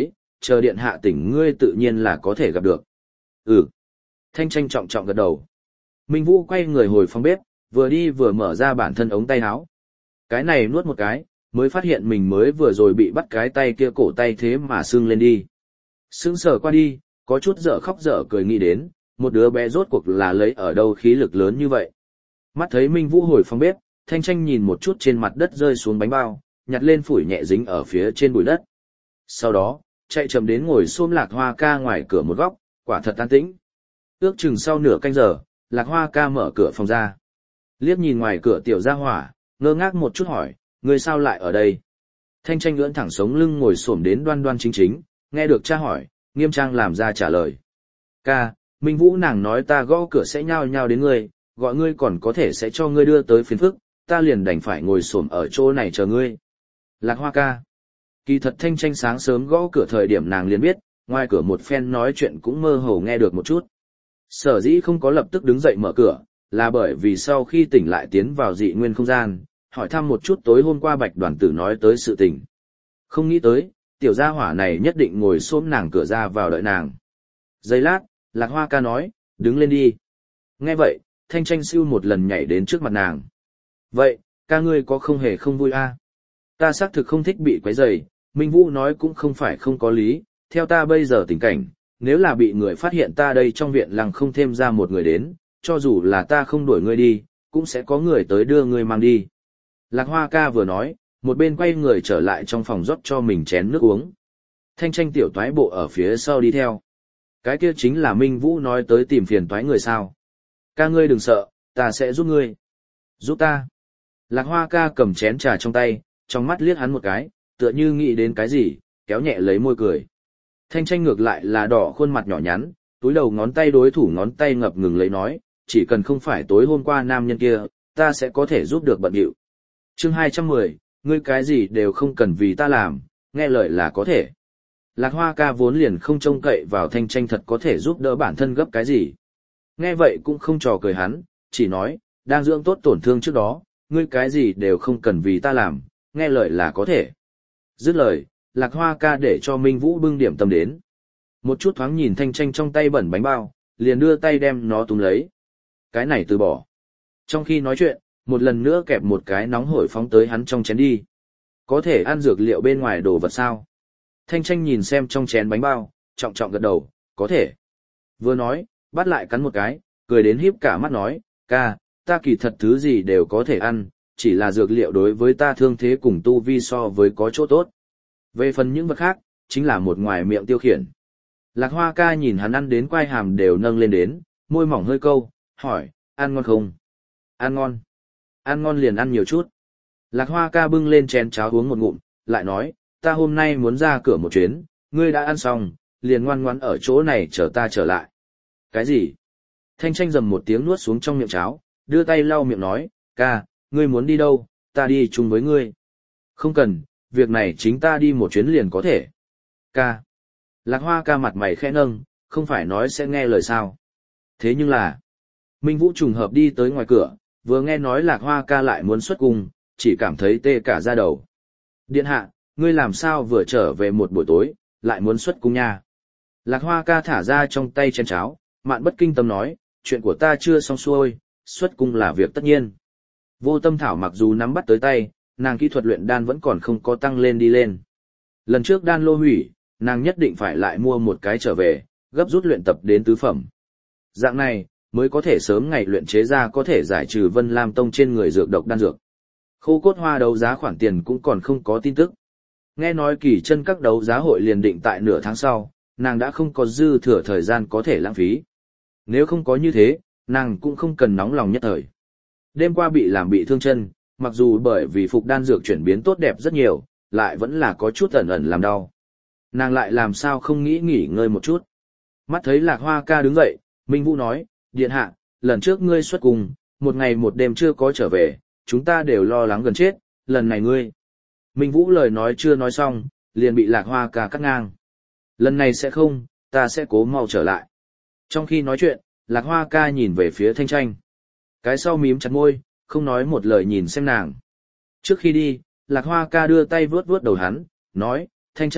chờ điện hạ tỉnh ngươi tự nhiên là có thể gặp được. Ừ. Thanh Tranh trọng trọng gật đầu. Minh Vũ quay người hồi phòng bếp, vừa đi vừa mở ra bản thân ống tay áo. Cái này nuốt một cái, mới phát hiện mình mới vừa rồi bị bắt cái tay kia cổ tay thế mà sưng lên đi. Sững sờ qua đi, có chút dở khóc dở cười nghĩ đến, một đứa bé rốt cuộc là lấy ở đâu khí lực lớn như vậy. Mắt thấy Minh Vũ hồi phòng bếp, Thanh Tranh nhìn một chút trên mặt đất rơi xuống bánh bao, nhặt lên phủi nhẹ dính ở phía trên bụi đất. Sau đó, chạy chậm đến ngồi xôm Lạc Hoa ca ngoài cửa một góc, quả thật an tĩnh. Ước chừng sau nửa canh giờ, Lạc Hoa ca mở cửa phòng ra. Liếc nhìn ngoài cửa tiểu gia hỏa, ngơ ngác một chút hỏi, người sao lại ở đây? Thanh Tranh ưỡn thẳng sống lưng ngồi xổm đến đoan đoan chính chính, nghe được cha hỏi, nghiêm trang làm ra trả lời. Ca, Minh Vũ nàng nói ta gõ cửa sẽ nhao nhao đến ngươi, gọi ngươi còn có thể sẽ cho ngươi đưa tới phiền phức, ta liền đành phải ngồi xổm ở chỗ này chờ ngươi. Lạc Hoa ca. Kỳ thật Thanh Tranh sáng sớm gõ cửa thời điểm nàng liền biết, ngoài cửa một phen nói chuyện cũng mơ hồ nghe được một chút. Sở dĩ không có lập tức đứng dậy mở cửa, là bởi vì sau khi tỉnh lại tiến vào dị nguyên không gian, hỏi thăm một chút tối hôm qua Bạch Đoàn Tử nói tới sự tình. Không nghĩ tới, tiểu gia hỏa này nhất định ngồi xổm nàng cửa ra vào đợi nàng. Giây lát, Lạc Hoa ca nói, đứng lên đi. Nghe vậy, Thanh Tranh siêu một lần nhảy đến trước mặt nàng. Vậy, ca ngươi có không hề không vui a? Ta xác thực không thích bị quấy rầy, Minh Vũ nói cũng không phải không có lý, theo ta bây giờ tình cảnh, nếu là bị người phát hiện ta đây trong viện lăng không thêm ra một người đến, cho dù là ta không đuổi ngươi đi, cũng sẽ có người tới đưa ngươi mang đi. Lạc Hoa ca vừa nói, một bên quay người trở lại trong phòng rót cho mình chén nước uống. Thanh Tranh tiểu toái bộ ở phía sau đi theo. Cái kia chính là Minh Vũ nói tới tìm phiền toái người sao. Ca ngươi đừng sợ, ta sẽ giúp ngươi. Giúp ta. Lạc Hoa ca cầm chén trà trong tay, trong mắt liếc hắn một cái, tựa như nghĩ đến cái gì, kéo nhẹ lấy môi cười. Thanh Tranh ngược lại là đỏ khuôn mặt nhỏ nhắn, túi đầu ngón tay đối thủ ngón tay ngập ngừng lấy nói, chỉ cần không phải tối hôm qua nam nhân kia, ta sẽ có thể giúp được bận điệu. Chương 210, ngươi cái gì đều không cần vì ta làm, nghe lời là có thể. Lạc Hoa ca vốn liền không trông cậy vào Thanh Tranh thật có thể giúp đỡ bản thân gấp cái gì. Nghe vậy cũng không trò cười hắn, chỉ nói, đang dưỡng tốt tổn thương trước đó, ngươi cái gì đều không cần vì ta làm, nghe lời là có thể. Dứt lời, Lạc Hoa ca để cho Minh Vũ bưng điểm tâm đến. Một chút thoáng nhìn Thanh Tranh trong tay bẩn bánh bao, liền đưa tay đem nó túm lấy. Cái này từ bỏ. Trong khi nói chuyện, một lần nữa kẹp một cái nóng hổi phóng tới hắn trong chén đi. Có thể ăn dược liệu bên ngoài đồ vật sao? Thanh Tranh nhìn xem trong chén bánh bao, trọng trọng gật đầu, có thể. Vừa nói, bắt lại cắn một cái, cười đến híp cả mắt nói, ca, ta kỳ thật thứ gì đều có thể ăn, chỉ là dược liệu đối với ta thương thế cùng tu vi so với có chỗ tốt. Về phần những vật khác, chính là một ngoài miệng tiêu khiển. Lạc Hoa ca nhìn hắn ăn đến quai hàm đều nâng lên đến, môi mỏng hơi câu, hỏi, ăn ngon không? Ăn ngon. Ăn ngon liền ăn nhiều chút. Lạc Hoa ca bưng lên chén cháo uống một ngụm, lại nói, ta hôm nay muốn ra cửa một chuyến, ngươi đã ăn xong, liền ngoan ngoãn ở chỗ này chờ ta trở lại. Cái gì? Thanh Tranh rầm một tiếng nuốt xuống trong miệng cháo, đưa tay lau miệng nói, ca, ngươi muốn đi đâu, ta đi chung với ngươi. Không cần, việc này chính ta đi một chuyến liền có thể. Ca. Lạc Hoa ca mặt mày khẽ nâng, không phải nói sẽ nghe lời sao. Thế nhưng là, Minh Vũ trùng hợp đi tới ngoài cửa, vừa nghe nói Lạc Hoa ca lại muốn xuất cung, chỉ cảm thấy tê cả da đầu. Điện hạ, ngươi làm sao vừa trở về một buổi tối, lại muốn xuất cung nha. Lạc Hoa ca thả ra trong tay chén cháo, Mạn Bất Kinh Tâm nói, chuyện của ta chưa xong xuôi, xuất cung là việc tất nhiên. Vô Tâm Thảo mặc dù nắm bắt tới tay, nàng kỹ thuật luyện đan vẫn còn không có tăng lên đi lên. Lần trước đan lô hủy, nàng nhất định phải lại mua một cái trở về, gấp rút luyện tập đến tứ phẩm. Dạng này, mới có thể sớm ngày luyện chế ra có thể giải trừ Vân Lam Tông trên người dược độc đan dược. Khô cốt hoa đấu giá khoản tiền cũng còn không có tin tức. Nghe nói kỳ chân các đấu giá hội liền định tại nửa tháng sau, nàng đã không có dư thừa thời gian có thể lãng phí. Nếu không có như thế, nàng cũng không cần nóng lòng nhất thời. Đêm qua bị làm bị thương chân, mặc dù bởi vì phục đan dược chuyển biến tốt đẹp rất nhiều, lại vẫn là có chút ẩn ẩn làm đau. Nàng lại làm sao không nghĩ nghỉ ngơi một chút. Mắt thấy Lạc Hoa ca đứng dậy, Minh Vũ nói, điện hạ, lần trước ngươi xuất cung, một ngày một đêm chưa có trở về, chúng ta đều lo lắng gần chết, lần này ngươi. Minh Vũ lời nói chưa nói xong, liền bị Lạc Hoa ca cắt ngang. Lần này sẽ không, ta sẽ cố mau trở lại. Trong khi nói chuyện, Lạc Hoa ca nhìn về phía Thanh Tranh. Cái sau mím chặt môi, không nói một lời nhìn xem nàng. Trước khi đi, Lạc Hoa ca đưa tay vuốt vuốt đầu hắn, nói, Thanh Tranh,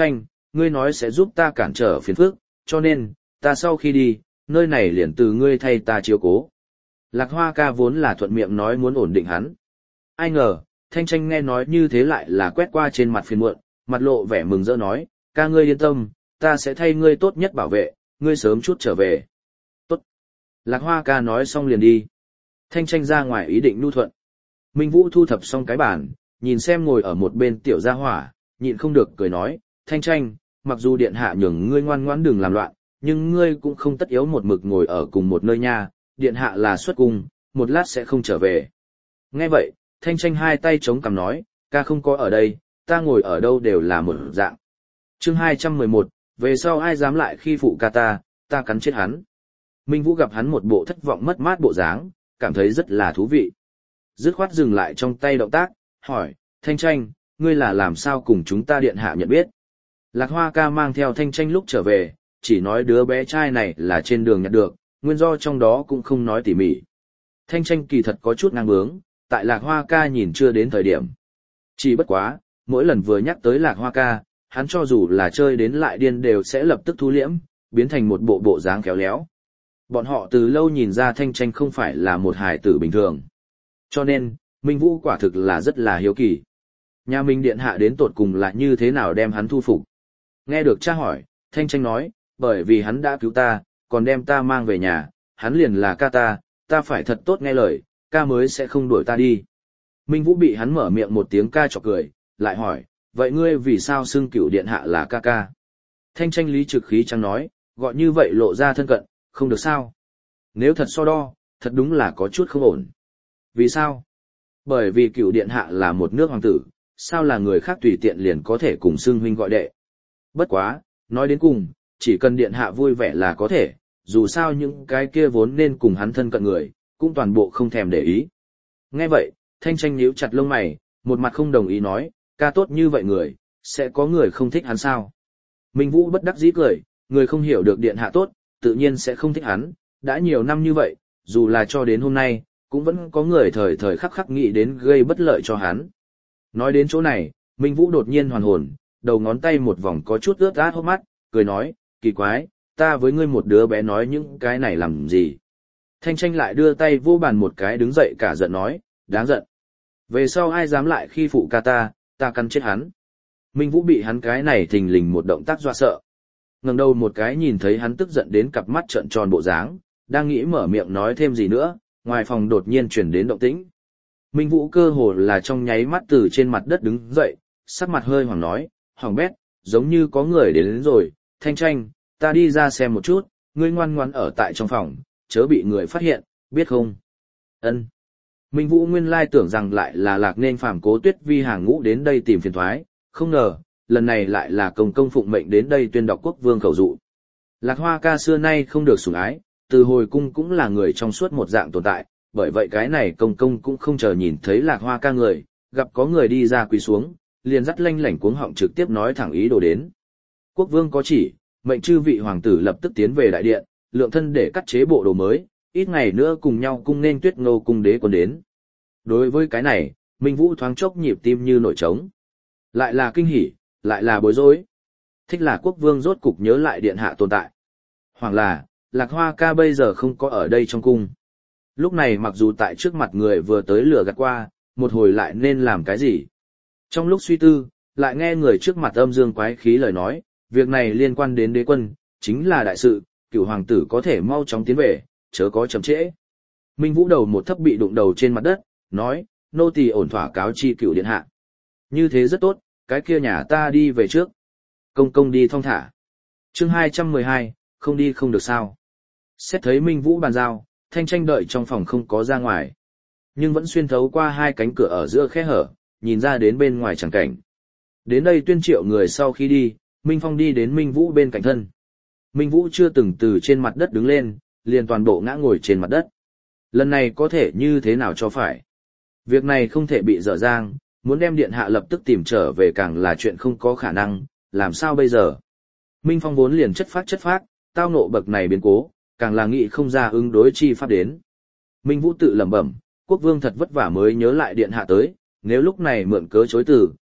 ngươi nói sẽ giúp ta cản trở phiền phức, cho nên, ta sau khi đi, nơi này liền từ ngươi thay ta chiếu cố. Lạc Hoa ca vốn là thuận miệng nói muốn ổn định hắn. Ai ngờ, Thanh Tranh nghe nói như thế lại là quét qua trên mặt phiền muộn, mặt lộ vẻ mừng rỡ nói, ca ngươi yên tâm, ta sẽ thay ngươi tốt nhất bảo vệ, ngươi sớm chút trở về. Tốt. Lạc Hoa ca nói xong liền đi. Thanh Tranh ra ngoài ý định nhu thuận. Minh Vũ thu thập xong cái bàn, nhìn xem ngồi ở một bên tiểu gia hỏa, nhịn không được cười nói, Thanh Tranh, mặc dù điện hạ nhường ngươi ngoan ngoãn đừng làm loạn, nhưng ngươi cũng không tất yếu một mực ngồi ở cùng một nơi nha, điện hạ là xuất cung, một lát sẽ không trở về. Nghe vậy, Thanh Tranh hai tay chống cằm nói, ca không có ở đây, ta ngồi ở đâu đều là một dạng. Chương 211, về sau ai dám lại khi phụ ca ta cắn chết hắn. Minh Vũ gặp hắn một bộ thất vọng mất mát bộ dáng, cảm thấy rất là thú vị. Dứt khoát dừng lại trong tay động tác, hỏi, Thanh Tranh, ngươi là làm sao cùng chúng ta điện hạ nhận biết? Lạc Hoa ca mang theo Thanh Tranh lúc trở về, chỉ nói đứa bé trai này là trên đường nhặt được, nguyên do trong đó cũng không nói tỉ mỉ. Thanh Tranh kỳ thật có chút ngang bướng, tại Lạc Hoa ca nhìn chưa đến thời điểm. Chỉ bất quá, mỗi lần vừa nhắc tới Lạc Hoa ca, hắn cho dù là chơi đến lại điên đều sẽ lập tức thu liễm, biến thành một bộ bộ dáng khéo léo. Bọn họ từ lâu nhìn ra Thanh Tranh không phải là một hài tử bình thường. Cho nên, Minh Vũ quả thực là rất là hiếu kỳ. Nhà Minh điện hạ đến tột cùng là như thế nào đem hắn thu phục. Nghe được cha hỏi, Thanh Tranh nói, bởi vì hắn đã cứu ta, còn đem ta mang về nhà, hắn liền là ca ta phải thật tốt nghe lời, ca mới sẽ không đuổi ta đi. Minh Vũ bị hắn mở miệng một tiếng ca chọc cười, lại hỏi, vậy ngươi vì sao xưng cửu điện hạ là ca ca? Thanh Tranh lý trực khí trắng nói, gọi như vậy lộ ra thân cận, không được sao. Nếu thật so đo, thật đúng là có chút không ổn. Vì sao? Bởi vì cửu điện hạ là một nước hoàng tử, sao là người khác tùy tiện liền có thể cùng xưng huynh gọi đệ. Bất quá, nói đến cùng, chỉ cần điện hạ vui vẻ là có thể, dù sao những cái kia vốn nên cùng hắn thân cận người, cũng toàn bộ không thèm để ý. Nghe vậy, Thanh Tranh nhíu chặt lông mày, một mặt không đồng ý nói, ca tốt như vậy người, sẽ có người không thích hắn sao? Minh Vũ bất đắc dĩ cười, người không hiểu được điện hạ tốt, tự nhiên sẽ không thích hắn, đã nhiều năm như vậy, dù là cho đến hôm nay, cũng vẫn có người thời thời khắc khắc nghĩ đến gây bất lợi cho hắn. Nói đến chỗ này, Minh Vũ đột nhiên hoàn hồn, đầu ngón tay một vòng có chút ướt át hốc mắt, cười nói, kỳ quái, ta với ngươi một đứa bé nói những cái này làm gì? Thanh Tranh lại đưa tay vô bàn một cái đứng dậy cả giận nói, đáng giận. Về sau ai dám lại khi phụ ca ta cắn chết hắn. Minh Vũ bị hắn cái này thình lình một động tác dọa sợ. Ngẩng đầu một cái nhìn thấy hắn tức giận đến cặp mắt trợn tròn bộ dáng, đang nghĩ mở miệng nói thêm gì nữa, ngoài phòng đột nhiên truyền đến động tĩnh. Minh Vũ cơ hồ là trong nháy mắt từ trên mặt đất đứng dậy, sắc mặt hơi hoảng nói, hoàng bét, giống như có người đến rồi, Thanh Tranh, ta đi ra xem một chút, ngươi ngoan ngoãn ở tại trong phòng, chớ bị người phát hiện, biết không? Ân. Minh Vũ nguyên lai tưởng rằng lại là Lạc Nên Phàm Cố Tuyết Vi hàng ngũ đến đây tìm phiền toái, không ngờ, lần này lại là công công phụng mệnh đến đây tuyên đọc quốc vương khẩu dụ. Lạc Hoa ca xưa nay không được sủng ái, từ hồi cung cũng là người trong suốt một dạng tồn tại, bởi vậy cái này công công cũng không chờ nhìn thấy Lạc Hoa ca người, gặp có người đi ra quỳ xuống, liền dắt lanh lảnh cuống họng trực tiếp nói thẳng ý đồ đến. Quốc vương có chỉ, mệnh chư vị hoàng tử lập tức tiến về đại điện, lượng thân để cắt chế bộ đồ mới, ít ngày nữa cùng nhau cung nên Tuyết Ngô cung đế quân đến. Đối với cái này, Minh Vũ thoáng chốc nhịp tim như nổi trống. Lại là kinh hỉ, lại là bối rối. Thích là quốc vương rốt cục nhớ lại điện hạ tồn tại. Hoặc là, Lạc Hoa ca bây giờ không có ở đây trong cung. Lúc này mặc dù tại trước mặt người vừa tới lửa gạt qua, một hồi lại nên làm cái gì. Trong lúc suy tư, lại nghe người trước mặt âm dương quái khí lời nói, việc này liên quan đến đế quân, chính là đại sự, cửu hoàng tử có thể mau chóng tiến về, chớ có chậm trễ. Minh Vũ đầu một thấp bị đụng đầu trên mặt đất, nói, nô tỳ ổn thỏa cáo chi cửu điện hạ. Như thế rất tốt, cái kia nhà ta đi về trước. Công công đi thong thả. Chương 212, không đi không được sao. Xét thấy Minh Vũ bàn giao, Thanh Tranh đợi trong phòng không có ra ngoài. Nhưng vẫn xuyên thấu qua hai cánh cửa ở giữa khe hở, nhìn ra đến bên ngoài chẳng cảnh. Đến đây tuyên triệu người sau khi đi, Minh Phong đi đến Minh Vũ bên cạnh thân. Minh Vũ chưa từng từ trên mặt đất đứng lên, liền toàn bộ ngã ngồi trên mặt đất. Lần này có thể như thế nào cho phải. Việc này không thể bị dở dang, muốn đem điện hạ lập tức tìm trở về càng là chuyện không có khả năng, làm sao bây giờ. Minh Phong vốn liền chất phác, tao nộ bậc này biến cố, càng là nghĩ không ra ứng đối chi pháp đến. Minh Vũ tự lẩm bẩm, quốc vương thật vất vả mới nhớ lại điện hạ tới, nếu lúc này mượn cớ chối từ,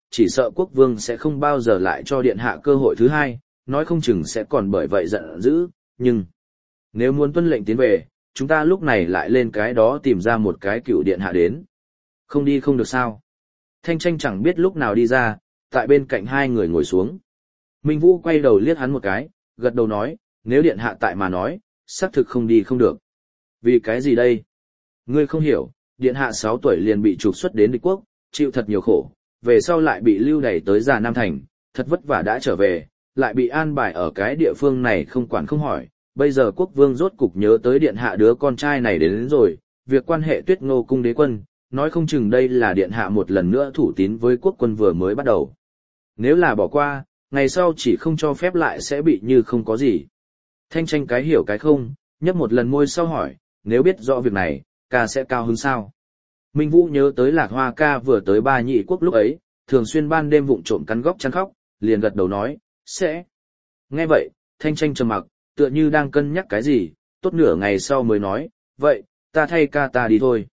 chỉ sợ quốc vương sẽ không bao giờ lại cho điện hạ cơ hội thứ hai, nói không chừng sẽ còn bởi vậy giận dữ, nhưng nếu muốn tuân lệnh tiến về, chúng ta lúc này lại lên cái đó tìm ra một cái cựu điện hạ đến. Không đi không được sao. Thanh Tranh chẳng biết lúc nào đi ra, tại bên cạnh hai người ngồi xuống. Minh Vũ quay đầu liếc hắn một cái, gật đầu nói, nếu điện hạ tại mà nói, xác thực không đi không được. Vì cái gì đây? Ngươi không hiểu, điện hạ 6 tuổi liền bị trục xuất đến địch quốc, chịu thật nhiều khổ, về sau lại bị lưu đày tới Già Nam Thành, thật vất vả đã trở về, lại bị an bài ở cái địa phương này không quản không hỏi. Bây giờ quốc vương rốt cục nhớ tới điện hạ đứa con trai này đến rồi, việc quan hệ Tuyết Ngô cung đế quân, nói không chừng đây là điện hạ một lần nữa thủ tín với quốc quân vừa mới bắt đầu. Nếu là bỏ qua, ngày sau chỉ không cho phép lại sẽ bị như không có gì. Thanh Tranh cái hiểu cái không, nhấp một lần môi sau hỏi, nếu biết rõ việc này, ca sẽ cao hứng sao? Minh Vũ nhớ tới Lạc Hoa ca vừa tới Ba Nhị quốc lúc ấy, thường xuyên ban đêm vụng trộm cắn góc chăn khóc, liền gật đầu nói, sẽ. Nghe vậy, Thanh Tranh trầm mặc, tựa như đang cân nhắc cái gì, tốt nửa ngày sau mới nói, vậy, ta thay ca ta đi thôi.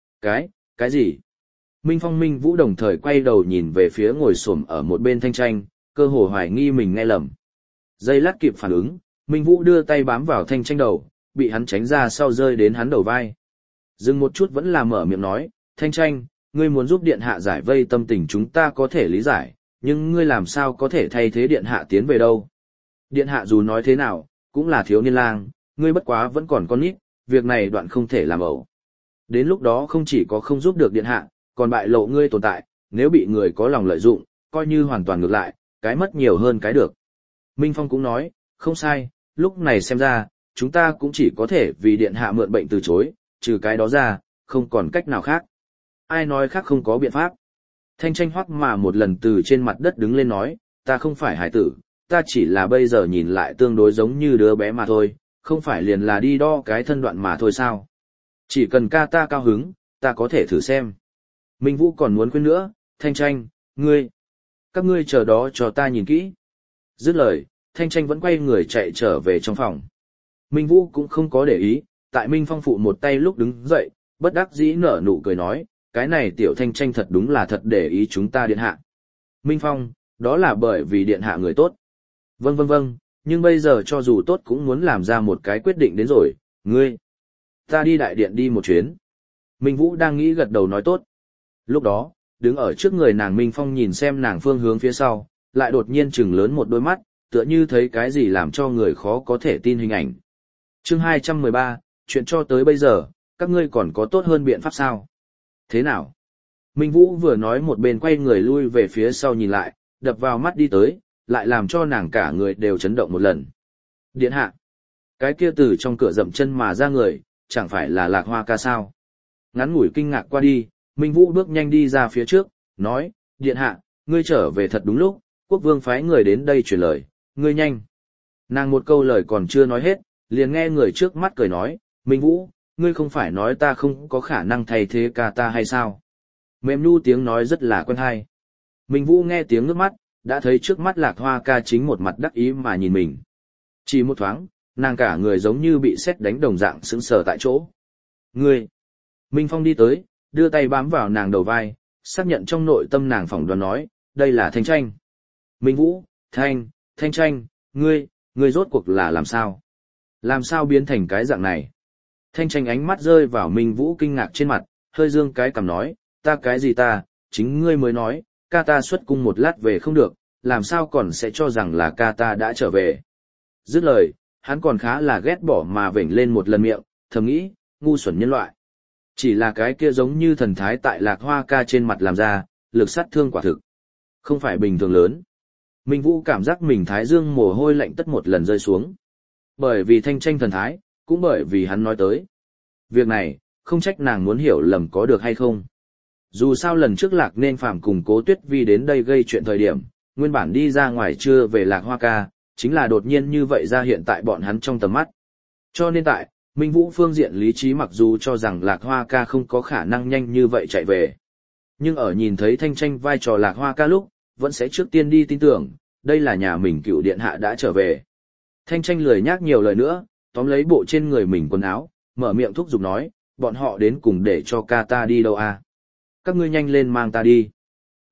Cái gì? Minh Phong Minh Vũ đồng thời quay đầu nhìn về phía ngồi xổm ở một bên Thanh Tranh, cơ hồ hoài nghi mình nghe lầm. Giây lát kịp phản ứng, Minh Vũ đưa tay bám vào Thanh Tranh đầu, bị hắn tránh ra sau rơi đến hắn đầu vai. Dừng một chút vẫn là mở miệng nói, Thanh Tranh, ngươi muốn giúp điện hạ giải vây tâm tình chúng ta có thể lý giải, nhưng ngươi làm sao có thể thay thế điện hạ tiến về đâu? Điện hạ dù nói thế nào, cũng là thiếu niên lang, ngươi bất quá vẫn còn con nít, việc này đoạn không thể làm ẩu. Đến lúc đó không chỉ có không giúp được điện hạ, còn bại lộ ngươi tồn tại, nếu bị người có lòng lợi dụng, coi như hoàn toàn ngược lại, cái mất nhiều hơn cái được. Minh Phong cũng nói, không sai, lúc này xem ra, chúng ta cũng chỉ có thể vì điện hạ mượn bệnh từ chối, trừ cái đó ra, không còn cách nào khác. Ai nói khác không có biện pháp. Thanh Tranh hoắc mà một lần từ trên mặt đất đứng lên nói, ta không phải hải tử, ta chỉ là bây giờ nhìn lại tương đối giống như đứa bé mà thôi, không phải liền là đi đo cái thân đoạn mà thôi sao. Chỉ cần ca ta cao hứng, ta có thể thử xem. Minh Vũ còn muốn khuyên nữa, Thanh Tranh, các ngươi chờ đó cho ta nhìn kỹ. Dứt lời, Thanh Tranh vẫn quay người chạy trở về trong phòng. Minh Vũ cũng không có để ý, tại Minh Phong phụ một tay lúc đứng dậy, bất đắc dĩ nở nụ cười nói, cái này tiểu Thanh Tranh thật đúng là thật để ý chúng ta điện hạ. Minh Phong, đó là bởi vì điện hạ người tốt. Vâng, nhưng bây giờ cho dù tốt cũng muốn làm ra một cái quyết định đến rồi, ta đi đại điện đi một chuyến. Minh Vũ đang nghĩ gật đầu nói tốt. Lúc đó, đứng ở trước người nàng Minh Phong nhìn xem nàng phương hướng phía sau, lại đột nhiên trừng lớn một đôi mắt, tựa như thấy cái gì làm cho người khó có thể tin hình ảnh. Chương 213, chuyện cho tới bây giờ, các ngươi còn có tốt hơn biện pháp sao? Thế nào? Minh Vũ vừa nói một bên quay người lui về phía sau nhìn lại, đập vào mắt đi tới, lại làm cho nàng cả người đều chấn động một lần. Điện hạ, cái kia từ trong cửa dậm chân mà ra người, chẳng phải là Lạc Hoa ca sao? Ngắn ngủi kinh ngạc qua đi, Minh Vũ bước nhanh đi ra phía trước, nói, điện hạ, ngươi trở về thật đúng lúc, quốc vương phái người đến đây truyền lời, ngươi nhanh. Nàng một câu lời còn chưa nói hết, liền nghe người trước mắt cười nói, Minh Vũ, ngươi không phải nói ta không có khả năng thay thế ca ta hay sao? Mềm nu tiếng nói rất là quen hay. Minh Vũ nghe tiếng nước mắt, đã thấy trước mắt Lạc Hoa ca chính một mặt đắc ý mà nhìn mình. Chỉ một thoáng, nàng cả người giống như bị sét đánh đồng dạng sững sờ tại chỗ. Ngươi! Minh Phong đi tới, đưa tay bám vào nàng đầu vai, xác nhận trong nội tâm nàng phỏng đoán nói, đây là Thanh Tranh. Minh Vũ, Thanh Tranh, ngươi rốt cuộc là làm sao? Làm sao biến thành cái dạng này? Thanh Tranh ánh mắt rơi vào Minh Vũ kinh ngạc trên mặt, hơi dương cái cằm nói, ta cái gì ta, chính ngươi mới nói, ca ta xuất cung một lát về không được, làm sao còn sẽ cho rằng là ca ta đã trở về. Dứt lời, hắn còn khá là ghét bỏ mà vểnh lên một lần miệng, thầm nghĩ, ngu xuẩn nhân loại. Chỉ là cái kia giống như thần thái tại Lạc Hoa ca trên mặt làm ra, lực sát thương quả thực. Không phải bình thường lớn. Minh Vũ cảm giác mình thái dương mồ hôi lạnh tất một lần rơi xuống. Bởi vì Thanh Tranh thần thái, cũng bởi vì hắn nói tới. Việc này, không trách nàng muốn hiểu lầm có được hay không. Dù sao lần trước Lạc Nên Phàm cùng Cố Tuyết Vi đến đây gây chuyện thời điểm, nguyên bản đi ra ngoài chưa về Lạc Hoa ca, chính là đột nhiên như vậy ra hiện tại bọn hắn trong tầm mắt. Cho nên tại, Minh Vũ phương diện lý trí mặc dù cho rằng Lạc Hoa ca không có khả năng nhanh như vậy chạy về. Nhưng ở nhìn thấy Thanh Tranh vai trò Lạc Hoa ca lúc, vẫn sẽ trước tiên đi tin tưởng, đây là nhà mình cựu điện hạ đã trở về. Thanh Tranh lười nhác nhiều lời nữa, tóm lấy bộ trên người mình quần áo, mở miệng thúc giục nói, bọn họ đến cùng để cho ca ta đi đâu à? Các ngươi nhanh lên mang ta đi.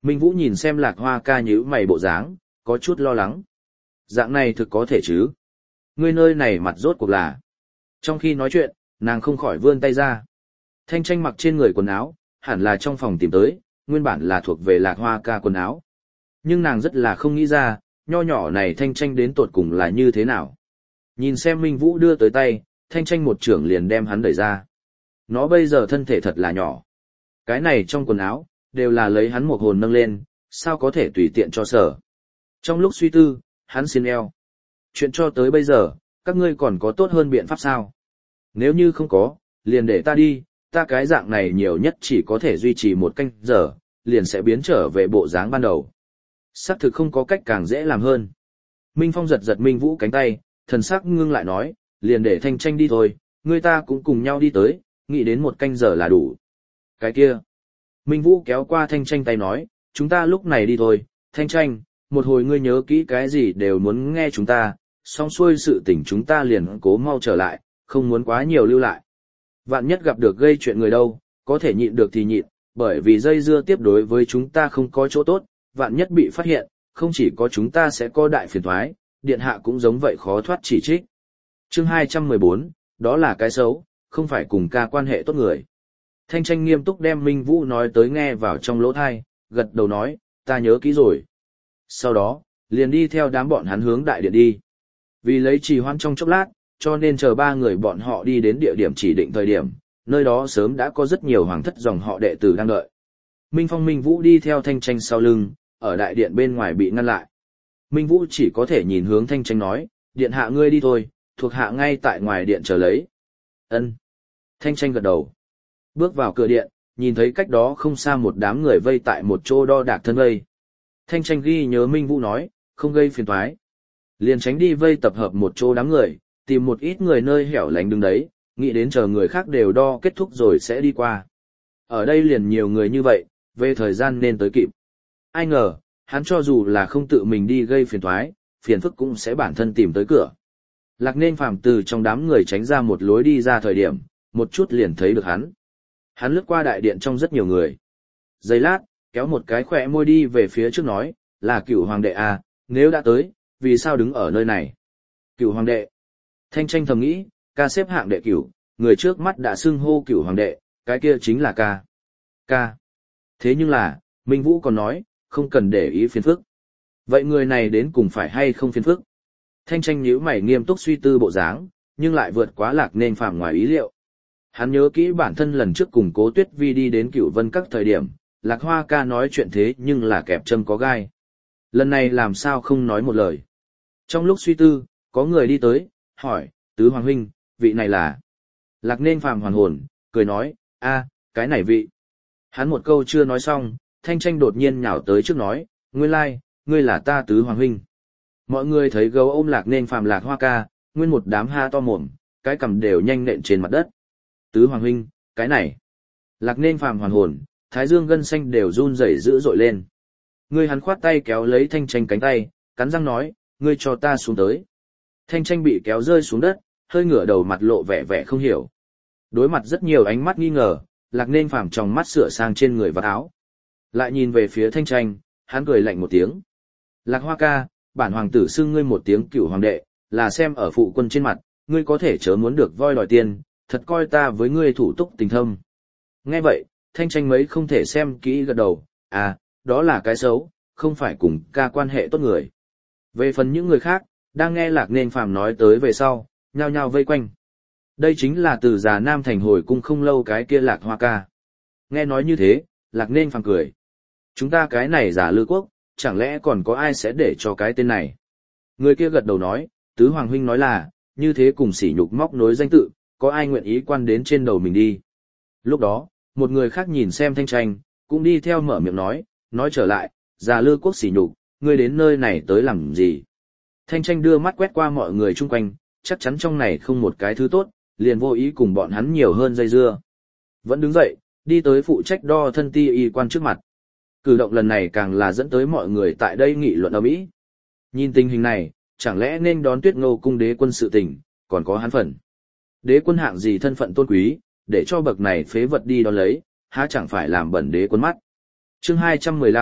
Minh Vũ nhìn xem Lạc Hoa ca nhíu mày bộ dáng, có chút lo lắng. Dạng này thực có thể chứ? Ngươi nơi này mặt rốt cuộc là. Trong khi nói chuyện, nàng không khỏi vươn tay ra. Thanh Tranh mặc trên người quần áo, hẳn là trong phòng tìm tới, nguyên bản là thuộc về Lạc Hoa ca quần áo. Nhưng nàng rất là không nghĩ ra, nho nhỏ này Thanh Tranh đến tột cùng là như thế nào. Nhìn xem Minh Vũ đưa tới tay, Thanh Tranh một trưởng liền đem hắn đẩy ra. Nó bây giờ thân thể thật là nhỏ. Cái này trong quần áo, đều là lấy hắn một hồn nâng lên, sao có thể tùy tiện cho sở. Trong lúc suy tư, hắn xin eo. Chuyện cho tới bây giờ, các ngươi còn có tốt hơn biện pháp sao? Nếu như không có, liền để ta đi, ta cái dạng này nhiều nhất chỉ có thể duy trì 1 canh giờ, liền sẽ biến trở về bộ dáng ban đầu. Xác thực không có cách càng dễ làm hơn. Minh Phong giật giật Minh Vũ cánh tay, thần sắc ngưng lại nói, liền để Thanh Tranh đi thôi, người ta cũng cùng nhau đi tới, nghĩ đến 1 canh giờ là đủ. Cái kia. Minh Vũ kéo qua Thanh Tranh tay nói, chúng ta lúc này đi thôi, Thanh Tranh, một hồi ngươi nhớ kỹ cái gì đều muốn nghe chúng ta, xong xuôi sự tình chúng ta liền cố mau trở lại, không muốn quá nhiều lưu lại. Vạn nhất gặp được gây chuyện người đâu, có thể nhịn được thì nhịn, bởi vì dây dưa tiếp đối với chúng ta không có chỗ tốt, vạn nhất bị phát hiện, không chỉ có chúng ta sẽ có đại phiền toái, điện hạ cũng giống vậy khó thoát chỉ trích. Chương 214, đó là cái xấu, không phải cùng ca quan hệ tốt người. Thanh Tranh nghiêm túc đem Minh Vũ nói tới nghe vào trong lỗ thai, gật đầu nói, ta nhớ kỹ rồi. Sau đó, liền đi theo đám bọn hắn hướng đại điện đi. Vì lấy trì hoãn trong chốc lát, cho nên chờ 3 người bọn họ đi đến địa điểm chỉ định thời điểm, nơi đó sớm đã có rất nhiều hoàng thất dòng họ đệ tử đang đợi. Minh Phong Minh Vũ đi theo Thanh Tranh sau lưng, ở đại điện bên ngoài bị ngăn lại. Minh Vũ chỉ có thể nhìn hướng Thanh Tranh nói, điện hạ ngươi đi thôi, thuộc hạ ngay tại ngoài điện chờ lấy. Ân. Thanh Tranh gật đầu. Bước vào cửa điện, nhìn thấy cách đó không xa một đám người vây tại một chỗ đo đạc thân vây. Thanh Tranh ghi nhớ Minh Vũ nói, không gây phiền toái. Liền tránh đi vây tập hợp một chỗ đám người, tìm một ít người nơi hẻo lánh đứng đấy, nghĩ đến chờ người khác đều đo kết thúc rồi sẽ đi qua. Ở đây liền nhiều người như vậy, về thời gian nên tới kịp. Ai ngờ, hắn cho dù là không tự mình đi gây phiền toái, phiền phức cũng sẽ bản thân tìm tới cửa. Lạc Nên Phàm từ trong đám người tránh ra một lối đi ra thời điểm, một chút liền thấy được hắn. Hắn lướt qua đại điện trong rất nhiều người. Giây lát, kéo một cái khỏe môi đi về phía trước nói, là Cửu hoàng đệ à, nếu đã tới, vì sao đứng ở nơi này? Cửu hoàng đệ. Thanh Tranh thầm nghĩ, ca xếp hạng đệ cửu, người trước mắt đã xưng hô Cửu hoàng đệ, cái kia chính là ca. Ca. Thế nhưng là, Minh Vũ còn nói, không cần để ý phiền phức. Vậy người này đến cùng phải hay không phiền phức? Thanh Tranh nhíu mày nghiêm túc suy tư bộ dáng, nhưng lại vượt quá Lạc Nên Phàm ngoài ý liệu. Hắn nhớ kỹ bản thân lần trước cùng Cố Tuyết Vi đi đến Cửu Vân các thời điểm, Lạc Hoa ca nói chuyện thế nhưng là kẹp châm có gai. Lần này làm sao không nói một lời. Trong lúc suy tư, có người đi tới, hỏi, Tứ Hoàng huynh, vị này là... Lạc Nên Phàm hoàn hồn, cười nói, a, cái này vị. Hắn một câu chưa nói xong, Thanh Tranh đột nhiên nhào tới trước nói, nguyên lai, ngươi là ta Tứ Hoàng huynh. Mọi người thấy gấu ôm Lạc Nên Phàm Lạc Hoa ca, nguyên một đám ha to mồm, cái cằm đều nhanh nện trên mặt đất. Tứ Hoàng huynh, cái này. Lạc Nên Phàm hoàn hồn, thái dương gân xanh đều run rẩy dữ dội lên. Ngươi hắn khoát tay kéo lấy Thanh Tranh cánh tay, cắn răng nói, ngươi cho ta xuống tới. Thanh Tranh bị kéo rơi xuống đất, hơi ngửa đầu mặt lộ vẻ vẻ không hiểu. Đối mặt rất nhiều ánh mắt nghi ngờ, Lạc Nên Phàm trong mắt sửa sang trên người và áo. Lại nhìn về phía Thanh Tranh, hắn cười lạnh một tiếng. Lạc Hoa ca, bản hoàng tử xưng ngươi một tiếng Cửu hoàng đệ, là xem ở phụ quân trên mặt, ngươi có thể chớ muốn được voi đòi tiền, thật coi ta với ngươi thủ túc tình thâm. Nghe vậy, Thanh Tranh mấy không thể xem kỹ gật đầu, à, đó là cái xấu, không phải cùng ca quan hệ tốt người. Về phần những người khác, đang nghe Lạc Nên Phàm nói tới về sau, nhao nhao vây quanh. Đây chính là từ già Nam thành hồi cung không lâu cái kia Lạc Hoa ca. Nghe nói như thế, Lạc Nên Phàm cười. Chúng ta cái này giả Lư quốc, chẳng lẽ còn có ai sẽ để cho cái tên này? Người kia gật đầu nói, Tứ Hoàng huynh nói là, như thế cùng sỉ nhục móc nối danh tự, có ai nguyện ý quan đến trên đầu mình đi. Lúc đó, một người khác nhìn xem Thanh Tranh, cũng đi theo mở miệng nói trở lại, già Lư quốc sỉ nhục, ngươi đến nơi này tới làm gì? Thanh Tranh đưa mắt quét qua mọi người chung quanh, chắc chắn trong này không một cái thứ tốt, liền vô ý cùng bọn hắn nhiều hơn dây dưa. Vẫn đứng dậy, đi tới phụ trách đo thân ti y quan trước mặt. Cử động lần này càng là dẫn tới mọi người tại đây nghị luận ầm ĩ. Nhìn tình hình này, chẳng lẽ nên đón Tuyết Ngô cung đế quân sự tình, còn có hắn phần. Đế quân hạng gì thân phận tôn quý, để cho bậc này phế vật đi đón lấy, há chẳng phải làm bẩn đế quân mắt. Chương 215,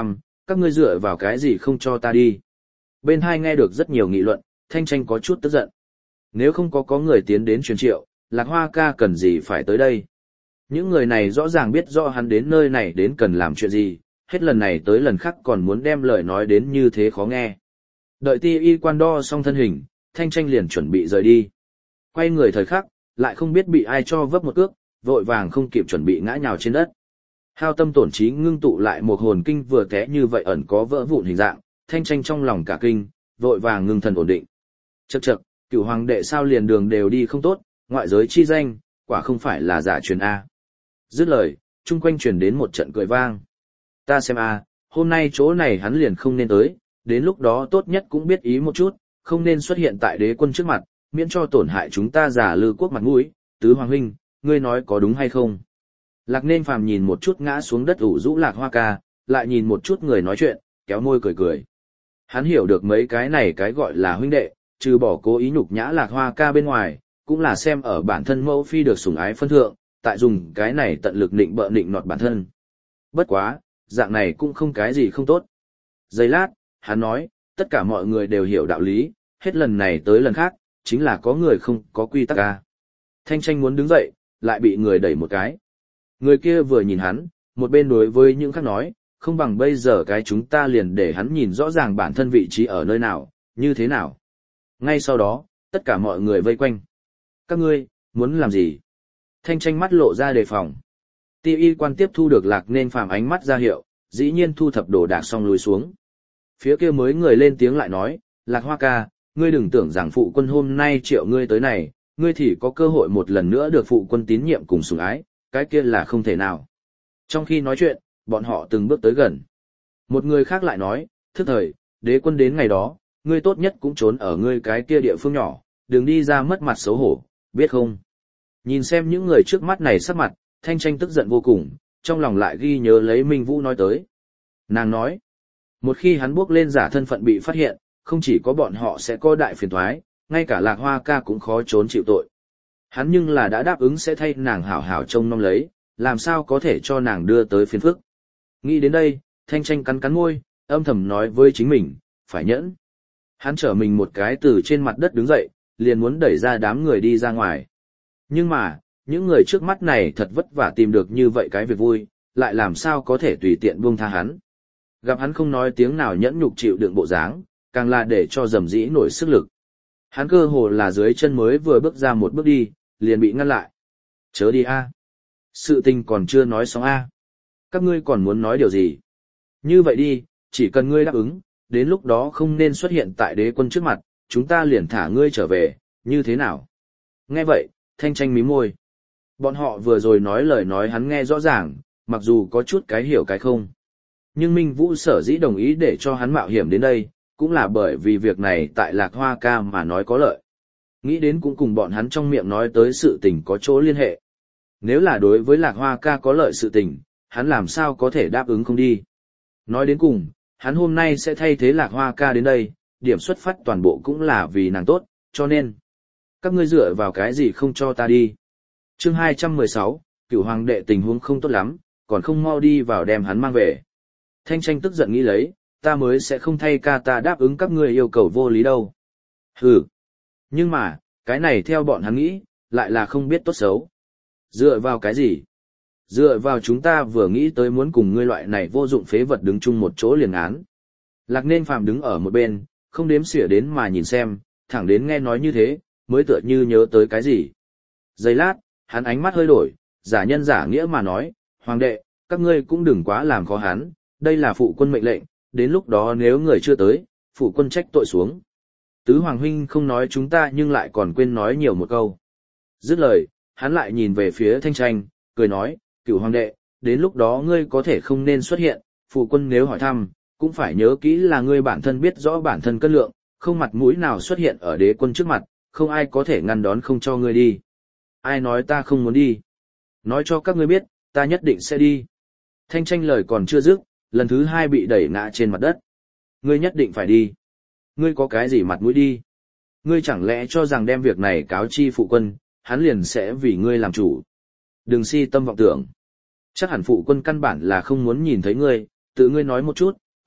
các ngươi dựa vào cái gì không cho ta đi. Bên hai nghe được rất nhiều nghị luận, Thanh Tranh có chút tức giận. Nếu không có người tiến đến truyền triệu, Lạc Hoa ca cần gì phải tới đây. Những người này rõ ràng biết rõ hắn đến nơi này đến cần làm chuyện gì, hết lần này tới lần khác còn muốn đem lời nói đến như thế khó nghe. Đợi ti y quan đo xong thân hình, Thanh Tranh liền chuẩn bị rời đi. Quay người thời khắc, lại không biết bị ai cho vấp một cước, vội vàng không kịp chuẩn bị ngã nhào trên đất. Hao tâm tổn trí ngưng tụ lại một hồn kinh vừa té như vậy ẩn có vỡ vụn hình dạng, Thanh Tranh trong lòng cả kinh, vội vàng ngưng thần ổn định. Chậc chậc, Cửu hoàng đệ sao liền đường đều đi không tốt, ngoại giới chi danh, quả không phải là giả truyền a. Dứt lời, chung quanh truyền đến một trận cười vang. Ta xem a, hôm nay chỗ này hắn liền không nên tới, đến lúc đó tốt nhất cũng biết ý một chút, không nên xuất hiện tại đế quân trước mặt, miễn cho tổn hại chúng ta giả lư quốc mặt mũi. Tứ hoàng huynh, ngươi nói có đúng hay không? Lạc Nên Phàm nhìn một chút ngã xuống đất ủ rũ Lạc Hoa ca, lại nhìn một chút người nói chuyện, kéo môi cười cười. Hắn hiểu được mấy cái này cái gọi là huynh đệ, trừ bỏ cố ý nhục nhã Lạc Hoa ca bên ngoài, cũng là xem ở bản thân mẫu phi được sủng ái phân thượng, tại dùng cái này tận lực nịnh bợ nịnh nọt bản thân. Bất quá, dạng này cũng không cái gì không tốt. Giây lát, hắn nói, tất cả mọi người đều hiểu đạo lý, hết lần này tới lần khác, chính là có người không có quy tắc ca. Thanh Tranh muốn đứng dậy, lại bị người đẩy một cái. Người kia vừa nhìn hắn, một bên đối với những khác nói, không bằng bây giờ cái chúng ta liền để hắn nhìn rõ ràng bản thân vị trí ở nơi nào, như thế nào. Ngay sau đó, tất cả mọi người vây quanh. Các ngươi, muốn làm gì? Thanh Tranh mắt lộ ra đề phòng. Ti y quan tiếp thu được Lạc Nên Phàm ánh mắt ra hiệu, dĩ nhiên thu thập đồ đạc xong lùi xuống. Phía kia mới người lên tiếng lại nói, Lạc Hoa ca, ngươi đừng tưởng rằng phụ quân hôm nay triệu ngươi tới này, ngươi thì có cơ hội một lần nữa được phụ quân tín nhiệm cùng sủng ái, cái kia là không thể nào. Trong khi nói chuyện, bọn họ từng bước tới gần. Một người khác lại nói, thức thời, đế quân đến ngày đó, ngươi tốt nhất cũng trốn ở ngươi cái kia địa phương nhỏ, đừng đi ra mất mặt xấu hổ, biết không? Nhìn xem những người trước mắt này sắc mặt, Thanh Tranh tức giận vô cùng, trong lòng lại ghi nhớ lấy Minh Vũ nói tới. Nàng nói, một khi hắn bước lên giả thân phận bị phát hiện, không chỉ có bọn họ sẽ có đại phiền toái, ngay cả Lạc Hoa ca cũng khó trốn chịu tội. Hắn nhưng là đã đáp ứng sẽ thay nàng hảo hảo trông nom lấy, làm sao có thể cho nàng đưa tới phiền phức. Nghĩ đến đây, Thanh Tranh cắn cắn môi, âm thầm nói với chính mình, phải nhẫn. Hắn trở mình một cái từ trên mặt đất đứng dậy, liền muốn đẩy ra đám người đi ra ngoài. Nhưng mà, những người trước mắt này thật vất vả tìm được như vậy cái việc vui, lại làm sao có thể tùy tiện buông tha hắn. Gặp hắn không nói tiếng nào nhẫn nhục chịu đựng bộ dáng, càng là để cho dầm dĩ nổi sức lực. Hắn cơ hồ là dưới chân mới vừa bước ra một bước đi, liền bị ngăn lại. Chớ đi a. Sự tình còn chưa nói xong a. Các ngươi còn muốn nói điều gì? Như vậy đi, chỉ cần ngươi đáp ứng, đến lúc đó không nên xuất hiện tại đế quân trước mặt, chúng ta liền thả ngươi trở về, như thế nào? Nghe vậy, Thanh Tranh mím môi. Bọn họ vừa rồi nói lời nói hắn nghe rõ ràng, mặc dù có chút cái hiểu cái không. Nhưng Minh Vũ sở dĩ đồng ý để cho hắn mạo hiểm đến đây, cũng là bởi vì việc này tại Lạc Hoa ca mà nói có lợi. Nghĩ đến cũng cùng bọn hắn trong miệng nói tới sự tình có chỗ liên hệ. Nếu là đối với Lạc Hoa ca có lợi sự tình, hắn làm sao có thể đáp ứng không đi. Nói đến cùng, hắn hôm nay sẽ thay thế Lạc Hoa ca đến đây, điểm xuất phát toàn bộ cũng là vì nàng tốt, cho nên các ngươi dựa vào cái gì không cho ta đi. Chương 216, Cửu hoàng đệ tình huống không tốt lắm, còn không mau đi vào đem hắn mang về. Thanh Tranh tức giận nghĩ lấy, ta mới sẽ không thay ca ta đáp ứng các ngươi yêu cầu vô lý đâu. Hừ. Nhưng mà, cái này theo bọn hắn nghĩ, lại là không biết tốt xấu. Dựa vào cái gì? Dựa vào chúng ta vừa nghĩ tới muốn cùng ngươi loại này vô dụng phế vật đứng chung một chỗ liền án. Lạc Nên Phàm đứng ở một bên, không đếm xỉa đến mà nhìn xem, thẳng đến nghe nói như thế, mới tựa như nhớ tới cái gì. Giây lát, hắn ánh mắt hơi đổi, giả nhân giả nghĩa mà nói, hoàng đệ, các ngươi cũng đừng quá làm khó hắn, đây là phụ quân mệnh lệnh, đến lúc đó nếu người chưa tới, phụ quân trách tội xuống. Tứ hoàng huynh không nói chúng ta nhưng lại còn quên nói nhiều một câu. Dứt lời, hắn lại nhìn về phía Thanh Tranh, cười nói, Cửu hoàng đệ, đến lúc đó ngươi có thể không nên xuất hiện, phụ quân nếu hỏi thăm, cũng phải nhớ kỹ là ngươi bản thân biết rõ bản thân cân lượng, không mặt mũi nào xuất hiện ở đế quân trước mặt, không ai có thể ngăn đón không cho ngươi đi. Ai nói ta không muốn đi? Nói cho các ngươi biết, ta nhất định sẽ đi. Thanh Tranh lời còn chưa dứt, lần thứ hai bị đẩy ngã trên mặt đất. Ngươi nhất định phải đi. Ngươi có cái gì mặt mũi đi? Ngươi chẳng lẽ cho rằng đem việc này cáo chi phụ quân, hắn liền sẽ vì ngươi làm chủ. Đừng si tâm vọng tưởng. Chắc hẳn phụ quân căn bản là không muốn nhìn thấy ngươi, tự ngươi nói một chút,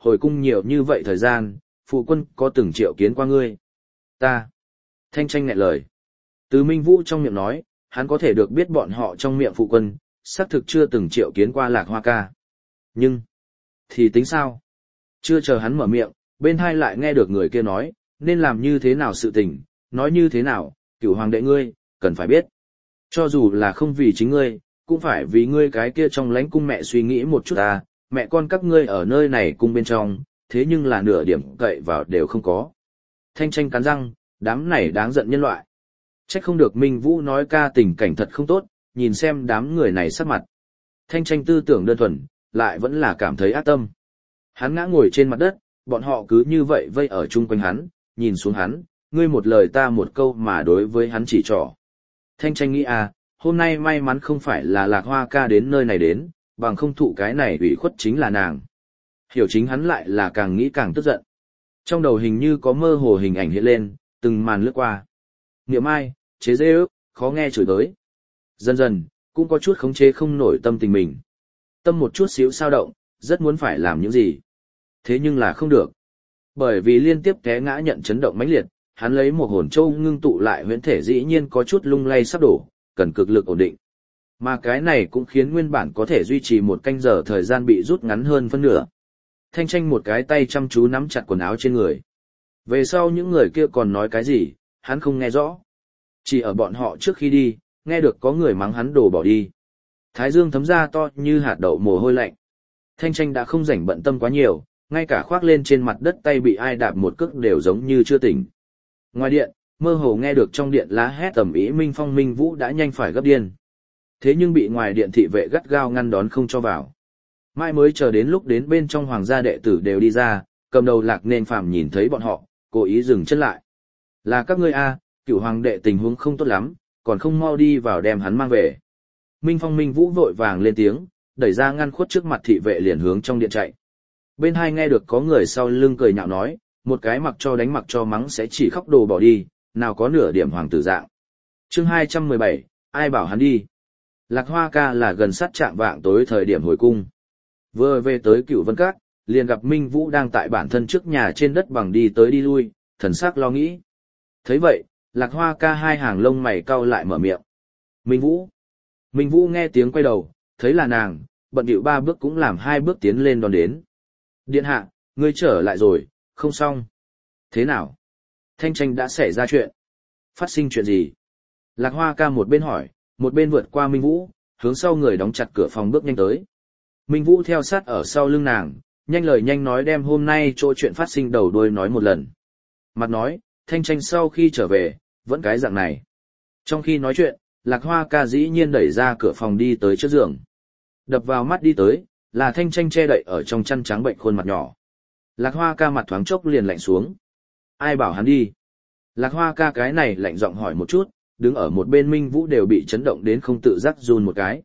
hồi cung nhiều như vậy thời gian, phụ quân có từng triệu kiến qua ngươi. Ta. Thanh Tranh nghẹn lời. Từ Minh Vũ trong miệng nói, hắn có thể được biết bọn họ trong miệng phụ quân, xác thực chưa từng triệu kiến qua Lạc Hoa ca. Nhưng, thì tính sao? Chưa chờ hắn mở miệng, bên hai lại nghe được người kia nói, nên làm như thế nào sự tình, nói như thế nào, Cửu hoàng đệ ngươi, cần phải biết. Cho dù là không vì chính ngươi, cũng phải vì ngươi cái kia trong lãnh cung mẹ suy nghĩ một chút à, mẹ con các ngươi ở nơi này cung bên trong, thế nhưng là nửa điểm cậy vào đều không có. Thanh Tranh cắn răng, đám này đáng giận nhân loại. Trách không được Minh Vũ nói ca tình cảnh thật không tốt, nhìn xem đám người này sắc mặt. Thanh Tranh tư tưởng đơn thuần, lại vẫn là cảm thấy ác tâm. Hắn ngã ngồi trên mặt đất, bọn họ cứ như vậy vây ở chung quanh hắn, nhìn xuống hắn, ngươi một lời ta một câu mà đối với hắn chỉ trỏ. Thanh Tranh nghĩ à, hôm nay may mắn không phải là Lạc Hoa ca đến nơi này đến, bằng không thụ cái này ủy khuất chính là nàng. Hiểu chính hắn lại là càng nghĩ càng tức giận. Trong đầu hình như có mơ hồ hình ảnh hiện lên, từng màn lướt qua. Niệm ai, chế dê ước, khó nghe chửi tới. Dần dần, cũng có chút khống chế không nổi tâm tình mình. Tâm một chút xíu sao động, rất muốn phải làm những gì. Thế nhưng là không được. Bởi vì liên tiếp té ngã nhận chấn động mãnh liệt, hắn lấy một hồn châu ngưng tụ lại huyễn thể dĩ nhiên có chút lung lay sắp đổ, cần cực lực ổn định. Mà cái này cũng khiến nguyên bản có thể duy trì một canh giờ thời gian bị rút ngắn hơn phân nửa. Thanh Tranh một cái tay chăm chú nắm chặt quần áo trên người. Về sau những người kia còn nói cái gì, hắn không nghe rõ. Chỉ ở bọn họ trước khi đi, nghe được có người mắng hắn đổ bỏ đi. Thái dương thấm ra to như hạt đậu mồ hôi lạnh. Thanh Tranh đã không rảnh bận tâm quá nhiều, ngay cả khoác lên trên mặt đất tay bị ai đạp một cước đều giống như chưa tỉnh. Ngoài điện, mơ hồ nghe được trong điện lá hét tầm ý Minh Phong Minh Vũ đã nhanh phải gấp điên. Thế nhưng bị ngoài điện thị vệ gắt gao ngăn đón không cho vào. Mai mới chờ đến lúc đến bên trong hoàng gia đệ tử đều đi ra, cầm đầu Lạc Nên Phàm nhìn thấy bọn họ, cố ý dừng chân lại. Là các ngươi a, Cửu hoàng đệ tình huống không tốt lắm, còn không mau đi vào đem hắn mang về. Minh Phong Minh Vũ vội vàng lên tiếng, đẩy ra ngăn khuất trước mặt thị vệ liền hướng trong điện chạy. Bên hai nghe được có người sau lưng cười nhạo nói, một cái mặc cho đánh mặc cho mắng sẽ chỉ khóc đồ bỏ đi, nào có nửa điểm hoàng tử dạng. Chương 217, ai bảo hắn đi? Lạc Hoa ca là gần sát trạm vạng tối thời điểm hồi cung. Vừa về tới Cửu Vân Các, liền gặp Minh Vũ đang tại bản thân trước nhà trên đất bằng đi tới đi lui, thần sắc lo nghĩ. Thấy vậy, Lạc Hoa ca hai hàng lông mày cau lại mở miệng. Minh Vũ. Minh Vũ nghe tiếng quay đầu, thấy là nàng, bận điệu ba bước cũng làm hai bước tiến lên đón đến. Điện hạ, ngươi trở lại rồi, không xong. Thế nào? Thanh Tranh đã xảy ra chuyện. Phát sinh chuyện gì? Lạc Hoa ca một bên hỏi, một bên vượt qua Minh Vũ, hướng sau người đóng chặt cửa phòng bước nhanh tới. Minh Vũ theo sát ở sau lưng nàng, nhanh lời nhanh nói đem hôm nay chỗ chuyện phát sinh đầu đuôi nói một lần. Mặt nói, Thanh Tranh sau khi trở về, vẫn cái dạng này. Trong khi nói chuyện, Lạc Hoa ca dĩ nhiên đẩy ra cửa phòng đi tới trước giường. Đập vào mắt đi tới, là Thanh Tranh che đậy ở trong chăn trắng bệnh khuôn mặt nhỏ. Lạc Hoa ca mặt thoáng chốc liền lạnh xuống. Ai bảo hắn đi? Lạc Hoa ca cái này lạnh giọng hỏi một chút, đứng ở một bên Minh Vũ đều bị chấn động đến không tự giác run một cái.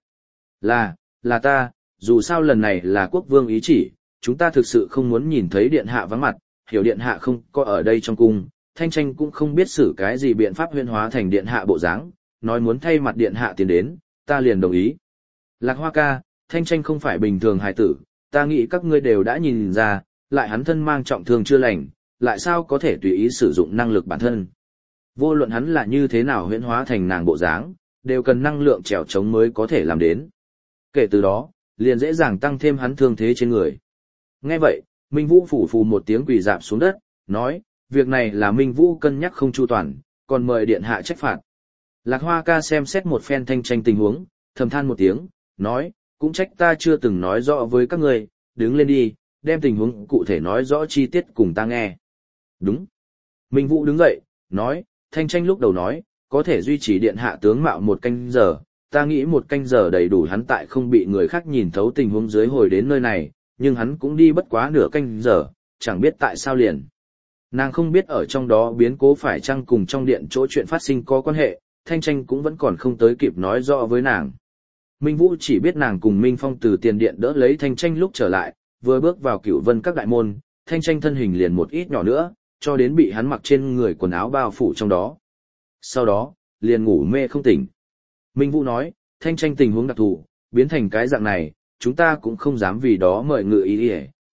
Là ta, dù sao lần này là quốc vương ý chỉ, chúng ta thực sự không muốn nhìn thấy điện hạ vắng mặt, hiểu điện hạ không có ở đây trong cung, Thanh Tranh cũng không biết xử cái gì biện pháp huyễn hóa thành điện hạ bộ dáng, nói muốn thay mặt điện hạ tiến đến, ta liền đồng ý. Lạc Hoa ca, Thanh Tranh không phải bình thường hài tử, ta nghĩ các ngươi đều đã nhìn ra, lại hắn thân mang trọng thương chưa lành, lại sao có thể tùy ý sử dụng năng lực bản thân. Vô luận hắn là như thế nào huyễn hóa thành nàng bộ dáng, đều cần năng lượng trèo trống mới có thể làm đến. Kể từ đó, liền dễ dàng tăng thêm hắn thương thế trên người. Nghe vậy, Minh Vũ phủ phù một tiếng quỳ dạp xuống đất, nói, việc này là Minh Vũ cân nhắc không chu toàn, còn mời điện hạ trách phạt. Lạc Hoa ca xem xét một phen Thanh Tranh tình huống, thầm than một tiếng, nói, cũng trách ta chưa từng nói rõ với các người, đứng lên đi, đem tình huống cụ thể nói rõ chi tiết cùng ta nghe. Đúng. Minh Vũ đứng dậy, nói, Thanh Tranh lúc đầu nói, có thể duy trì điện hạ tướng mạo một canh giờ, ta nghĩ một canh giờ đầy đủ hắn tại không bị người khác nhìn thấu tình huống dưới hồi đến nơi này, nhưng hắn cũng đi bất quá nửa canh giờ, chẳng biết tại sao liền. Nàng không biết ở trong đó biến cố phải chăng cùng trong điện chỗ chuyện phát sinh có quan hệ, Thanh Tranh cũng vẫn còn không tới kịp nói rõ với nàng. Minh Vũ chỉ biết nàng cùng Minh Phong từ tiền điện đỡ lấy Thanh Tranh lúc trở lại, vừa bước vào Cửu Vân Các đại môn, Thanh Tranh thân hình liền một ít nhỏ nữa, cho đến bị hắn mặc trên người quần áo bao phủ trong đó. Sau đó, liền ngủ mê không tỉnh. Minh Vũ nói, Thanh Tranh tình huống đặc thù, biến thành cái dạng này, chúng ta cũng không dám vì đó mời ngự ý ỉa,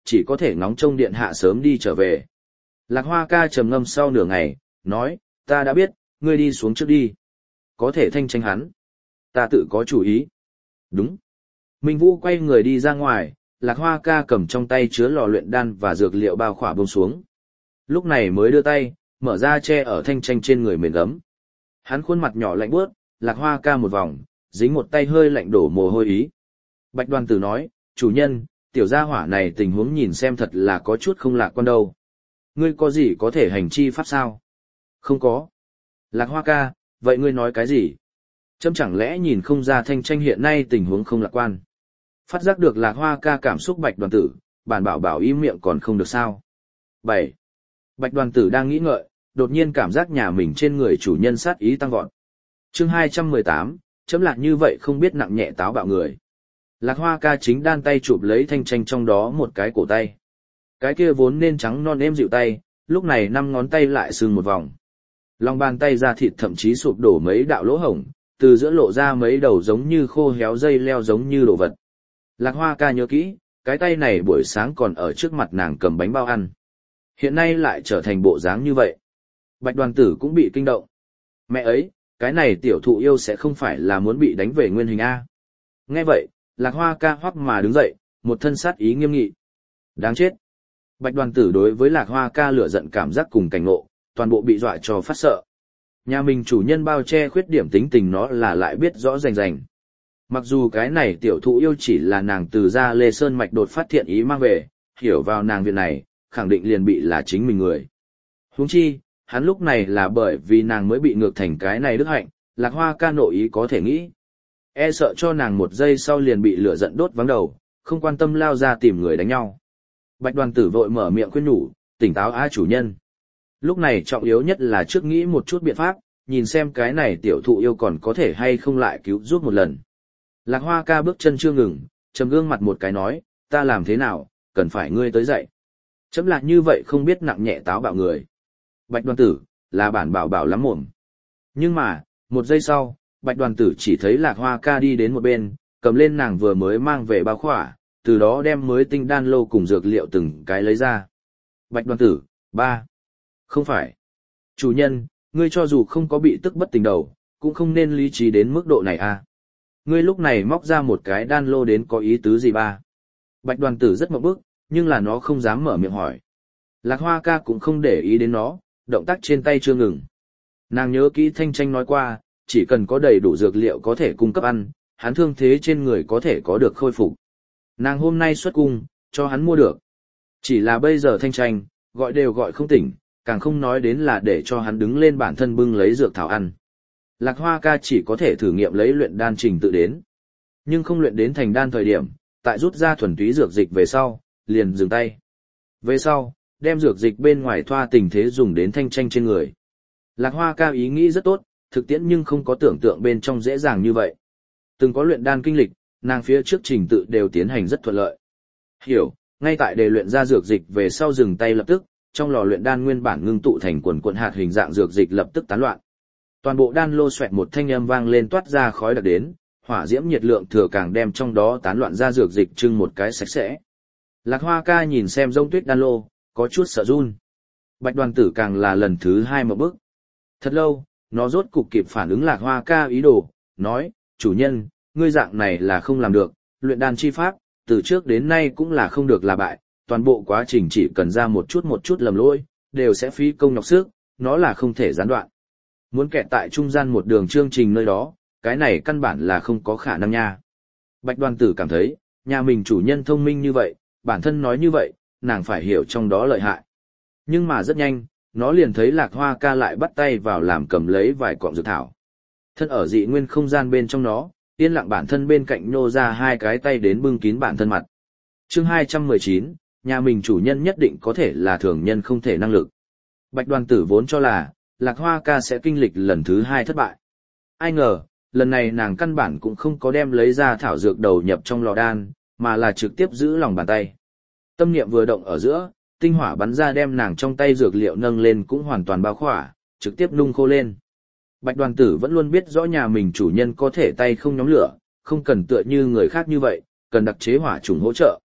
chỉ có thể ngóng trông điện hạ sớm đi trở về. Lạc Hoa ca trầm ngâm sau nửa ngày, nói, ta đã biết, ngươi đi xuống trước đi. Có thể thanh tranh hắn. Ta tự có chủ ý. Đúng. Minh Vũ quay người đi ra ngoài, Lạc Hoa ca cầm trong tay chứa lò luyện đan và dược liệu bao khỏa buông xuống. Lúc này mới đưa tay, mở ra che ở thanh tranh trên người mền gấm. Hắn khuôn mặt nhỏ lạnh buốt, Lạc Hoa ca một vòng, dính một tay hơi lạnh đổ mồ hôi ý. Bạch Đoàn Tử nói, chủ nhân, tiểu gia hỏa này tình huống nhìn xem thật là có chút không lạc quan đâu. Ngươi có gì có thể hành chi pháp sao? Không có. Lạc Hoa ca, vậy ngươi nói cái gì? Chấm chẳng lẽ nhìn không ra thanh tranh hiện nay tình huống không lạc quan? Phát giác được Lạc Hoa ca cảm xúc Bạch Đoàn Tử, bản bảo im miệng còn không được sao? 7. Bạch Đoàn Tử đang nghĩ ngợi, đột nhiên cảm giác nhà mình trên người chủ nhân sát ý tăng vọt. Chương 218, chấm lạc như vậy không biết nặng nhẹ táo bạo người. Lạc Hoa ca chính đan tay chụp lấy thanh tranh trong đó một cái cổ tay. Cái kia vốn nên trắng non êm dịu tay, lúc này 5 ngón tay lại sưng một vòng. Lòng bàn tay ra thịt thậm chí sụp đổ mấy đạo lỗ hổng, từ giữa lộ ra mấy đầu giống như khô héo dây leo giống như đồ vật. Lạc Hoa ca nhớ kỹ, cái tay này buổi sáng còn ở trước mặt nàng cầm bánh bao ăn. Hiện nay lại trở thành bộ dáng như vậy. Bạch Đoàn Tử cũng bị kinh động. Mẹ ấy, cái này tiểu thụ yêu sẽ không phải là muốn bị đánh về nguyên hình A. Nghe vậy, Lạc Hoa ca hoắc mà đứng dậy, một thân sát ý nghiêm nghị. Đáng chết. Bạch Đoàn Tử đối với Lạc Hoa ca lửa giận cảm giác cùng cảnh ngộ, toàn bộ bị dọa cho phát sợ. Nhà mình chủ nhân bao che khuyết điểm tính tình nó là lại biết rõ rành rành. Mặc dù cái này tiểu thụ yêu chỉ là nàng từ ra Lê Sơn mạch đột phát thiện ý mang về, hiểu vào nàng việc này, khẳng định liền bị là chính mình người. Huống chi, hắn lúc này là bởi vì nàng mới bị ngược thành cái này đức hạnh, Lạc Hoa ca nội ý có thể nghĩ. E sợ cho nàng một giây sau liền bị lửa giận đốt vắng đầu, không quan tâm lao ra tìm người đánh nhau. Bạch Đoàn Tử vội mở miệng khuyên nhủ, tỉnh táo á chủ nhân. Lúc này trọng yếu nhất là trước nghĩ một chút biện pháp, nhìn xem cái này tiểu thụ yêu còn có thể hay không lại cứu giúp một lần. Lạc Hoa ca bước chân chưa ngừng, trầm gương mặt một cái nói, ta làm thế nào, cần phải ngươi tới dậy. Chấm lạc như vậy không biết nặng nhẹ táo bạo người. Bạch Đoàn Tử, là bản bảo lắm mồm. Nhưng mà, một giây sau, Bạch Đoàn Tử chỉ thấy Lạc Hoa ca đi đến một bên, cầm lên nàng vừa mới mang về bao khỏa, từ đó đem mới tinh đan lô cùng dược liệu từng cái lấy ra. Bạch Đoàn Tử, 3. Không phải. Chủ nhân, ngươi cho dù không có bị tức bất tỉnh đầu, cũng không nên lý trí đến mức độ này à. Ngươi lúc này móc ra một cái đan lô đến có ý tứ gì ba. Bạch Đoàn Tử rất mộng bức, nhưng là nó không dám mở miệng hỏi. Lạc Hoa ca cũng không để ý đến nó, động tác trên tay chưa ngừng. Nàng nhớ kỹ thanh tranh nói qua, chỉ cần có đầy đủ dược liệu có thể cung cấp ăn, hắn thương thế trên người có thể có được khôi phục. Nàng hôm nay xuất cung, cho hắn mua được. Chỉ là bây giờ thanh tranh, gọi đều gọi không tỉnh, càng không nói đến là để cho hắn đứng lên bản thân bưng lấy dược thảo ăn. Lạc Hoa ca chỉ có thể thử nghiệm lấy luyện đan trình tự đến. Nhưng không luyện đến thành đan thời điểm, tại rút ra thuần túy dược dịch về sau, liền dừng tay. Về sau, đem dược dịch bên ngoài thoa tình thế dùng đến thanh tranh trên người. Lạc Hoa ca ý nghĩ rất tốt, thực tiễn nhưng không có tưởng tượng bên trong dễ dàng như vậy. Từng có luyện đan kinh lịch, nàng phía trước trình tự đều tiến hành rất thuận lợi. Hiểu, ngay tại đề luyện ra dược dịch về sau dừng tay lập tức, trong lò luyện đan nguyên bản ngưng tụ thành quần hạt hình dạng dược dịch lập tức tán loạn. Toàn bộ đan lô xoẹt một thanh âm vang lên toát ra khói đặc đến, hỏa diễm nhiệt lượng thừa càng đem trong đó tán loạn ra dược dịch trưng một cái sạch sẽ. Lạc Hoa ca nhìn xem rông tuyết đan lô, có chút sợ run. Bạch Đoàn Tử càng là lần thứ 2 một bước. Thật lâu, nó rốt cục kịp phản ứng Lạc Hoa ca ý đồ, nói, chủ nhân, ngươi dạng này là không làm được, luyện đan chi pháp, từ trước đến nay cũng là không được là bại, toàn bộ quá trình chỉ cần ra một chút lầm lỗi, đều sẽ phí công nhọc sức, nó là không thể gián đoạn. Muốn kẹt tại trung gian một đường chương trình nơi đó, cái này căn bản là không có khả năng nha. Bạch Đoàn Tử cảm thấy, nhà mình chủ nhân thông minh như vậy, bản thân nói như vậy, nàng phải hiểu trong đó lợi hại. Nhưng mà rất nhanh, nó liền thấy Lạc Hoa ca lại bắt tay vào làm cầm lấy vài cọng dược thảo. Thân ở dị nguyên không gian bên trong nó, yên lặng bản thân bên cạnh nô ra 2 cái tay đến bưng kín bản thân mặt. Chương 219, nhà mình chủ nhân nhất định có thể là thường nhân không thể năng lực. Bạch Đoàn Tử vốn cho là, Lạc Hoa ca sẽ kinh lịch lần thứ 2 thất bại. Ai ngờ, lần này nàng căn bản cũng không có đem lấy ra thảo dược đầu nhập trong lò đan, mà là trực tiếp giữ lòng bàn tay. Tâm niệm vừa động ở giữa, tinh hỏa bắn ra đem nàng trong tay dược liệu nâng lên cũng hoàn toàn bao khỏa, trực tiếp nung khô lên. Bạch Đoàn Tử vẫn luôn biết rõ nhà mình chủ nhân có thể tay không nhóm lửa, không cần tựa như người khác như vậy, cần đặc chế hỏa trùng hỗ trợ.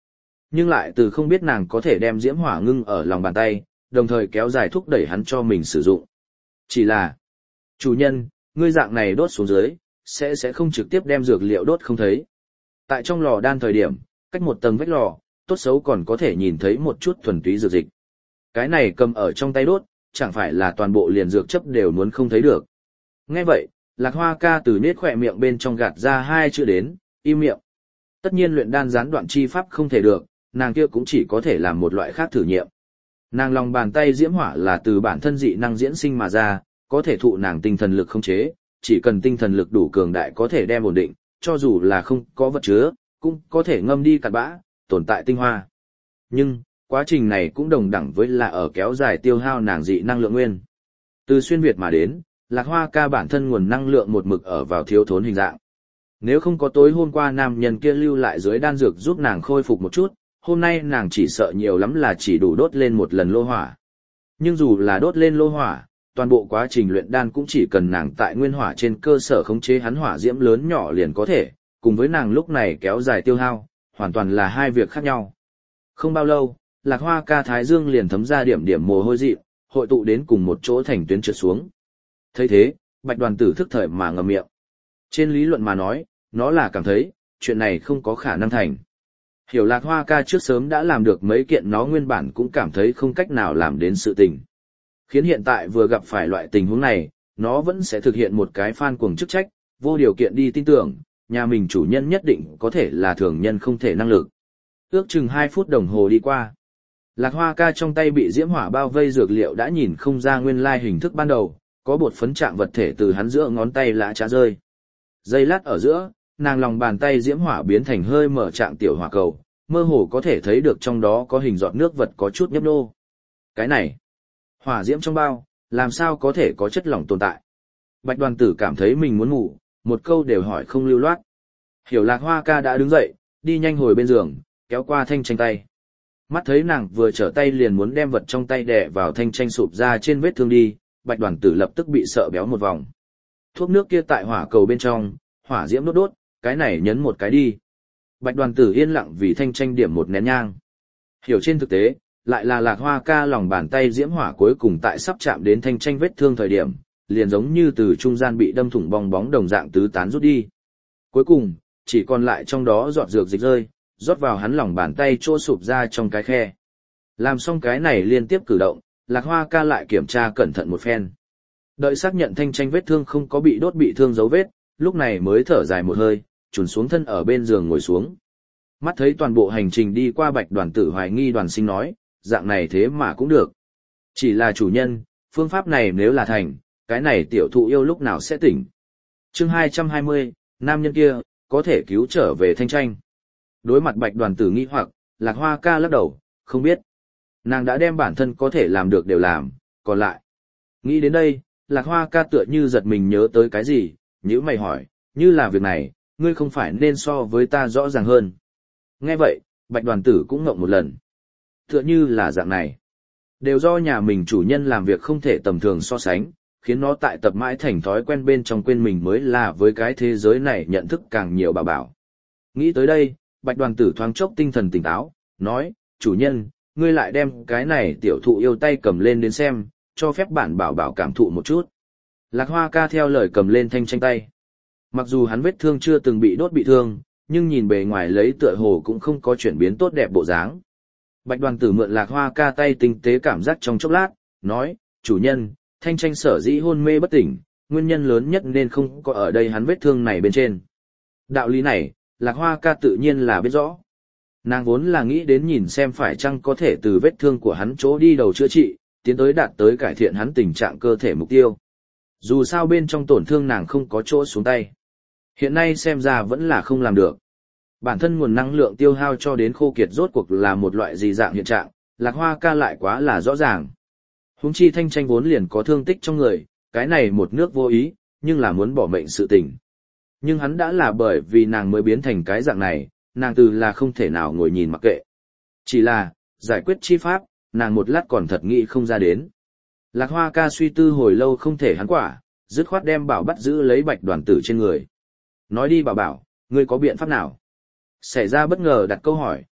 Nhưng lại từ không biết nàng có thể đem diễm hỏa ngưng ở lòng bàn tay, đồng thời kéo dài thúc đẩy hắn cho mình sử dụng. Chỉ là, chủ nhân, ngươi dạng này đốt xuống dưới, sẽ không trực tiếp đem dược liệu đốt không thấy. Tại trong lò đan thời điểm, cách một tầng vách lò, tốt xấu còn có thể nhìn thấy một chút thuần túy dược dịch. Cái này cầm ở trong tay đốt, chẳng phải là toàn bộ liền dược chấp đều muốn không thấy được. Nghe vậy, Lạc Hoa ca từ nết khỏe miệng bên trong gạt ra hai chữ đến, im miệng. Tất nhiên luyện đan gián đoạn chi pháp không thể được, nàng kia cũng chỉ có thể làm một loại khác thử nghiệm. Nàng lòng bàn tay diễm hỏa là từ bản thân dị năng diễn sinh mà ra, có thể thụ nàng tinh thần lực khống chế, chỉ cần tinh thần lực đủ cường đại có thể đem ổn định, cho dù là không có vật chứa, cũng có thể ngâm đi cặn bã, tồn tại tinh hoa. Nhưng, quá trình này cũng đồng đẳng với là ở kéo dài tiêu hao nàng dị năng lượng nguyên. Từ xuyên Việt mà đến, Lạc Hoa ca bản thân nguồn năng lượng một mực ở vào thiếu thốn hình dạng. Nếu không có tối hôm qua nam nhân kia lưu lại dưới đan dược giúp nàng khôi phục một chút, hôm nay nàng chỉ sợ nhiều lắm là chỉ đủ đốt lên một lần lô hỏa. Nhưng dù là đốt lên lô hỏa, toàn bộ quá trình luyện đan cũng chỉ cần nàng tại nguyên hỏa trên cơ sở khống chế hắn hỏa diễm lớn nhỏ liền có thể, cùng với nàng lúc này kéo dài tiêu hao, hoàn toàn là hai việc khác nhau. Không bao lâu, Lạc Hoa ca thái dương liền thấm ra điểm điểm mồ hôi dị, hội tụ đến cùng một chỗ thành tuyến trượt xuống. Thấy thế, Bạch Đoàn Tử thức thời mà ngậm miệng. Trên lý luận mà nói, nó là cảm thấy, chuyện này không có khả năng thành. Hiểu Lạc Hoa ca trước sớm đã làm được mấy kiện nó nguyên bản cũng cảm thấy không cách nào làm đến sự tình. Khiến hiện tại vừa gặp phải loại tình huống này, nó vẫn sẽ thực hiện một cái phan cuồng chức trách, vô điều kiện đi tin tưởng, nhà mình chủ nhân nhất định có thể là thường nhân không thể năng lực. Ước chừng 2 phút đồng hồ đi qua. Lạc Hoa ca trong tay bị diễm hỏa bao vây dược liệu đã nhìn không ra nguyên lai hình thức ban đầu, có bột phấn trạng vật thể từ hắn giữa ngón tay lã trá rơi. Giây lát ở giữa, nàng lòng bàn tay diễm hỏa biến thành hơi mở trạng tiểu hỏa cầu, mơ hồ có thể thấy được trong đó có hình giọt nước vật có chút nhấp nô. Cái này, hỏa diễm trong bao, làm sao có thể có chất lỏng tồn tại? Bạch Đoàn Tử cảm thấy mình muốn ngủ, một câu đều hỏi không lưu loát. Hiểu Lạc Hoa ca đã đứng dậy, đi nhanh hồi bên giường, kéo qua thanh tranh tay. Mắt thấy nàng vừa trở tay liền muốn đem vật trong tay đè vào thanh tranh sụp ra trên vết thương đi, Bạch Đoàn Tử lập tức bị sợ béo một vòng. Thuốc nước kia tại hỏa cầu bên trong, hỏa diễm đốt đốt, cái này nhấn một cái đi. Bạch Đoàn Tử yên lặng vì thanh tranh điểm một nén nhang. Hiểu trên thực tế, lại là Lạc Hoa ca lòng bàn tay diễm hỏa cuối cùng tại sắp chạm đến thanh tranh vết thương thời điểm, liền giống như từ trung gian bị đâm thủng bong bóng đồng dạng tứ tán rút đi. Cuối cùng, chỉ còn lại trong đó giọt dược dịch rơi, rót vào hắn lòng bàn tay chỗ sụp ra trong cái khe. Làm xong cái này liên tiếp cử động, Lạc Hoa ca lại kiểm tra cẩn thận một phen. Đợi xác nhận thanh tranh vết thương không có bị đốt bị thương dấu vết, lúc này mới thở dài một hơi, chùn xuống thân ở bên giường ngồi xuống. Mắt thấy toàn bộ hành trình đi qua Bạch Đoàn Tử hoài nghi Đoàn Sinh nói, dạng này thế mà cũng được. Chỉ là chủ nhân, phương pháp này nếu là thành, cái này tiểu thụ yêu lúc nào sẽ tỉnh. Chương 220, nam nhân kia, có thể cứu trở về thanh tranh. Đối mặt Bạch Đoàn Tử nghi hoặc, Lạc Hoa ca lắc đầu, không biết. Nàng đã đem bản thân có thể làm được đều làm, còn lại. Nghĩ đến đây, Lạc Hoa ca tựa như giật mình nhớ tới cái gì, nhữ mày hỏi, như là việc này, ngươi không phải nên so với ta rõ ràng hơn. Nghe vậy, Bạch Đoàn Tử cũng ngộng một lần. Tựa như là dạng này. Đều do nhà mình chủ nhân làm việc không thể tầm thường so sánh, khiến nó tại tập mãi thành thói quen bên trong quên mình mới là với cái thế giới này nhận thức càng nhiều bảo bảo. Nghĩ tới đây, Bạch Đoàn Tử thoáng chốc tinh thần tỉnh táo, nói, chủ nhân, ngươi lại đem cái này tiểu thụ yêu tay cầm lên đến xem, cho phép bản bảo bảo cảm thụ một chút. Lạc Hoa ca theo lời cầm lên thanh tranh tay. Mặc dù hắn vết thương chưa từng bị đốt bị thương, nhưng nhìn bề ngoài lấy tựa hồ cũng không có chuyển biến tốt đẹp bộ dáng. Bạch Đoàn Tử mượn Lạc Hoa ca tay tinh tế cảm giác trong chốc lát, nói, chủ nhân, thanh tranh sở dĩ hôn mê bất tỉnh, nguyên nhân lớn nhất nên không có ở đây hắn vết thương này bên trên. Đạo lý này, Lạc Hoa ca tự nhiên là biết rõ. Nàng vốn là nghĩ đến nhìn xem phải chăng có thể từ vết thương của hắn chỗ đi đầu chữa trị, tiến tới đạt tới cải thiện hắn tình trạng cơ thể mục tiêu. Dù sao bên trong tổn thương nàng không có chỗ xuống tay. Hiện nay xem ra vẫn là không làm được. Bản thân nguồn năng lượng tiêu hao cho đến khô kiệt rốt cuộc là một loại gì dạng hiện trạng, Lạc Hoa ca lại quá là rõ ràng. Huống chi thanh tranh vốn liền có thương tích trong người, cái này một nước vô ý, nhưng là muốn bỏ mệnh sự tình. Nhưng hắn đã là bởi vì nàng mới biến thành cái dạng này, nàng từ là không thể nào ngồi nhìn mặc kệ. Chỉ là, giải quyết chi pháp, nàng một lát còn thật nghĩ không ra đến. Lạc Hoa ca suy tư hồi lâu không thể hắn quả, dứt khoát đem bảo bắt giữ lấy Bạch Đoàn Tử trên người. Nói đi bảo, ngươi có biện pháp nào? Xảy ra bất ngờ đặt câu hỏi,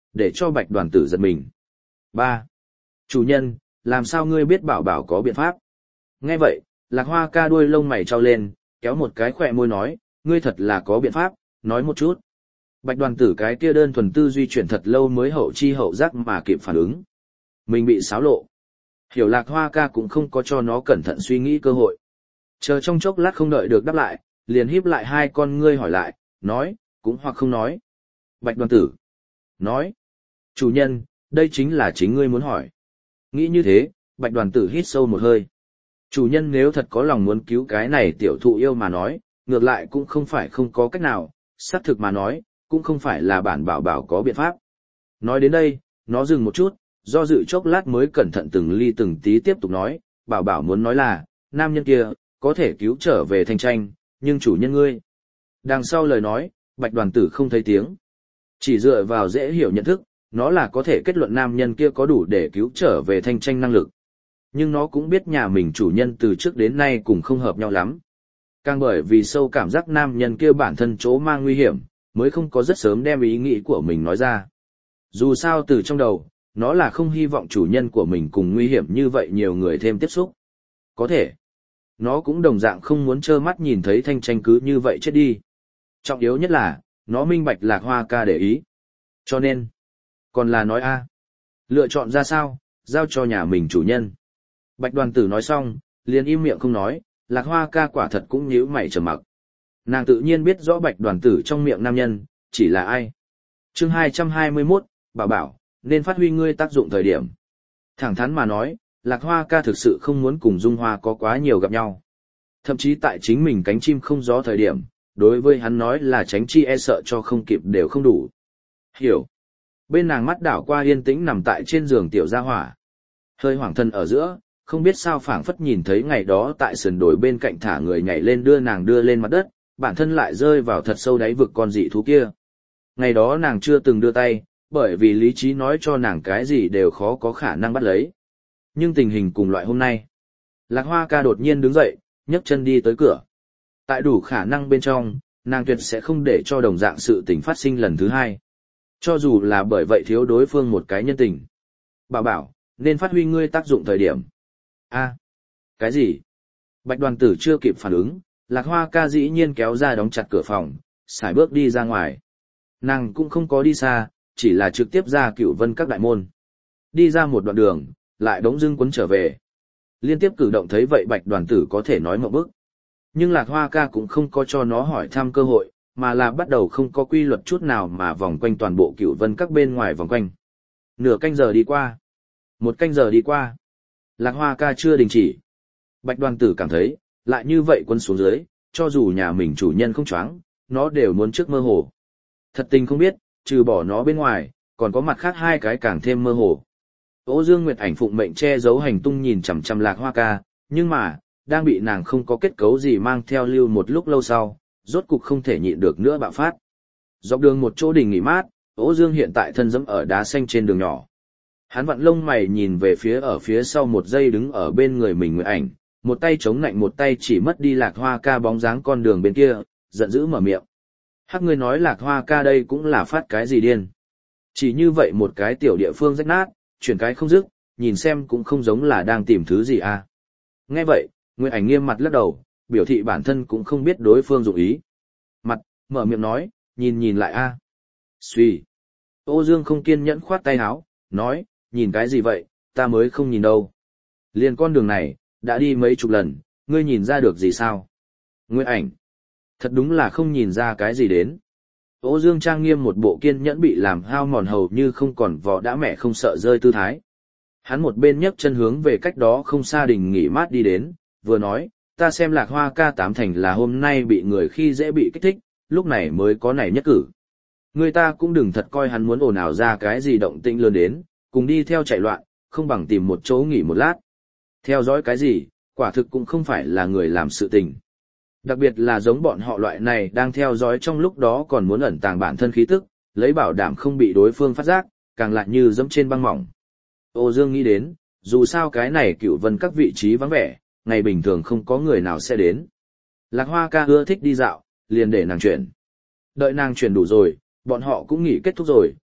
để cho Bạch Đoàn Tử giật mình. 3. Chủ nhân, làm sao ngươi biết bảo bảo có biện pháp? Nghe vậy, Lạc Hoa ca đuôi lông mày trao lên, kéo một cái khỏe môi nói, ngươi thật là có biện pháp, nói một chút. Bạch Đoàn Tử cái kia đơn thuần tư duy chuyển thật lâu mới hậu chi hậu giác mà kịp phản ứng. Mình bị xáo lộ. Hiểu Lạc Hoa ca cũng không có cho nó cẩn thận suy nghĩ cơ hội. Chờ trong chốc lát không đợi được đáp lại, liền híp lại hai con ngươi hỏi lại, nói, cũng hoặc không nói. Bạch Đoàn Tử. Nói. Chủ nhân, đây chính là chính ngươi muốn hỏi. Nghĩ như thế, Bạch Đoàn Tử hít sâu một hơi. Chủ nhân nếu thật có lòng muốn cứu cái này tiểu thụ yêu mà nói, ngược lại cũng không phải không có cách nào, xác thực mà nói, cũng không phải là bản bảo bảo có biện pháp. Nói đến đây, nó dừng một chút, do dự chốc lát mới cẩn thận từng ly từng tí tiếp tục nói, bảo bảo muốn nói là, nam nhân kia, có thể cứu trở về Thanh Tranh, nhưng chủ nhân ngươi. Đằng sau lời nói, Bạch Đoàn Tử không thấy tiếng. Chỉ dựa vào dễ hiểu nhận thức, nó là có thể kết luận nam nhân kia có đủ để cứu trở về Thanh Tranh năng lực. Nhưng nó cũng biết nhà mình chủ nhân từ trước đến nay cũng không hợp nhau lắm. Càng bởi vì sâu cảm giác nam nhân kia bản thân chỗ mang nguy hiểm, mới không có rất sớm đem ý nghĩ của mình nói ra. Dù sao từ trong đầu, nó là không hy vọng chủ nhân của mình cùng nguy hiểm như vậy nhiều người thêm tiếp xúc. Có thể, nó cũng đồng dạng không muốn trơ mắt nhìn thấy Thanh Tranh cứ như vậy chết đi. Trọng yếu nhất là, nó minh bạch Lạc Hoa ca để ý. Cho nên, còn là nói a, lựa chọn ra sao, giao cho nhà mình chủ nhân. Bạch Đoàn Tử nói xong, liền im miệng không nói, Lạc Hoa ca quả thật cũng nhíu mày trầm mặc. Nàng tự nhiên biết rõ Bạch Đoàn Tử trong miệng nam nhân, chỉ là ai. Chương 221, bảo bảo, nên phát huy ngươi tác dụng thời điểm. Thẳng thắn mà nói, Lạc Hoa ca thực sự không muốn cùng Dung Hoa có quá nhiều gặp nhau. Thậm chí tại chính mình cánh chim không gió thời điểm, đối với hắn nói là tránh chi e sợ cho không kịp đều không đủ. Hiểu. Bên nàng mắt đảo qua yên tĩnh nằm tại trên giường tiểu gia hỏa. Hơi hoảng thân ở giữa, không biết sao phảng phất nhìn thấy ngày đó tại sườn đồi bên cạnh thả người nhảy lên đưa nàng đưa lên mặt đất, bản thân lại rơi vào thật sâu đáy vực con dị thú kia. Ngày đó nàng chưa từng đưa tay, bởi vì lý trí nói cho nàng cái gì đều khó có khả năng bắt lấy. Nhưng tình hình cùng loại hôm nay. Lạc Hoa ca đột nhiên đứng dậy, nhấc chân đi tới cửa. Tại đủ khả năng bên trong, nàng tuyệt sẽ không để cho đồng dạng sự tình phát sinh lần thứ hai. Cho dù là bởi vậy thiếu đối phương một cái nhân tình. Bảo bảo, nên phát huy ngươi tác dụng thời điểm. A, cái gì? Bạch Đoàn Tử chưa kịp phản ứng, Lạc Hoa ca dĩ nhiên kéo ra đóng chặt cửa phòng, sải bước đi ra ngoài. Nàng cũng không có đi xa, chỉ là trực tiếp ra Cửu Vân các đại môn. Đi ra một đoạn đường, lại đống dưng quấn trở về. Liên tiếp cử động thấy vậy Bạch Đoàn Tử có thể nói một bức. Nhưng Lạc Hoa ca cũng không có cho nó hỏi thăm cơ hội, mà là bắt đầu không có quy luật chút nào mà vòng quanh toàn bộ Cửu Vân các bên ngoài vòng quanh. Nửa canh giờ đi qua. Một canh giờ đi qua. Lạc Hoa ca chưa đình chỉ. Bạch Đoàn Tử cảm thấy, lại như vậy quân xuống dưới, cho dù nhà mình chủ nhân không choáng, nó đều muốn trước mơ hồ. Thật tình không biết, trừ bỏ nó bên ngoài, còn có mặt khác hai cái càng thêm mơ hồ. Ô Dương Nguyệt Ảnh phụng mệnh che giấu hành tung nhìn chằm chằm Lạc Hoa ca, nhưng mà, đang bị nàng không có kết cấu gì mang theo lưu một lúc lâu sau, rốt cục không thể nhịn được nữa bạo phát. Dọc đường một chỗ đình nghỉ mát, Ô Dương hiện tại thân dẫm ở đá xanh trên đường nhỏ. Hắn vặn lông mày nhìn về phía ở phía sau một giây đứng ở bên người mình Nguyệt Ảnh, một tay chống nạnh một tay chỉ mất đi Lạc Hoa ca bóng dáng con đường bên kia, giận dữ mở miệng. Hắc ngươi nói Lạc Hoa ca đây cũng là phát cái gì điên. Chỉ như vậy một cái tiểu địa phương rách nát, chuyển cái không dứt, nhìn xem cũng không giống là đang tìm thứ gì à. Nghe vậy, Nguyệt Ảnh nghiêm mặt lắc đầu, biểu thị bản thân cũng không biết đối phương dụng ý. Mặt, mở miệng nói, nhìn lại a. Suy. Ô Dương không kiên nhẫn khoát tay áo, nói, nhìn cái gì vậy, ta mới không nhìn đâu. Liền con đường này, đã đi mấy chục lần, ngươi nhìn ra được gì sao? Nguyệt Ảnh. Thật đúng là không nhìn ra cái gì đến. Ô Dương trang nghiêm một bộ kiên nhẫn bị làm hao mòn hầu như không còn vỏ đã mẹ không sợ rơi tư thái. Hắn một bên nhấc chân hướng về cách đó không xa đình nghỉ mát đi đến, vừa nói, ta xem Lạc Hoa ca tám thành là hôm nay bị người khi dễ bị kích thích, lúc này mới có này nhất cử. Người ta cũng đừng thật coi hắn muốn ồn ào ra cái gì động tĩnh lớn đến, cùng đi theo chạy loạn, không bằng tìm một chỗ nghỉ một lát. Theo dõi cái gì, quả thực cũng không phải là người làm sự tình. Đặc biệt là giống bọn họ loại này đang theo dõi trong lúc đó còn muốn ẩn tàng bản thân khí tức, lấy bảo đảm không bị đối phương phát giác, càng lại như dẫm trên băng mỏng. Ô Dương nghĩ đến, dù sao cái này Cửu Vân các vị trí vắng vẻ, ngày bình thường không có người nào sẽ đến. Lạc Hoa ca ưa thích đi dạo, liền để nàng chuyển. Đợi nàng chuyển đủ rồi, bọn họ cũng nghỉ kết thúc rồi,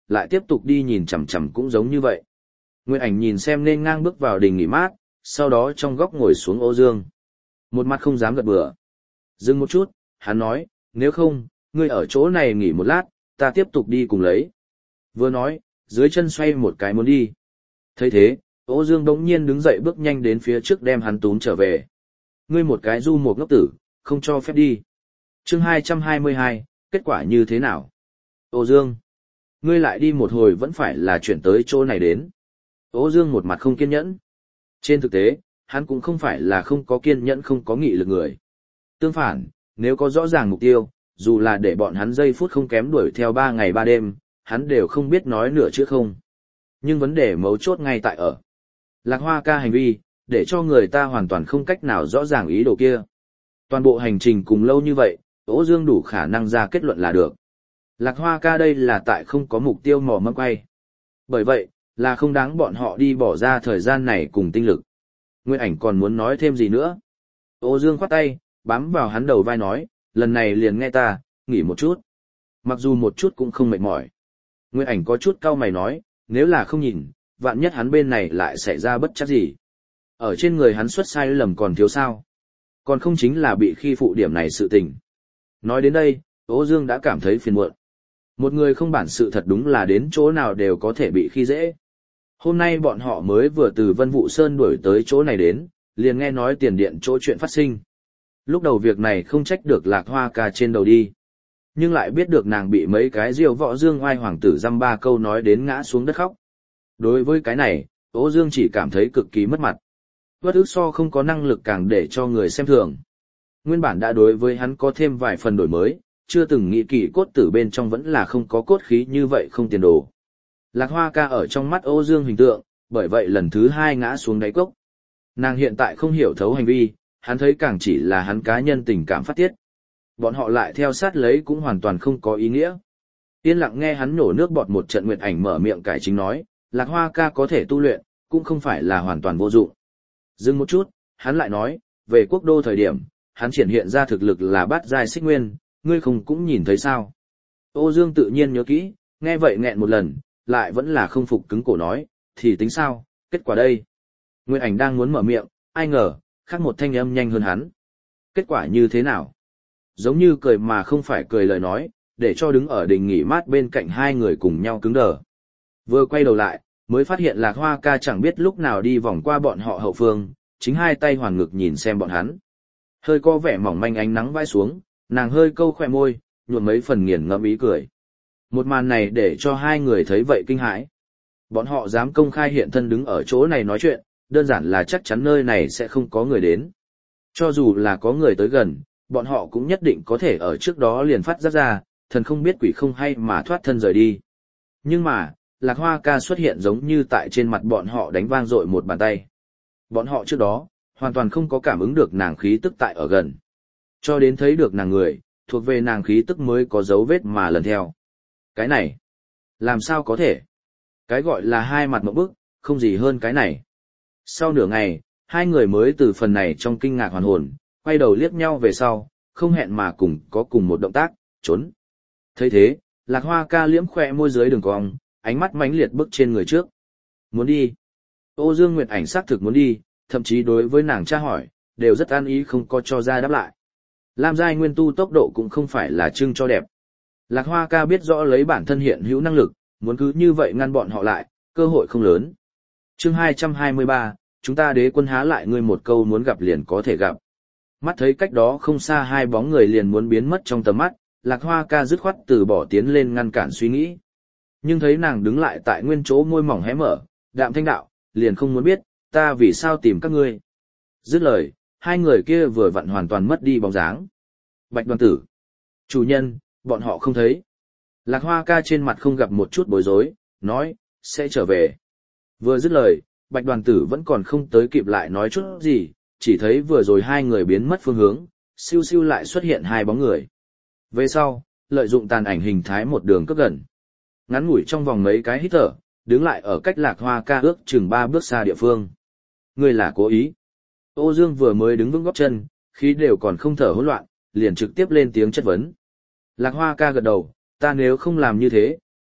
lại tiếp tục đi nhìn chằm chằm cũng giống như vậy. Nguyệt Ảnh nhìn xem nên ngang bước vào đình nghỉ mát, sau đó trong góc ngồi xuống Ô Dương. Một mặt không dám gật bừa. Dừng một chút, hắn nói, nếu không, ngươi ở chỗ này nghỉ một lát, ta tiếp tục đi cùng lấy. Vừa nói, dưới chân xoay một cái muốn đi. Thấy thế, Ô Dương đống nhiên đứng dậy bước nhanh đến phía trước đem hắn túm trở về. Ngươi một cái du một ngốc tử, không cho phép đi. Chương 222, kết quả như thế nào? Ô Dương, ngươi lại đi một hồi vẫn phải là chuyển tới chỗ này đến. Ô Dương một mặt không kiên nhẫn. Trên thực tế, hắn cũng không phải là không có kiên nhẫn không có nghị lực người. Tương phản, nếu có rõ ràng mục tiêu, dù là để bọn hắn giây phút không kém đuổi theo 3 ngày 3 đêm, hắn đều không biết nói nửa chữ không. Nhưng vấn đề mấu chốt ngay tại ở. Lạc Hoa ca hành vi, để cho người ta hoàn toàn không cách nào rõ ràng ý đồ kia. Toàn bộ hành trình cùng lâu như vậy, Ô Dương đủ khả năng ra kết luận là được. Lạc Hoa ca đây là tại không có mục tiêu mò mẫm quay. Bởi vậy, là không đáng bọn họ đi bỏ ra thời gian này cùng tinh lực. Nguyệt Ảnh còn muốn nói thêm gì nữa. Ô Dương khoát tay, bám vào hắn đầu vai nói, lần này liền nghe ta, nghỉ một chút. Mặc dù một chút cũng không mệt mỏi. Nguyệt Ảnh có chút cau mày nói, nếu là không nhìn, vạn nhất hắn bên này lại xảy ra bất chắc gì. Ở trên người hắn xuất sai lầm còn thiếu sao. Còn không chính là bị khi phụ điểm này sự tình. Nói đến đây, Ô Dương đã cảm thấy phiền muộn. Một người không bản sự thật đúng là đến chỗ nào đều có thể bị khi dễ. Hôm nay bọn họ mới vừa từ Vân Vũ Sơn đuổi tới chỗ này đến, liền nghe nói tiền điện chỗ chuyện phát sinh. Lúc đầu việc này không trách được Lạc Hoa ca trên đầu đi. Nhưng lại biết được nàng bị mấy cái diều võ dương oai hoàng tử dăm ba câu nói đến ngã xuống đất khóc. Đối với cái này, Ô Dương chỉ cảm thấy cực kỳ mất mặt. Bất ức so không có năng lực càng để cho người xem thường. Nguyên bản đã đối với hắn có thêm vài phần đổi mới, chưa từng nghĩ kỹ cốt tử bên trong vẫn là không có cốt khí như vậy không tiền đồ. Lạc Hoa ca ở trong mắt Ô Dương hình tượng, bởi vậy lần thứ 2 ngã xuống đáy cốc. Nàng hiện tại không hiểu thấu hành vi, hắn thấy càng chỉ là hắn cá nhân tình cảm phát tiết. Bọn họ lại theo sát lấy cũng hoàn toàn không có ý nghĩa. Yên lặng nghe hắn nhổ nước bọt một trận. Nguyệt Ảnh mở miệng cải chính nói, Lạc Hoa ca có thể tu luyện, cũng không phải là hoàn toàn vô dụng. Dừng một chút, hắn lại nói, về quốc đô thời điểm, hắn triển hiện ra thực lực là bát giai xích nguyên, ngươi không cũng nhìn thấy sao. Ô Dương tự nhiên nhớ kỹ, nghe vậy nghẹn một lần, lại vẫn là không phục cứng cổ nói, thì tính sao, kết quả đây. Nguyệt Ảnh đang muốn mở miệng, ai ngờ, khác một thanh âm nhanh hơn hắn. Kết quả như thế nào? Giống như cười mà không phải cười lời nói, để cho đứng ở đình nghỉ mát bên cạnh hai người cùng nhau cứng đờ. Vừa quay đầu lại, mới phát hiện Lạc Hoa ca chẳng biết lúc nào đi vòng qua bọn họ hậu phương, chính hai tay hoàn ngực nhìn xem bọn hắn. Hơi có vẻ mỏng manh ánh nắng vai xuống, nàng hơi câu khỏe môi, nhuộm mấy phần nghiền ngẫm ý cười. Một màn này để cho hai người thấy vậy kinh hãi. Bọn họ dám công khai hiện thân đứng ở chỗ này nói chuyện, đơn giản là chắc chắn nơi này sẽ không có người đến. Cho dù là có người tới gần, bọn họ cũng nhất định có thể ở trước đó liền phát giác ra, thần không biết quỷ không hay mà thoát thân rời đi. Nhưng mà, Lạc Hoa ca xuất hiện giống như tại trên mặt bọn họ đánh vang dội một bàn tay. Bọn họ trước đó, hoàn toàn không có cảm ứng được nàng khí tức tại ở gần. Cho đến thấy được nàng người, thuộc về nàng khí tức mới có dấu vết mà lần theo. Cái này, làm sao có thể? Cái gọi là hai mặt mộng bức, không gì hơn cái này. Sau nửa ngày, hai người mới từ phần này trong kinh ngạc hoàn hồn, quay đầu liếc nhau về sau, không hẹn mà có cùng một động tác, trốn. Thấy thế, Lạc Hoa ca liễm khỏe môi dưới đường cong, ánh mắt mãnh liệt bước trên người trước. Muốn đi. Ô Dương Nguyệt Ảnh xác thực muốn đi, thậm chí đối với nàng tra hỏi, đều rất an ý không có cho ra đáp lại. Lam giai nguyên tu tốc độ cũng không phải là trưng cho đẹp. Lạc Hoa ca biết rõ lấy bản thân hiện hữu năng lực, muốn cứ như vậy ngăn bọn họ lại, cơ hội không lớn. Chương 223, chúng ta đế quân há lại ngươi một câu muốn gặp liền có thể gặp. Mắt thấy cách đó không xa hai bóng người liền muốn biến mất trong tầm mắt, Lạc Hoa ca dứt khoát từ bỏ tiến lên ngăn cản suy nghĩ. Nhưng thấy nàng đứng lại tại nguyên chỗ môi mỏng hé mở, đạm thanh đạo, liền không muốn biết, ta vì sao tìm các ngươi. Dứt lời, hai người kia vừa vặn hoàn toàn mất đi bóng dáng. Bạch Đoàn Tử. Chủ nhân, bọn họ không thấy. Lạc Hoa ca trên mặt không gặp một chút bối rối, nói, sẽ trở về. Vừa dứt lời, Bạch Đoàn Tử vẫn còn không tới kịp lại nói chút gì, chỉ thấy vừa rồi hai người biến mất phương hướng, siêu siêu lại xuất hiện hai bóng người. Về sau, lợi dụng tàn ảnh hình thái một đường cấp gần. Ngắn ngủi trong vòng mấy cái hít thở, đứng lại ở cách Lạc Hoa ca ước chừng 3 bước xa địa phương. Người là cố ý. Ô Dương vừa mới đứng vững gót chân, khí đều còn không thở hỗn loạn, liền trực tiếp lên tiếng chất vấn. Lạc Hoa ca gật đầu, ta nếu không làm như thế,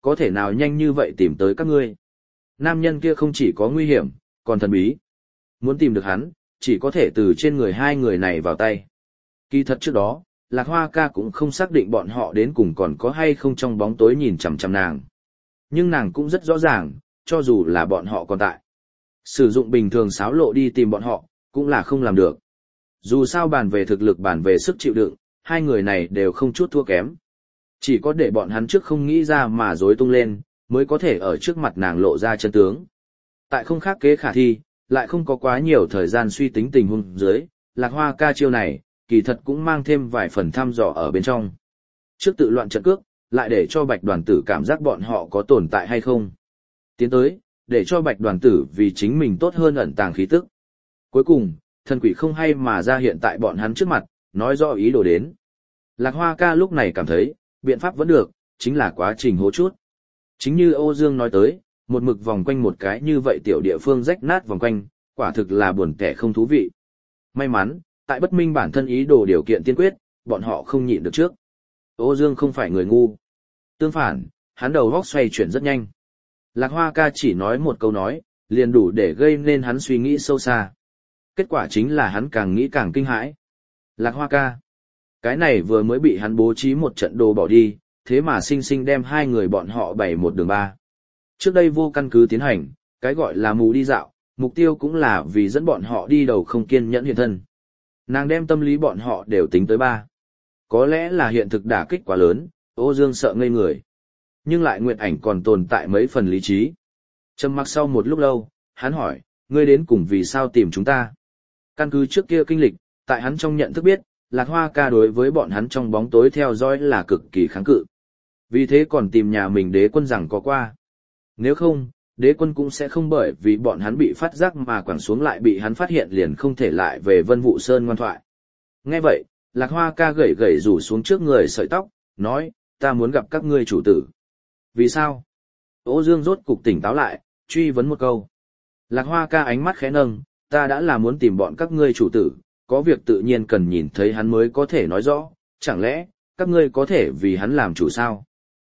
có thể nào nhanh như vậy tìm tới các ngươi. Nam nhân kia không chỉ có nguy hiểm, còn thần bí. Muốn tìm được hắn, chỉ có thể từ trên người hai người này vào tay. Kỳ thật trước đó, Lạc Hoa ca cũng không xác định bọn họ đến cùng còn có hay không trong bóng tối nhìn chằm chằm nàng. Nhưng nàng cũng rất rõ ràng, cho dù là bọn họ còn tại. Sử dụng bình thường xáo lộ đi tìm bọn họ, cũng là không làm được. Dù sao bàn về thực lực bàn về sức chịu đựng, hai người này đều không chút thua kém. Chỉ có để bọn hắn trước không nghĩ ra mà rối tung lên, mới có thể ở trước mặt nàng lộ ra chân tướng. Tại không khác kế khả thi, lại không có quá nhiều thời gian suy tính tình huống dưới, Lạc Hoa ca chiêu này, kỳ thật cũng mang thêm vài phần thăm dò ở bên trong. Trước tự loạn trận cước, lại để cho Bạch Đoàn Tử cảm giác bọn họ có tồn tại hay không. Tiến tới, để cho Bạch Đoàn Tử vì chính mình tốt hơn ẩn tàng khí tức. Cuối cùng, thần quỷ không hay mà ra hiện tại bọn hắn trước mặt, nói rõ ý đồ đến. Lạc Hoa ca lúc này cảm thấy, biện pháp vẫn được, chính là quá trình hố chút. Chính như Âu Dương nói tới, một mực vòng quanh một cái như vậy tiểu địa phương rách nát vòng quanh, quả thực là buồn kẻ không thú vị. May mắn, tại bất minh bản thân ý đồ điều kiện tiên quyết, bọn họ không nhịn được trước. Âu Dương không phải người ngu. Tương phản, hắn đầu góc xoay chuyển rất nhanh. Lạc Hoa ca chỉ nói một câu nói, liền đủ để gây nên hắn suy nghĩ sâu xa. Kết quả chính là hắn càng nghĩ càng kinh hãi. Lạc Hoa ca. Cái này vừa mới bị hắn bố trí một trận đồ bỏ đi, thế mà sinh sinh đem hai người bọn họ bày một đường ba. Trước đây vô căn cứ tiến hành, cái gọi là mù đi dạo, mục tiêu cũng là vì dẫn bọn họ đi đầu không kiên nhẫn hiện thân. Nàng đem tâm lý bọn họ đều tính tới ba. Có lẽ là hiện thực đả kích quá lớn, Ô Dương sợ ngây người. Nhưng lại Nguyệt Ảnh còn tồn tại mấy phần lý trí. Trầm mặc sau một lúc lâu, hắn hỏi, ngươi đến cùng vì sao tìm chúng ta? Căn cứ trước kia kinh lịch, tại hắn trong nhận thức biết, Lạc Hoa ca đối với bọn hắn trong bóng tối theo dõi là cực kỳ kháng cự. Vì thế còn tìm nhà mình đế quân rằng có qua. Nếu không, đế quân cũng sẽ không bởi vì bọn hắn bị phát giác mà quẳng xuống lại bị hắn phát hiện liền không thể lại về Vân Vũ Sơn ngoan thoại. Nghe vậy, Lạc Hoa ca gẩy gẩy rủ xuống trước người sợi tóc, nói, ta muốn gặp các ngươi chủ tử. Vì sao? Ô Dương rốt cục tỉnh táo lại, truy vấn một câu. Lạc Hoa ca ánh mắt khẽ nâng, ta đã là muốn tìm bọn các ngươi chủ tử, có việc tự nhiên cần nhìn thấy hắn mới có thể nói rõ, chẳng lẽ, các ngươi có thể vì hắn làm chủ sao?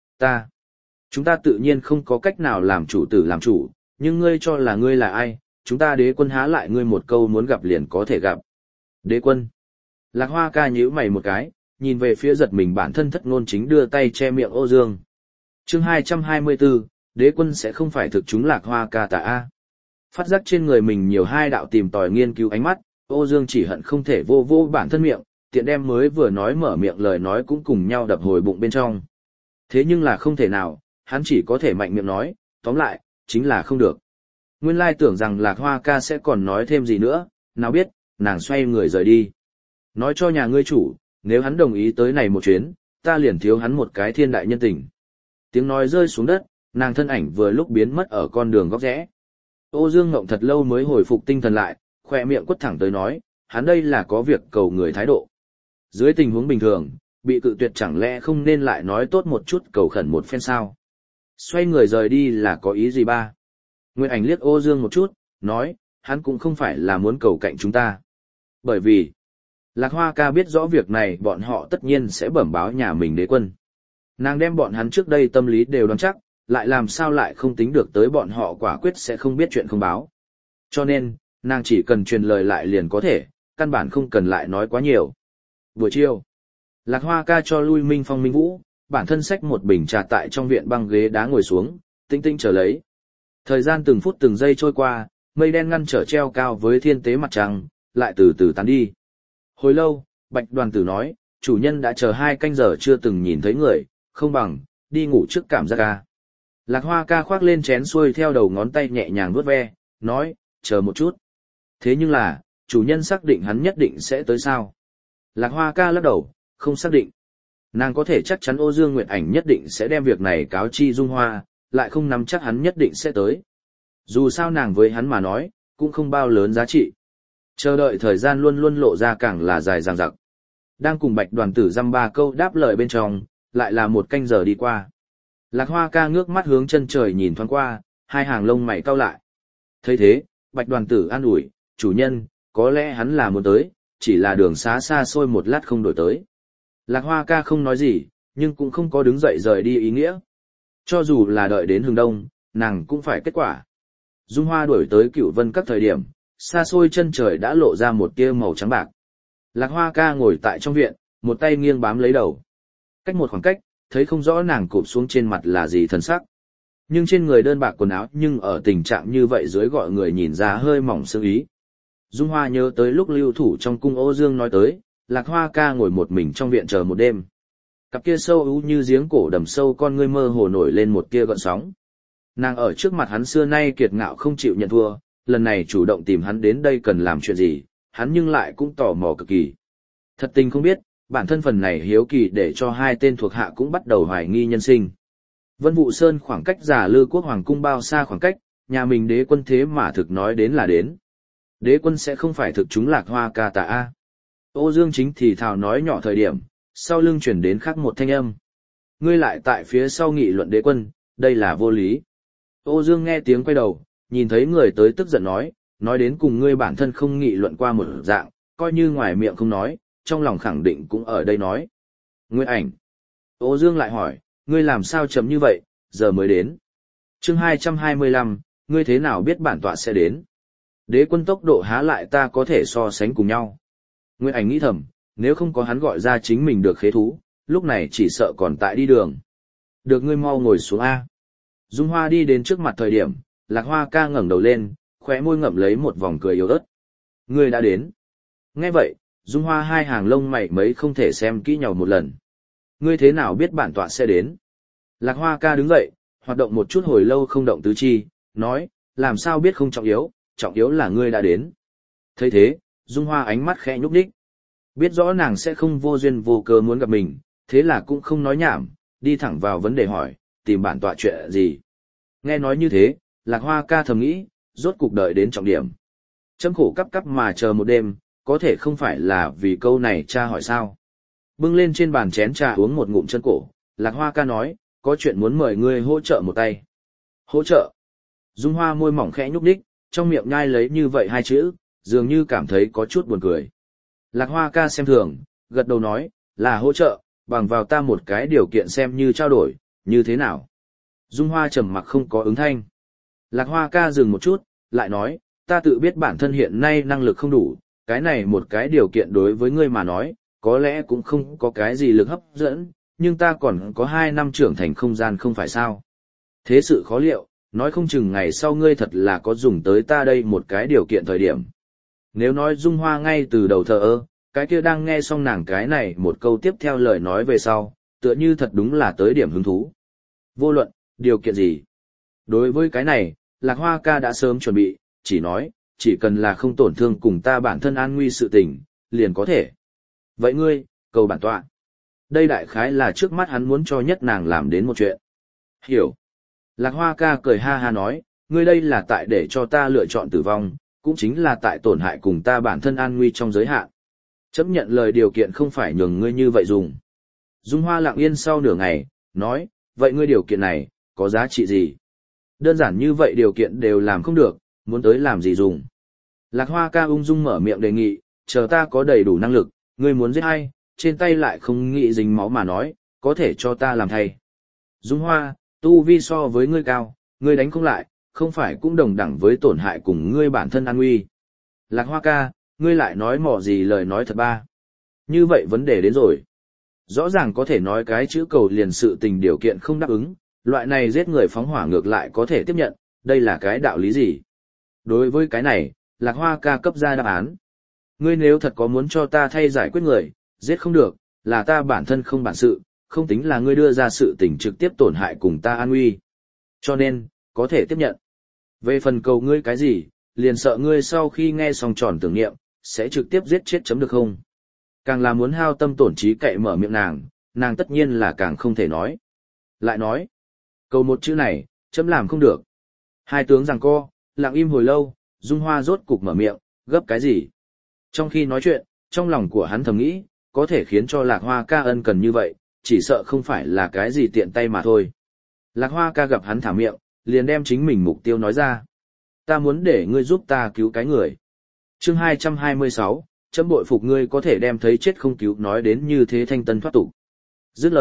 Chúng ta tự nhiên không có cách nào làm chủ tử làm chủ, nhưng ngươi cho là ngươi là ai, chúng ta đế quân há lại ngươi một câu muốn gặp liền có thể gặp. Đế quân. Lạc Hoa ca nhíu mày một cái, nhìn về phía giật mình bản thân thất ngôn chính đưa tay che miệng Ô Dương. Chương 224, đế quân sẽ không phải thực chúng Lạc Hoa ca tà A. Phát giác trên người mình nhiều hai đạo tìm tòi nghiên cứu ánh mắt, Ô Dương chỉ hận không thể vô vô bản thân miệng, tiện đem mới vừa nói mở miệng lời nói cũng cùng nhau đập hồi bụng bên trong. Thế nhưng là không thể nào, hắn chỉ có thể mạnh miệng nói, tóm lại, chính là không được. Nguyên lai tưởng rằng Lạc Hoa ca sẽ còn nói thêm gì nữa, nào biết, nàng xoay người rời đi. Nói cho nhà ngươi chủ, nếu hắn đồng ý tới này một chuyến, ta liền thiếu hắn một cái thiên đại nhân tình. Tiếng nói rơi xuống đất, nàng thân ảnh vừa lúc biến mất ở con đường góc rẽ. Ô Dương ngộng thật lâu mới hồi phục tinh thần lại, khỏe miệng quất thẳng tới nói, hắn đây là có việc cầu người thái độ. Dưới tình huống bình thường, bị cự tuyệt chẳng lẽ không nên lại nói tốt một chút cầu khẩn một phen sao? Xoay người rời đi là có ý gì ba? Nguyệt Ảnh liếc Ô Dương một chút, nói, hắn cũng không phải là muốn cầu cạnh chúng ta. Bởi vì, Lạc Hoa ca biết rõ việc này bọn họ tất nhiên sẽ bẩm báo nhà mình đế quân. Nàng đem bọn hắn trước đây tâm lý đều đoán chắc, lại làm sao lại không tính được tới bọn họ quả quyết sẽ không biết chuyện không báo. Cho nên, nàng chỉ cần truyền lời lại liền có thể, căn bản không cần lại nói quá nhiều. Buổi chiều, Lạc Hoa ca cho lui Minh Phong Minh Vũ, bản thân xách một bình trà tại trong viện băng ghế đá ngồi xuống, tinh tinh chờ lấy. Thời gian từng phút từng giây trôi qua, mây đen ngăn trở treo cao với thiên tế mặt trăng, lại từ từ tán đi. Hồi lâu, Bạch Đoàn Tử nói, chủ nhân đã chờ 2 canh giờ chưa từng nhìn thấy người, không bằng, đi ngủ trước cảm giác ca. Lạc Hoa ca khoác lên chén xuôi theo đầu ngón tay nhẹ nhàng vuốt ve, nói, chờ một chút. Thế nhưng là, chủ nhân xác định hắn nhất định sẽ tới sao? Lạc Hoa ca lắc đầu, không xác định. Nàng có thể chắc chắn Ô Dương Nguyệt Ảnh nhất định sẽ đem việc này cáo chi Dung Hoa, lại không nắm chắc hắn nhất định sẽ tới. Dù sao nàng với hắn mà nói, cũng không bao lớn giá trị. Chờ đợi thời gian luôn luôn lộ ra càng là dài dằng dặc. Đang cùng Bạch Đoàn Tử dăm ba câu đáp lời bên trong, lại là 1 canh giờ đi qua. Lạc Hoa ca ngước mắt hướng chân trời nhìn thoáng qua, 2 hàng lông mày cau lại. Thấy thế, Bạch Đoàn Tử an ủi, chủ nhân, có lẽ hắn là muốn tới, chỉ là đường xá xa xôi một lát không đổi tới. Lạc Hoa ca không nói gì, nhưng cũng không có đứng dậy rời đi ý nghĩa. Cho dù là đợi đến hướng đông, nàng cũng phải kết quả. Dung Hoa đuổi tới Cửu Vân các thời điểm, xa xôi chân trời đã lộ ra một tia màu trắng bạc. Lạc Hoa ca ngồi tại trong viện, một tay nghiêng bám lấy đầu. Cách một khoảng cách, thấy không rõ nàng cụp xuống trên mặt là gì thần sắc. Nhưng trên người đơn bạc quần áo nhưng ở tình trạng như vậy dưới gọi người nhìn ra hơi mỏng sương ý. Dung Hoa nhớ tới lúc lưu thủ trong cung Ô Dương nói tới, Lạc Hoa ca ngồi một mình trong viện chờ một đêm. Cặp kia sâu ú như giếng cổ đầm sâu con ngươi mơ hồ nổi lên một tia gợn sóng. Nàng ở trước mặt hắn xưa nay kiệt ngạo không chịu nhận thua, lần này chủ động tìm hắn đến đây cần làm chuyện gì, hắn nhưng lại cũng tò mò cực kỳ. Thật tình không biết, bản thân phần này hiếu kỳ để cho hai tên thuộc hạ cũng bắt đầu hoài nghi nhân sinh. Vân Vũ Sơn khoảng cách Giả Lư Quốc Hoàng cung bao xa khoảng cách, nhà mình đế quân thế mà thực nói đến là đến. Đế quân sẽ không phải thực chúng Lạc Hoa ca tà a. Ô Dương Chính thì thào nói nhỏ thời điểm, sau lưng chuyển đến khác một thanh âm. Ngươi lại tại phía sau nghị luận đế quân, đây là vô lý. Ô Dương nghe tiếng quay đầu, nhìn thấy người tới tức giận nói đến cùng ngươi bản thân không nghị luận qua một dạng, coi như ngoài miệng không nói, trong lòng khẳng định cũng ở đây nói. Nguyệt Ảnh. Ô Dương lại hỏi, ngươi làm sao chậm như vậy, giờ mới đến. Chương 225, ngươi thế nào biết bản tọa sẽ đến? Đế quân tốc độ há lại ta có thể so sánh cùng nhau. Nguyệt Ảnh nghĩ thầm, nếu không có hắn gọi ra chính mình được khế thú, lúc này chỉ sợ còn tại đi đường. Được ngươi mau ngồi xuống A. Dung Hoa đi đến trước mặt thời điểm, Lạc Hoa ca ngẩng đầu lên, khóe môi ngậm lấy một vòng cười yếu ớt. Ngươi đã đến. Nghe vậy, Dung Hoa hai hàng lông mày mấy không thể xem kỹ nhau một lần. Ngươi thế nào biết bản tọa sẽ đến? Lạc Hoa ca đứng dậy, hoạt động một chút hồi lâu không động tứ chi, nói, làm sao biết không trọng yếu là ngươi đã đến. Thấy thế, Dung Hoa ánh mắt khẽ nhúc nhích. Biết rõ nàng sẽ không vô duyên vô cớ muốn gặp mình, thế là cũng không nói nhảm, đi thẳng vào vấn đề hỏi, tìm bản tọa chuyện gì. Nghe nói như thế, Lạc Hoa ca thầm nghĩ, rốt cục đợi đến trọng điểm. Chấm khổ cắp cắp mà chờ một đêm, có thể không phải là vì câu này cha hỏi sao. Bưng lên trên bàn chén trà uống một ngụm chân cổ, Lạc Hoa ca nói, có chuyện muốn mời ngươi hỗ trợ một tay. Hỗ trợ? Dung Hoa môi mỏng khẽ nhúc nhích, trong miệng nhai lấy như vậy hai chữ, dường như cảm thấy có chút buồn cười. Lạc Hoa ca xem thường, gật đầu nói, là hỗ trợ, bằng vào ta một cái điều kiện xem như trao đổi, như thế nào? Dung Hoa trầm mặc không có ứng thanh. Lạc Hoa ca dừng một chút, lại nói, ta tự biết bản thân hiện nay năng lực không đủ, cái này một cái điều kiện đối với ngươi mà nói, có lẽ cũng không có cái gì lực hấp dẫn, nhưng ta còn có 2 năm trưởng thành không gian không phải sao. Thế sự khó liệu, nói không chừng ngày sau ngươi thật là có dùng tới ta đây một cái điều kiện thời điểm. Nếu nói Dung Hoa ngay từ đầu thờ ơ, cái kia đang nghe xong nàng cái này một câu tiếp theo lời nói về sau, tựa như thật đúng là tới điểm hứng thú. Vô luận, điều kiện gì? Đối với cái này, Lạc Hoa ca đã sớm chuẩn bị, chỉ nói, chỉ cần là không tổn thương cùng ta bản thân an nguy sự tình, liền có thể. Vậy ngươi, cầu bản tọa. Đây đại khái là trước mắt hắn muốn cho nhất nàng làm đến một chuyện. Hiểu. Lạc Hoa ca cười ha ha nói, ngươi đây là tại để cho ta lựa chọn tử vong, cũng chính là tại tổn hại cùng ta bản thân an nguy trong giới hạn. Chấp nhận lời điều kiện không phải nhường ngươi như vậy dùng. Dung Hoa lặng yên sau nửa ngày, nói, vậy ngươi điều kiện này, có giá trị gì? Đơn giản như vậy điều kiện đều làm không được, muốn tới làm gì dùng. Lạc Hoa ca ung dung mở miệng đề nghị, chờ ta có đầy đủ năng lực, ngươi muốn giết hay, trên tay lại không nghĩ dính máu mà nói, có thể cho ta làm thay. Dung Hoa, tu vi so với ngươi cao, ngươi đánh không lại, không phải cũng đồng đẳng với tổn hại cùng ngươi bản thân an nguy. Lạc Hoa ca, ngươi lại nói mỏ gì lời nói thật ba. Như vậy vấn đề đến rồi. Rõ ràng có thể nói cái chữ cầu liền sự tình điều kiện không đáp ứng, loại này giết người phóng hỏa ngược lại có thể tiếp nhận, đây là cái đạo lý gì? Đối với cái này, Lạc Hoa ca cấp ra đáp án. Ngươi nếu thật có muốn cho ta thay giải quyết người, giết không được, là ta bản thân không bản sự, không tính là ngươi đưa ra sự tình trực tiếp tổn hại cùng ta an nguy. Cho nên, có thể tiếp nhận. Về phần cầu ngươi cái gì, liền sợ ngươi sau khi nghe xong tròn tưởng niệm, sẽ trực tiếp giết chết chấm được không? Càng là muốn hao tâm tổn trí cậy mở miệng nàng tất nhiên là càng không thể nói. Lại nói, cầu một chữ này, chấm làm không được. Hai tướng giằng co, lặng im hồi lâu, Dung Hoa rốt cục mở miệng, gấp cái gì? Trong khi nói chuyện, trong lòng của hắn thầm nghĩ, có thể khiến cho Lạc Hoa ca ân cần như vậy, chỉ sợ không phải là cái gì tiện tay mà thôi. Lạc Hoa ca gặp hắn thả miệng, liền đem chính mình mục tiêu nói ra. Ta muốn để ngươi giúp ta cứu cái người. Chương 226, chấm bội phục ngươi có thể đem thấy chết không cứu nói đến như thế thanh tân thoát tục. Dứt lời,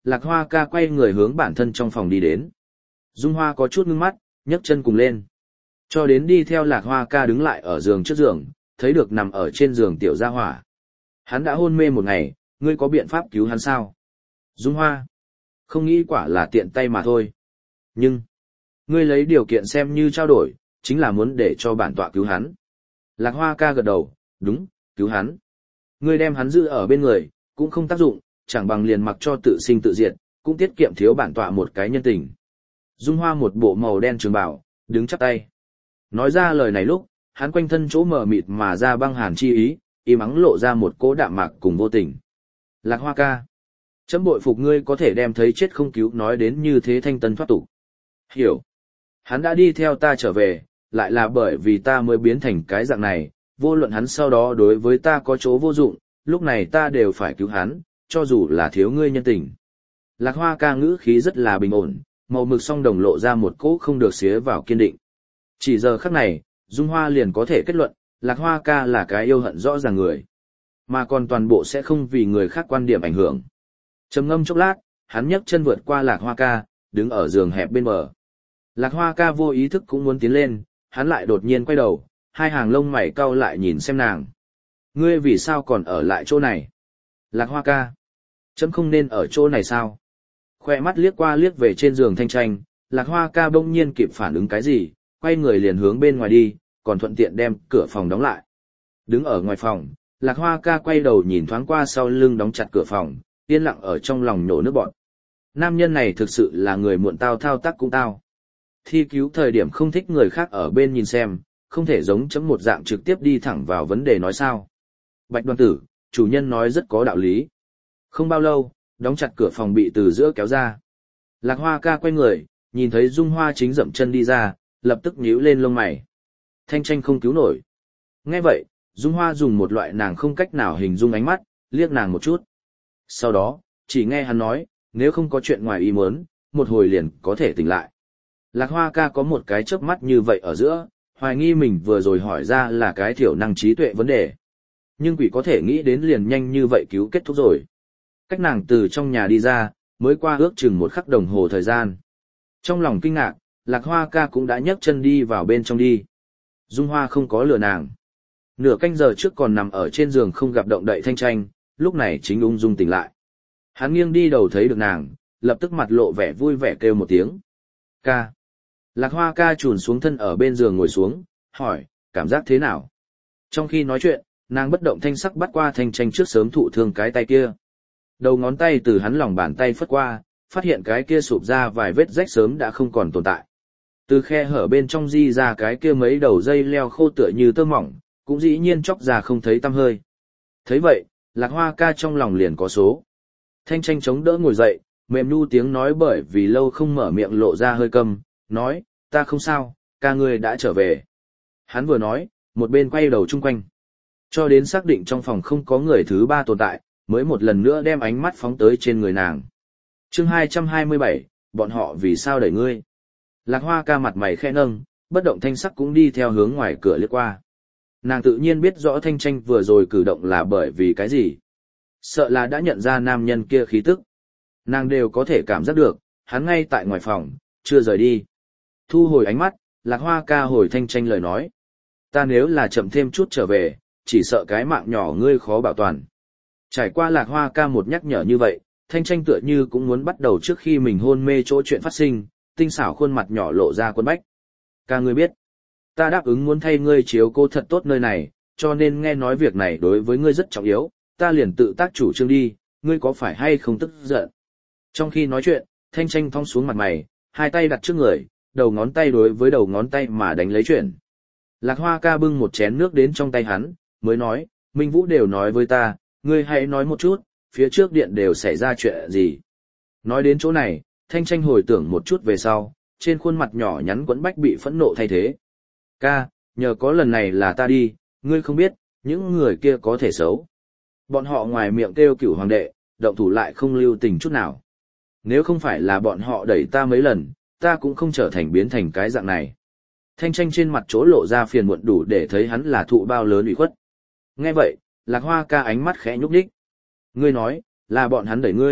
Lạc Hoa ca quay người hướng bản thân trong phòng đi đến. Dung Hoa có chút ngưng mắt, nhấc chân cùng lên. Cho đến đi theo Lạc Hoa ca đứng lại ở giường trước giường, thấy được nằm ở trên giường tiểu gia hỏa. Hắn đã hôn mê một ngày, ngươi có biện pháp cứu hắn sao? Dung Hoa. Không nghĩ quả là tiện tay mà thôi. Nhưng, ngươi lấy điều kiện xem như trao đổi, chính là muốn để cho bản tọa cứu hắn. Lạc Hoa ca gật đầu, đúng, cứu hắn. Ngươi đem hắn giữ ở bên người, cũng không tác dụng, chẳng bằng liền mặc cho tự sinh tự diệt, cũng tiết kiệm thiếu bản tọa một cái nhân tình. Dung Hoa một bộ màu đen trường bào, đứng chắp tay. Nói ra lời này lúc, hắn quanh thân chỗ mờ mịt mà ra băng hàn chi ý, im ắng lộ ra một cỗ đạm mạc cùng vô tình. Lạc Hoa ca, chấm bội phục ngươi có thể đem thấy chết không cứu nói đến như thế thanh tân thoát tục. Hiểu. Hắn đã đi theo ta trở về, lại là bởi vì ta mới biến thành cái dạng này, vô luận hắn sau đó đối với ta có chỗ vô dụng, lúc này ta đều phải cứu hắn, cho dù là thiếu ngươi nhân tình. Lạc Hoa ca ngữ khí rất là bình ổn, màu mực song đồng lộ ra một cỗ không được xía vào kiên định. Chỉ giờ khắc này, Dung Hoa liền có thể kết luận, Lạc Hoa ca là cái yêu hận rõ ràng người, mà còn toàn bộ sẽ không vì người khác quan điểm ảnh hưởng. Trầm ngâm chốc lát, hắn nhấc chân vượt qua Lạc Hoa ca, đứng ở giường hẹp bên bờ. Lạc Hoa ca vô ý thức cũng muốn tiến lên, hắn lại đột nhiên quay đầu, hai hàng lông mày cau lại nhìn xem nàng. Ngươi vì sao còn ở lại chỗ này? Lạc Hoa ca, chấm không nên ở chỗ này sao? Khoe mắt liếc qua liếc về trên giường Thanh Tranh, Lạc Hoa ca bỗng nhiên kịp phản ứng cái gì, quay người liền hướng bên ngoài đi, còn thuận tiện đem cửa phòng đóng lại. Đứng ở ngoài phòng, Lạc Hoa ca quay đầu nhìn thoáng qua sau lưng đóng chặt cửa phòng, yên lặng ở trong lòng nhổ nước bọt. Nam nhân này thực sự là người muộn tao thao tác cũng tao. Thi cứu thời điểm không thích người khác ở bên nhìn xem, không thể giống chấm một dạng trực tiếp đi thẳng vào vấn đề nói sao. Bạch Đoàn tử, chủ nhân nói rất có đạo lý. Không bao lâu, đóng chặt cửa phòng bị từ giữa kéo ra. Lạc Hoa ca quay người, nhìn thấy Dung Hoa chính dậm chân đi ra, lập tức nhíu lên lông mày. Thanh Tranh không cứu nổi. Nghe vậy, Dung Hoa dùng một loại nàng không cách nào hình dung ánh mắt, liếc nàng một chút. Sau đó, chỉ nghe hắn nói, nếu không có chuyện ngoài ý muốn, một hồi liền có thể tỉnh lại. Lạc Hoa ca có một cái chớp mắt như vậy ở giữa, hoài nghi mình vừa rồi hỏi ra là cái thiểu năng trí tuệ vấn đề. Nhưng quỷ có thể nghĩ đến liền nhanh như vậy cứu kết thúc rồi. Cách nàng từ trong nhà đi ra, mới qua ước chừng một khắc đồng hồ thời gian. Trong lòng kinh ngạc, Lạc Hoa ca cũng đã nhấc chân đi vào bên trong đi. Dung Hoa không có lừa nàng. Nửa canh giờ trước còn nằm ở trên giường không gặp động đậy Thanh Tranh, lúc này chính ung dung tỉnh lại. Hắn nghiêng đi đầu thấy được nàng, lập tức mặt lộ vẻ vui vẻ kêu một tiếng. Ca. Lạc Hoa ca chùn xuống thân ở bên giường ngồi xuống, hỏi, cảm giác thế nào? Trong khi nói chuyện, nàng bất động thanh sắc bắt qua Thanh Tranh trước sớm thụ thương cái tay kia. Đầu ngón tay từ hắn lòng bàn tay phất qua, phát hiện cái kia sụp ra vài vết rách sớm đã không còn tồn tại. Từ khe hở bên trong di ra cái kia mấy đầu dây leo khô tựa như tơ mỏng, cũng dĩ nhiên chóc ra không thấy tăm hơi. Thấy vậy, Lạc Hoa ca trong lòng liền có số. Thanh Tranh chống đỡ ngồi dậy, mềm nu tiếng nói bởi vì lâu không mở miệng lộ ra hơi câm, nói, ta không sao, ca ngươi đã trở về. Hắn vừa nói, một bên quay đầu chung quanh. Cho đến xác định trong phòng không có người thứ ba tồn tại, mới một lần nữa đem ánh mắt phóng tới trên người nàng. Chương 227, bọn họ vì sao đẩy ngươi? Lạc Hoa ca mặt mày khẽ nâng, bất động thanh sắc cũng đi theo hướng ngoài cửa liếc qua. Nàng tự nhiên biết rõ Thanh Tranh vừa rồi cử động là bởi vì cái gì. Sợ là đã nhận ra nam nhân kia khí tức. Nàng đều có thể cảm giác được, hắn ngay tại ngoài phòng, chưa rời đi. Thu hồi ánh mắt, Lạc Hoa ca hồi Thanh Tranh lời nói. Ta nếu là chậm thêm chút trở về, chỉ sợ cái mạng nhỏ ngươi khó bảo toàn. Trải qua Lạc Hoa ca một nhắc nhở như vậy, Thanh Tranh tựa như cũng muốn bắt đầu trước khi mình hôn mê chỗ chuyện phát sinh, tinh xảo khuôn mặt nhỏ lộ ra quấn bách. Ca ngươi biết, ta đáp ứng muốn thay ngươi chiếu cố thật tốt nơi này, cho nên nghe nói việc này đối với ngươi rất trọng yếu, ta liền tự tác chủ trương đi, ngươi có phải hay không tức giận? Trong khi nói chuyện, Thanh Tranh thong xuống mặt mày, hai tay đặt trước người, đầu ngón tay đối với đầu ngón tay mà đánh lấy chuyển. Lạc Hoa ca bưng một chén nước đến trong tay hắn, mới nói, Minh Vũ đều nói với ta, ngươi hãy nói một chút, phía trước điện đều xảy ra chuyện gì. Nói đến chỗ này, Thanh Tranh hồi tưởng một chút về sau, trên khuôn mặt nhỏ nhắn quẫn bách bị phẫn nộ thay thế. Ca, nhờ có lần này là ta đi, ngươi không biết, những người kia có thể xấu. Bọn họ ngoài miệng kêu cửu hoàng đệ, động thủ lại không lưu tình chút nào. Nếu không phải là bọn họ đẩy ta mấy lần, ta cũng không trở thành biến thành cái dạng này. Thanh Tranh trên mặt chỗ lộ ra phiền muộn đủ để thấy hắn là thụ bao lớn ủy khuất. Nghe vậy, Lạc Hoa ca ánh mắt khẽ nhúc nhích. Ngươi nói, là bọn hắn đẩy ngươi,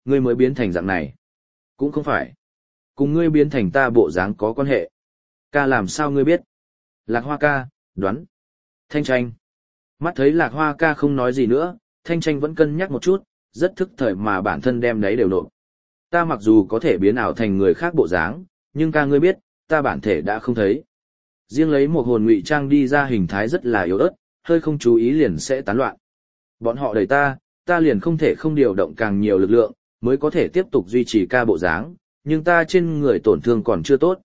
ngươi mới biến thành dạng này. Cũng không phải. Cùng ngươi biến thành ta bộ dáng có quan hệ. Ca làm sao ngươi biết? Lạc Hoa ca, đoán. Thanh Tranh. Mắt thấy Lạc Hoa ca không nói gì nữa, Thanh Tranh vẫn cân nhắc một chút, rất thức thời mà bản thân đem đấy đều nộp. Ta mặc dù có thể biến ảo thành người khác bộ dáng, nhưng ca ngươi biết, ta bản thể đã không thấy. Riêng lấy một hồn ngụy trang đi ra hình thái rất là yếu ớt, hơi không chú ý liền sẽ tán loạn. Bọn họ đẩy ta liền không thể không điều động càng nhiều lực lượng, mới có thể tiếp tục duy trì ca bộ dáng, nhưng ta trên người tổn thương còn chưa tốt,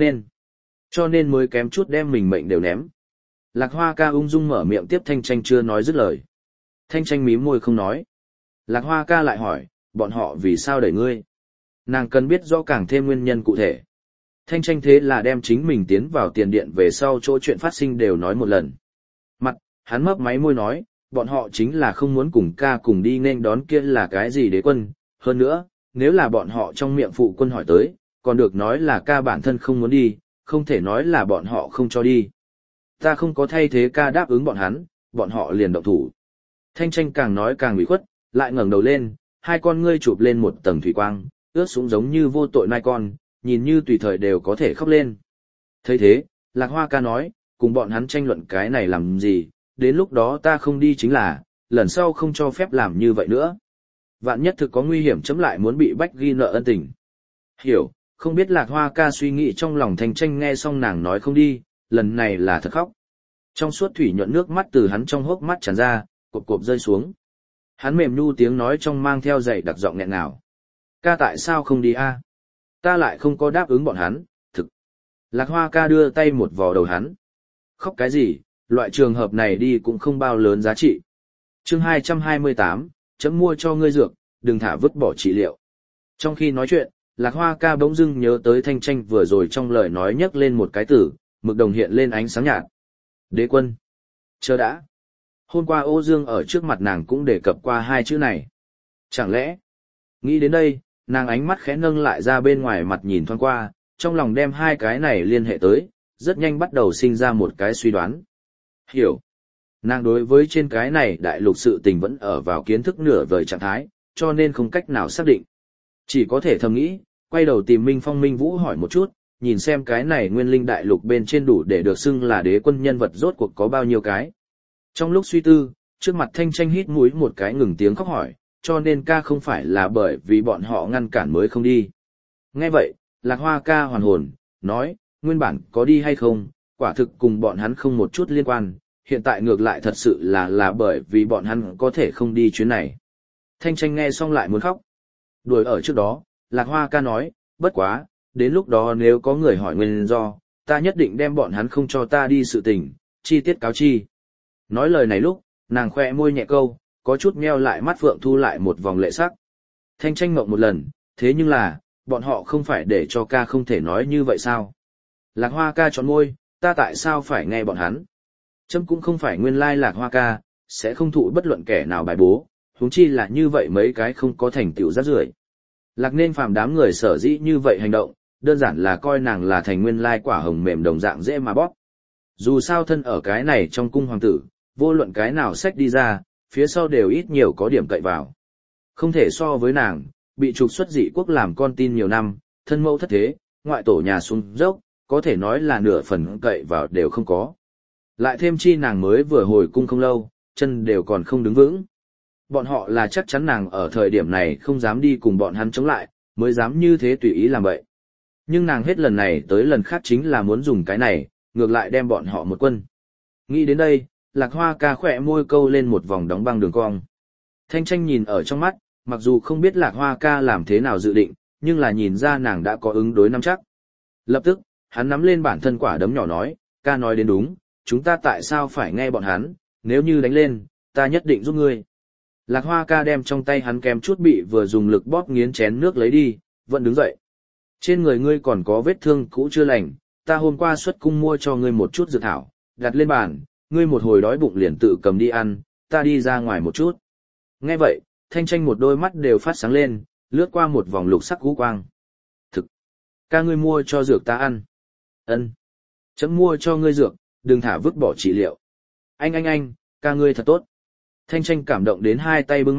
cho nên mới kém chút đem mình mệnh đều ném. Lạc Hoa ca ung dung mở miệng tiếp. Thanh Tranh chưa nói dứt lời. Thanh Tranh mím môi không nói. Lạc Hoa ca lại hỏi, bọn họ vì sao đẩy ngươi? Nàng cần biết rõ càng thêm nguyên nhân cụ thể. Thanh Tranh thế là đem chính mình tiến vào tiền điện về sau chỗ chuyện phát sinh đều nói một lần. Mặt, hắn mấp máy môi nói, bọn họ chính là không muốn cùng ca cùng đi nên đón kia là cái gì đế quân. Hơn nữa, nếu là bọn họ trong miệng phụ quân hỏi tới, còn được nói là ca bản thân không muốn đi, không thể nói là bọn họ không cho đi. Ta không có thay thế ca đáp ứng bọn họ liền động thủ. Thanh Tranh càng nói càng ủy khuất, lại ngẩng đầu lên, hai con ngươi chụp lên một tầng thủy quang, ướt sũng giống như vô tội nai con, nhìn như tùy thời đều có thể khóc lên. Thấy thế, Lạc Hoa ca nói, cùng bọn hắn tranh luận cái này làm gì, đến lúc đó ta không đi chính là, lần sau không cho phép làm như vậy nữa. Vạn nhất thực có nguy hiểm chấm lại muốn bị bách ghi nợ ân tình. Hiểu, không biết Lạc Hoa ca suy nghĩ trong lòng Thanh Tranh nghe xong nàng nói không đi, lần này là thật khóc. Trong suốt thủy nhuận nước mắt từ hắn trong hốc mắt tràn ra, cộp cộp rơi xuống. Hắn mềm nhu tiếng nói trong mang theo dậy đặc giọng nghẹn ngào. Ca tại sao không đi a? Ta lại không có đáp ứng bọn hắn, thực. Lạc Hoa ca đưa tay một vò đầu hắn. Khóc cái gì, loại trường hợp này đi cũng không bao lớn giá trị. Chương 228, chấm mua cho ngươi dược, đừng thả vứt bỏ trị liệu. Trong khi nói chuyện, Lạc Hoa ca bỗng dưng nhớ tới Thanh Tranh vừa rồi trong lời nói nhắc lên một cái từ, mực đồng hiện lên ánh sáng nhạt. Đế quân. Chờ đã. Hôm qua Ô Dương ở trước mặt nàng cũng đề cập qua hai chữ này. Chẳng lẽ? Nghĩ đến đây, nàng ánh mắt khẽ nâng lại ra bên ngoài mặt nhìn thoáng qua, trong lòng đem hai cái này liên hệ tới, rất nhanh bắt đầu sinh ra một cái suy đoán. Hiểu. Nàng đối với trên cái này đại lục sự tình vẫn ở vào kiến thức nửa vời trạng thái, cho nên không cách nào xác định. Chỉ có thể thầm nghĩ, quay đầu tìm Minh Phong Minh Vũ hỏi một chút, nhìn xem cái này nguyên linh đại lục bên trên đủ để được xưng là đế quân nhân vật rốt cuộc có bao nhiêu cái. Trong lúc suy tư, trước mặt Thanh Tranh hít mũi một cái ngừng tiếng khóc hỏi, cho nên ca không phải là bởi vì bọn họ ngăn cản mới không đi. Nghe vậy, Lạc Hoa ca hoàn hồn, nói, nguyên bản có đi hay không, quả thực cùng bọn hắn không một chút liên quan, hiện tại ngược lại thật sự là bởi vì bọn hắn có thể không đi chuyến này. Thanh Tranh nghe xong lại muốn khóc. Đuổi ở trước đó, Lạc Hoa ca nói, bất quá, đến lúc đó nếu có người hỏi nguyên do, ta nhất định đem bọn hắn không cho ta đi sự tình, chi tiết cáo chi. Nói lời này lúc, nàng khoe môi nhẹ câu, có chút meo lại mắt phượng thu lại một vòng lệ sắc. Thanh Tranh mộng một lần, thế nhưng là, bọn họ không phải để cho ca không thể nói như vậy sao? Lạc Hoa ca tròn môi, ta tại sao phải nghe bọn hắn? Chấm cũng không phải nguyên lai Lạc Hoa ca, sẽ không thụ bất luận kẻ nào bài bố, huống chi là như vậy mấy cái không có thành tựu rác rưởi. Lạc Nên Phàm đám người sở dĩ như vậy hành động, đơn giản là coi nàng là thành nguyên lai quả hồng mềm đồng dạng dễ mà bóp. Dù sao thân ở cái này trong cung hoàng tử, vô luận cái nào xách đi ra, phía sau đều ít nhiều có điểm cậy vào. Không thể so với nàng, bị trục xuất dị quốc làm con tin nhiều năm, thân mẫu thất thế, ngoại tổ nhà xuống dốc, có thể nói là nửa phần cậy vào đều không có. Lại thêm chi nàng mới vừa hồi cung không lâu, chân đều còn không đứng vững. Bọn họ là chắc chắn nàng ở thời điểm này không dám đi cùng bọn hắn chống lại, mới dám như thế tùy ý làm vậy. Nhưng nàng hết lần này tới lần khác chính là muốn dùng cái này, ngược lại đem bọn họ một quân. Nghĩ đến đây, Lạc Hoa ca khỏe môi câu lên một vòng đóng băng đường cong. Thanh Tranh nhìn ở trong mắt, mặc dù không biết Lạc Hoa ca làm thế nào dự định, nhưng là nhìn ra nàng đã có ứng đối nắm chắc. Lập tức, hắn nắm lên bản thân quả đấm nhỏ nói, ca nói đến đúng, chúng ta tại sao phải nghe bọn hắn, nếu như đánh lên, ta nhất định giúp ngươi. Lạc Hoa ca đem trong tay hắn kèm chút bị vừa dùng lực bóp nghiến chén nước lấy đi, vẫn đứng dậy. Trên người ngươi còn có vết thương cũ chưa lành, ta hôm qua xuất cung mua cho ngươi một chút dược thảo, đặt lên bàn, ngươi một hồi đói bụng liền tự cầm đi ăn, ta đi ra ngoài một chút. Nghe vậy, Thanh Tranh một đôi mắt đều phát sáng lên, lướt qua một vòng lục sắc ngũ quang. Thực, ca ngươi mua cho dược ta ăn. Ân, chấm mua cho ngươi dược, đừng thả vứt bỏ trị liệu. Anh, ca ngươi thật tốt. Thanh Tranh cảm động đến hai tay bưng mắt,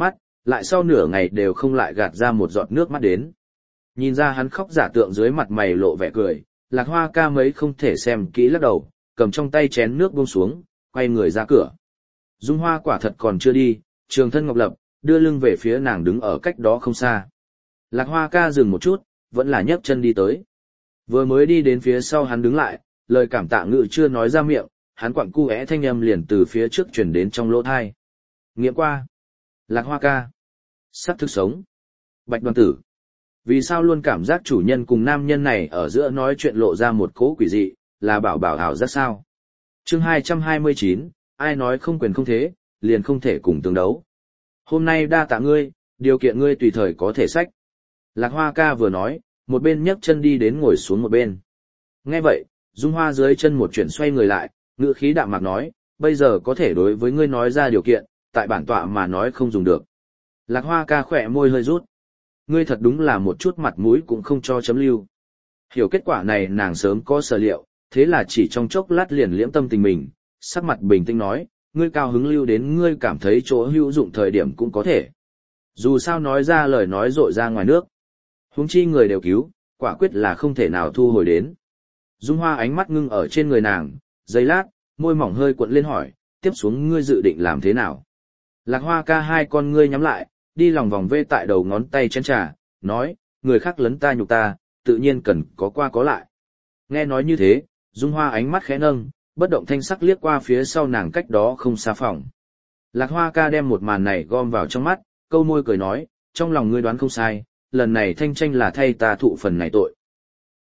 lại sau nửa ngày đều không lại gạt ra một giọt nước mắt đến. Nhìn ra hắn khóc giả tượng dưới mặt mày lộ vẻ cười, Lạc Hoa ca mấy không thể xem kỹ lắc đầu, cầm trong tay chén nước buông xuống, quay người ra cửa. Dung Hoa quả thật còn chưa đi, Trường Thân Ngọc Lập, đưa lưng về phía nàng đứng ở cách đó không xa. Lạc Hoa ca dừng một chút, vẫn là nhấc chân đi tới. Vừa mới đi đến phía sau hắn đứng lại, lời cảm tạ ngự chưa nói ra miệng, hắn quặn cu é thanh âm liền từ phía trước truyền đến trong lỗ thai. Nghiệm qua. Lạc Hoa ca. Sắc thực sống. Bạch Đoàn Tử. Vì sao luôn cảm giác chủ nhân cùng nam nhân này ở giữa nói chuyện lộ ra một cỗ quỷ dị, là bảo bảo ảo giác sao? Chương 229, ai nói không quyền không thế, liền không thể cùng tương đấu. Hôm nay đa tạ ngươi, điều kiện ngươi tùy thời có thể sách. Lạc Hoa ca vừa nói, một bên nhấc chân đi đến ngồi xuống một bên. Nghe vậy, Dung Hoa dưới chân một chuyển xoay người lại, ngữ khí đạm mạc nói, bây giờ có thể đối với ngươi nói ra điều kiện, tại bản tọa mà nói không dùng được. Lạc Hoa ca khỏe môi hơi rút. Ngươi thật đúng là một chút mặt mũi cũng không cho chấm lưu. Hiểu kết quả này nàng sớm có sở liệu, thế là chỉ trong chốc lát liền liễm tâm tình mình, sắc mặt bình tĩnh nói, ngươi cao hứng lưu đến ngươi cảm thấy chỗ hữu dụng thời điểm cũng có thể. Dù sao nói ra lời nói rội ra ngoài nước. Huống chi người đều cứu, quả quyết là không thể nào thu hồi đến. Dung Hoa ánh mắt ngưng ở trên người nàng, giây lát, môi mỏng hơi cuộn lên hỏi, tiếp xuống ngươi dự định làm thế nào? Lạc Hoa ca hai con ngươi nhắm lại, đi lòng vòng vê tại đầu ngón tay chén trà, nói, người khác lấn ta nhục ta, tự nhiên cần có qua có lại. Nghe nói như thế, Dung Hoa ánh mắt khẽ nâng, bất động thanh sắc liếc qua phía sau nàng cách đó không xa phòng. Lạc Hoa ca đem một màn này gom vào trong mắt, câu môi cười nói, trong lòng ngươi đoán không sai, lần này thanh tranh là thay ta thụ phần này tội.